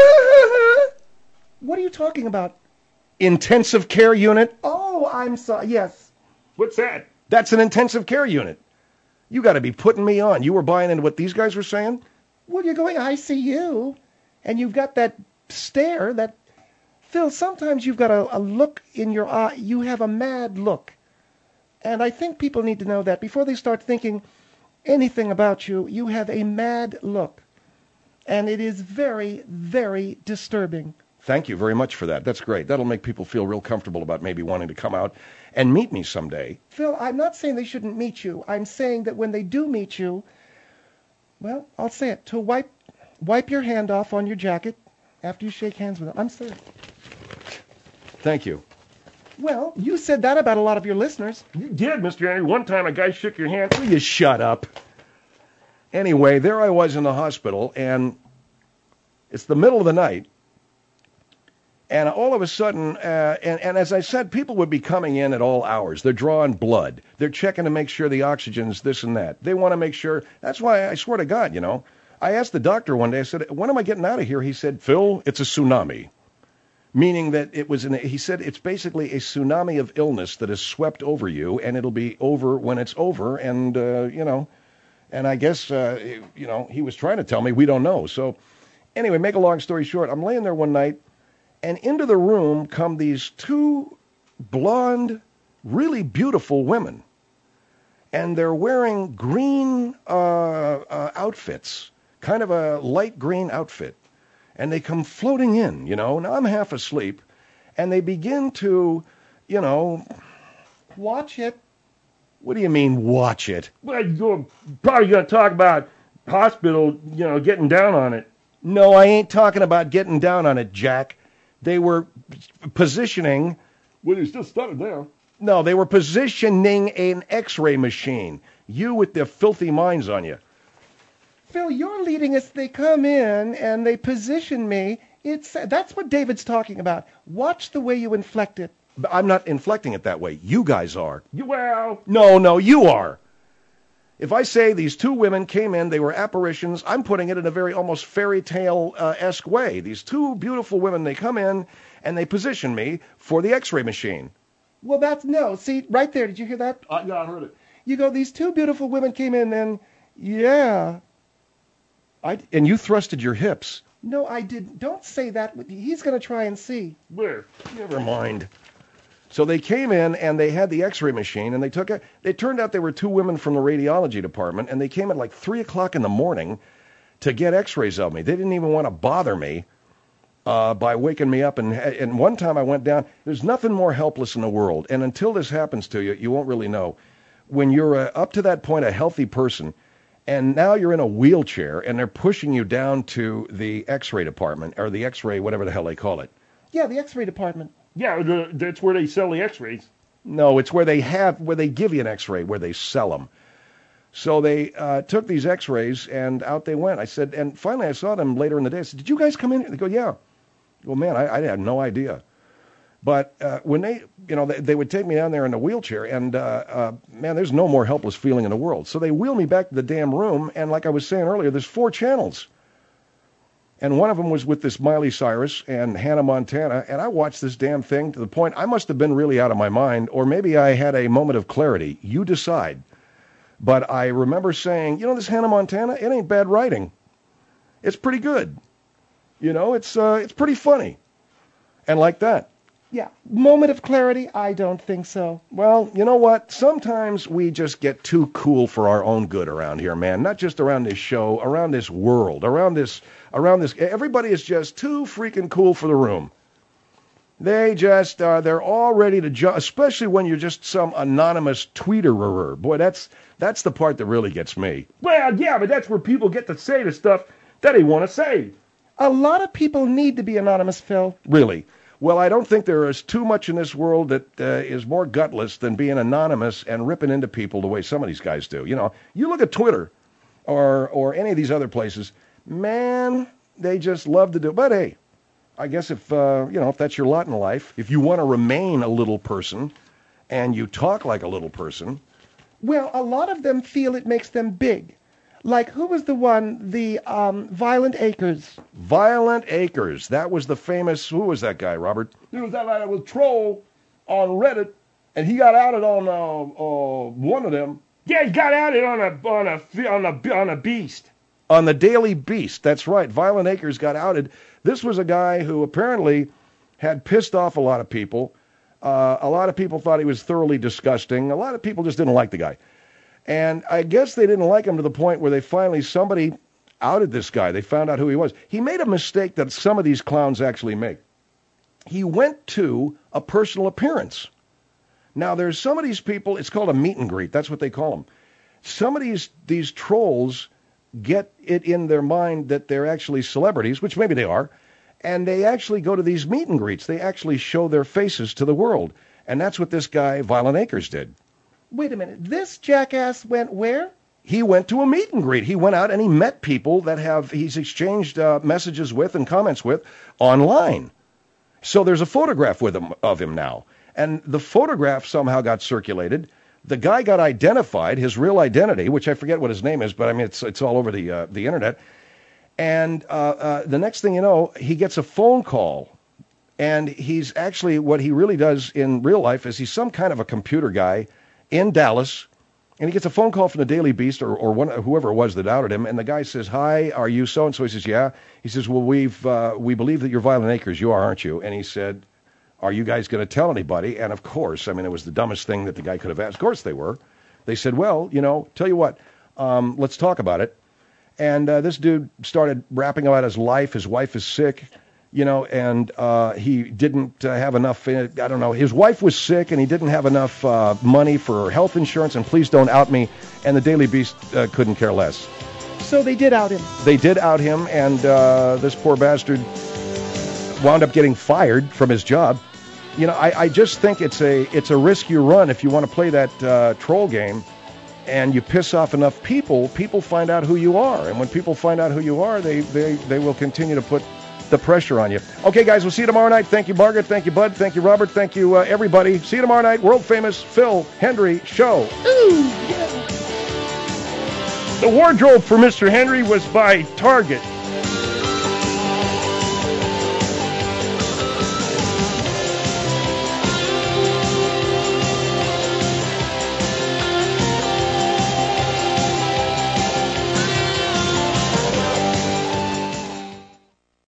What are you talking about? Intensive care unit? Oh, I'm sorry. Yes. What's that? That's an intensive care unit. You got to be putting me on. You were buying into what these guys were saying? Well, you're going I C U, and you've got that stare, that... Phil, sometimes you've got a, a look in your eye. You have a mad look. And I think people need to know that before they start thinking anything about you, you have a mad look. And it is very, very disturbing. Thank you very much for that. That's great. That'll make people feel real comfortable about maybe wanting to come out and meet me someday. Phil, I'm not saying they shouldn't meet you. I'm saying that when they do meet you, well, I'll say it, to wipe wipe your hand off on your jacket after you shake hands with them. I'm serious. Thank you. Well, you said that about a lot of your listeners. You did, Mister Henry. One time a guy shook your hand. Will you shut up? Anyway, there I was in the hospital, and it's the middle of the night. And all of a sudden, uh, and, and as I said, people would be coming in at all hours. They're drawing blood. They're checking to make sure the oxygen's this and that. They want to make sure. That's why I swear to God, you know, I asked the doctor one day, I said, when am I getting out of here? He said, Phil, it's a tsunami. Meaning that it was, an, he said, it's basically a tsunami of illness that has swept over you, and it'll be over when it's over. And, uh, you know, and I guess, uh, you know, he was trying to tell me, we don't know. So anyway, make a long story short, I'm laying there one night, and into the room come these two blonde, really beautiful women. And they're wearing green uh, uh, outfits, kind of a light green outfit. And they come floating in, you know. Now, I'm half asleep. And they begin to, you know... Watch it. What do you mean, watch it? Well, you're probably going to talk about hospital, you know, getting down on it. No, I ain't talking about getting down on it, Jack. They were positioning... Well, you still started there. No, they were positioning an X-ray machine. You with the filthy minds on you. Phil, you're leading us. They come in and they position me. It's that's what David's talking about. Watch the way you inflect it. I'm not inflecting it that way. You guys are. You, well... No, no, you are. If I say these two women came in, they were apparitions, I'm putting it in a very almost fairy tale-esque way. These two beautiful women, they come in and they position me for the X-ray machine. Well, that's, no, see, right there, did you hear that? Uh, yeah, I heard it. You go, these two beautiful women came in and, yeah. I, and you thrusted your hips. No, I didn't. Don't say that. He's going to try and see. Where? Never mind. So they came in and they had the X-ray machine and they took it. It turned out they were two women from the radiology department and they came at like three o'clock in the morning to get X-rays of me. They didn't even want to bother me uh, by waking me up. And and one time I went down. There's nothing more helpless in the world. And until this happens to you, you won't really know. When you're uh, up to that point, a healthy person, and now you're in a wheelchair and they're pushing you down to the X-ray department or the X-ray, whatever the hell they call it. Yeah, the X-ray department. Yeah, the, that's where they sell the X-rays. No, it's where they have, where they give you an X-ray, where they sell them. So they uh, took these X-rays and out they went. I said, and finally I saw them later in the day. I said, "Did you guys come in here?" They go, "Yeah." Well, man, I, I had no idea. But uh, when they, you know, they, they would take me down there in the wheelchair, and uh, uh, man, there's no more helpless feeling in the world. So they wheel me back to the damn room, and like I was saying earlier, there's four channels. And one of them was with this Miley Cyrus and Hannah Montana, and I watched this damn thing to the point I must have been really out of my mind, or maybe I had a moment of clarity. You decide. But I remember saying, you know, this Hannah Montana, it ain't bad writing. It's pretty good. You know, it's uh, it's pretty funny. And like that. Yeah, moment of clarity? I don't think so. Well, you know what? Sometimes we just get too cool for our own good around here, man. Not just around this show, around this world, around this, around this. Everybody is just too freaking cool for the room. They just, uh, they're all ready to jump, especially when you're just some anonymous tweeterer. Boy, that's that's the part that really gets me. Well, yeah, but that's where people get to say the stuff that they want to say. A lot of people need to be anonymous, Phil. Really? Well, I don't think there is too much in this world that uh, is more gutless than being anonymous and ripping into people the way some of these guys do. You know, you look at Twitter or or any of these other places, man, they just love to do. But hey, I guess if uh, you know if that's your lot in life, if you want to remain a little person and you talk like a little person, well, a lot of them feel it makes them big. Like, who was the one, the um, Violent Acres? Violent Acres. That was the famous, who was that guy, Robert? There was that guy with troll on Reddit, and he got outed on uh, uh, one of them. Yeah, he got outed on a on a on a on a beast. On the Daily Beast. That's right. Violent Acres got outed. This was a guy who apparently had pissed off a lot of people. Uh, a lot of people thought he was thoroughly disgusting. A lot of people just didn't like the guy. And I guess they didn't like him to the point where they finally, somebody outed this guy. They found out who he was. He made a mistake that some of these clowns actually make. He went to a personal appearance. Now, there's some of these people, it's called a meet and greet. That's what they call them. Some of these, these trolls get it in their mind that they're actually celebrities, which maybe they are, and they actually go to these meet and greets. They actually show their faces to the world. And that's what this guy, Violent Acres, did. Wait a minute. This jackass went where? He went to a meet and greet. He went out and he met people that have he's exchanged uh, messages with and comments with online. So there's a photograph with him of him now. And the photograph somehow got circulated. The guy got identified, his real identity, which I forget what his name is, but I mean, it's it's all over the uh, the internet. And uh, uh, the next thing you know, he gets a phone call. And he's actually, what he really does in real life is he's some kind of a computer guy in Dallas, and he gets a phone call from the Daily Beast or, or one, whoever it was that outed him, and the guy says, "Hi, are you so-and-so?" He says, "Yeah." He says, "Well, we've uh, we believe that you're Violent Acres. You are, aren't you?" And he said, "Are you guys going to tell anybody?" And of course, I mean, it was the dumbest thing that the guy could have asked. Of course they were. They said, "Well, you know, tell you what, um, let's talk about it." And uh, this dude started rapping about his life. His wife is sick. You know, and uh, he didn't uh, have enough, I don't know, his wife was sick and he didn't have enough uh, money for health insurance, and please don't out me, and the Daily Beast uh, couldn't care less. So they did out him. They did out him, and uh, this poor bastard wound up getting fired from his job. You know, I, I just think it's a it's a risk you run if you want to play that uh, troll game, and you piss off enough people, people find out who you are, and when people find out who you are, they, they, they will continue to put the pressure on you. Okay, guys, we'll see you tomorrow night. Thank you, Margaret. Thank you, Bud. Thank you, Robert. Thank you, uh, everybody. See you tomorrow night. World famous Phil Hendrie Show. Ooh, yeah. The wardrobe for Mister Henry was by Target.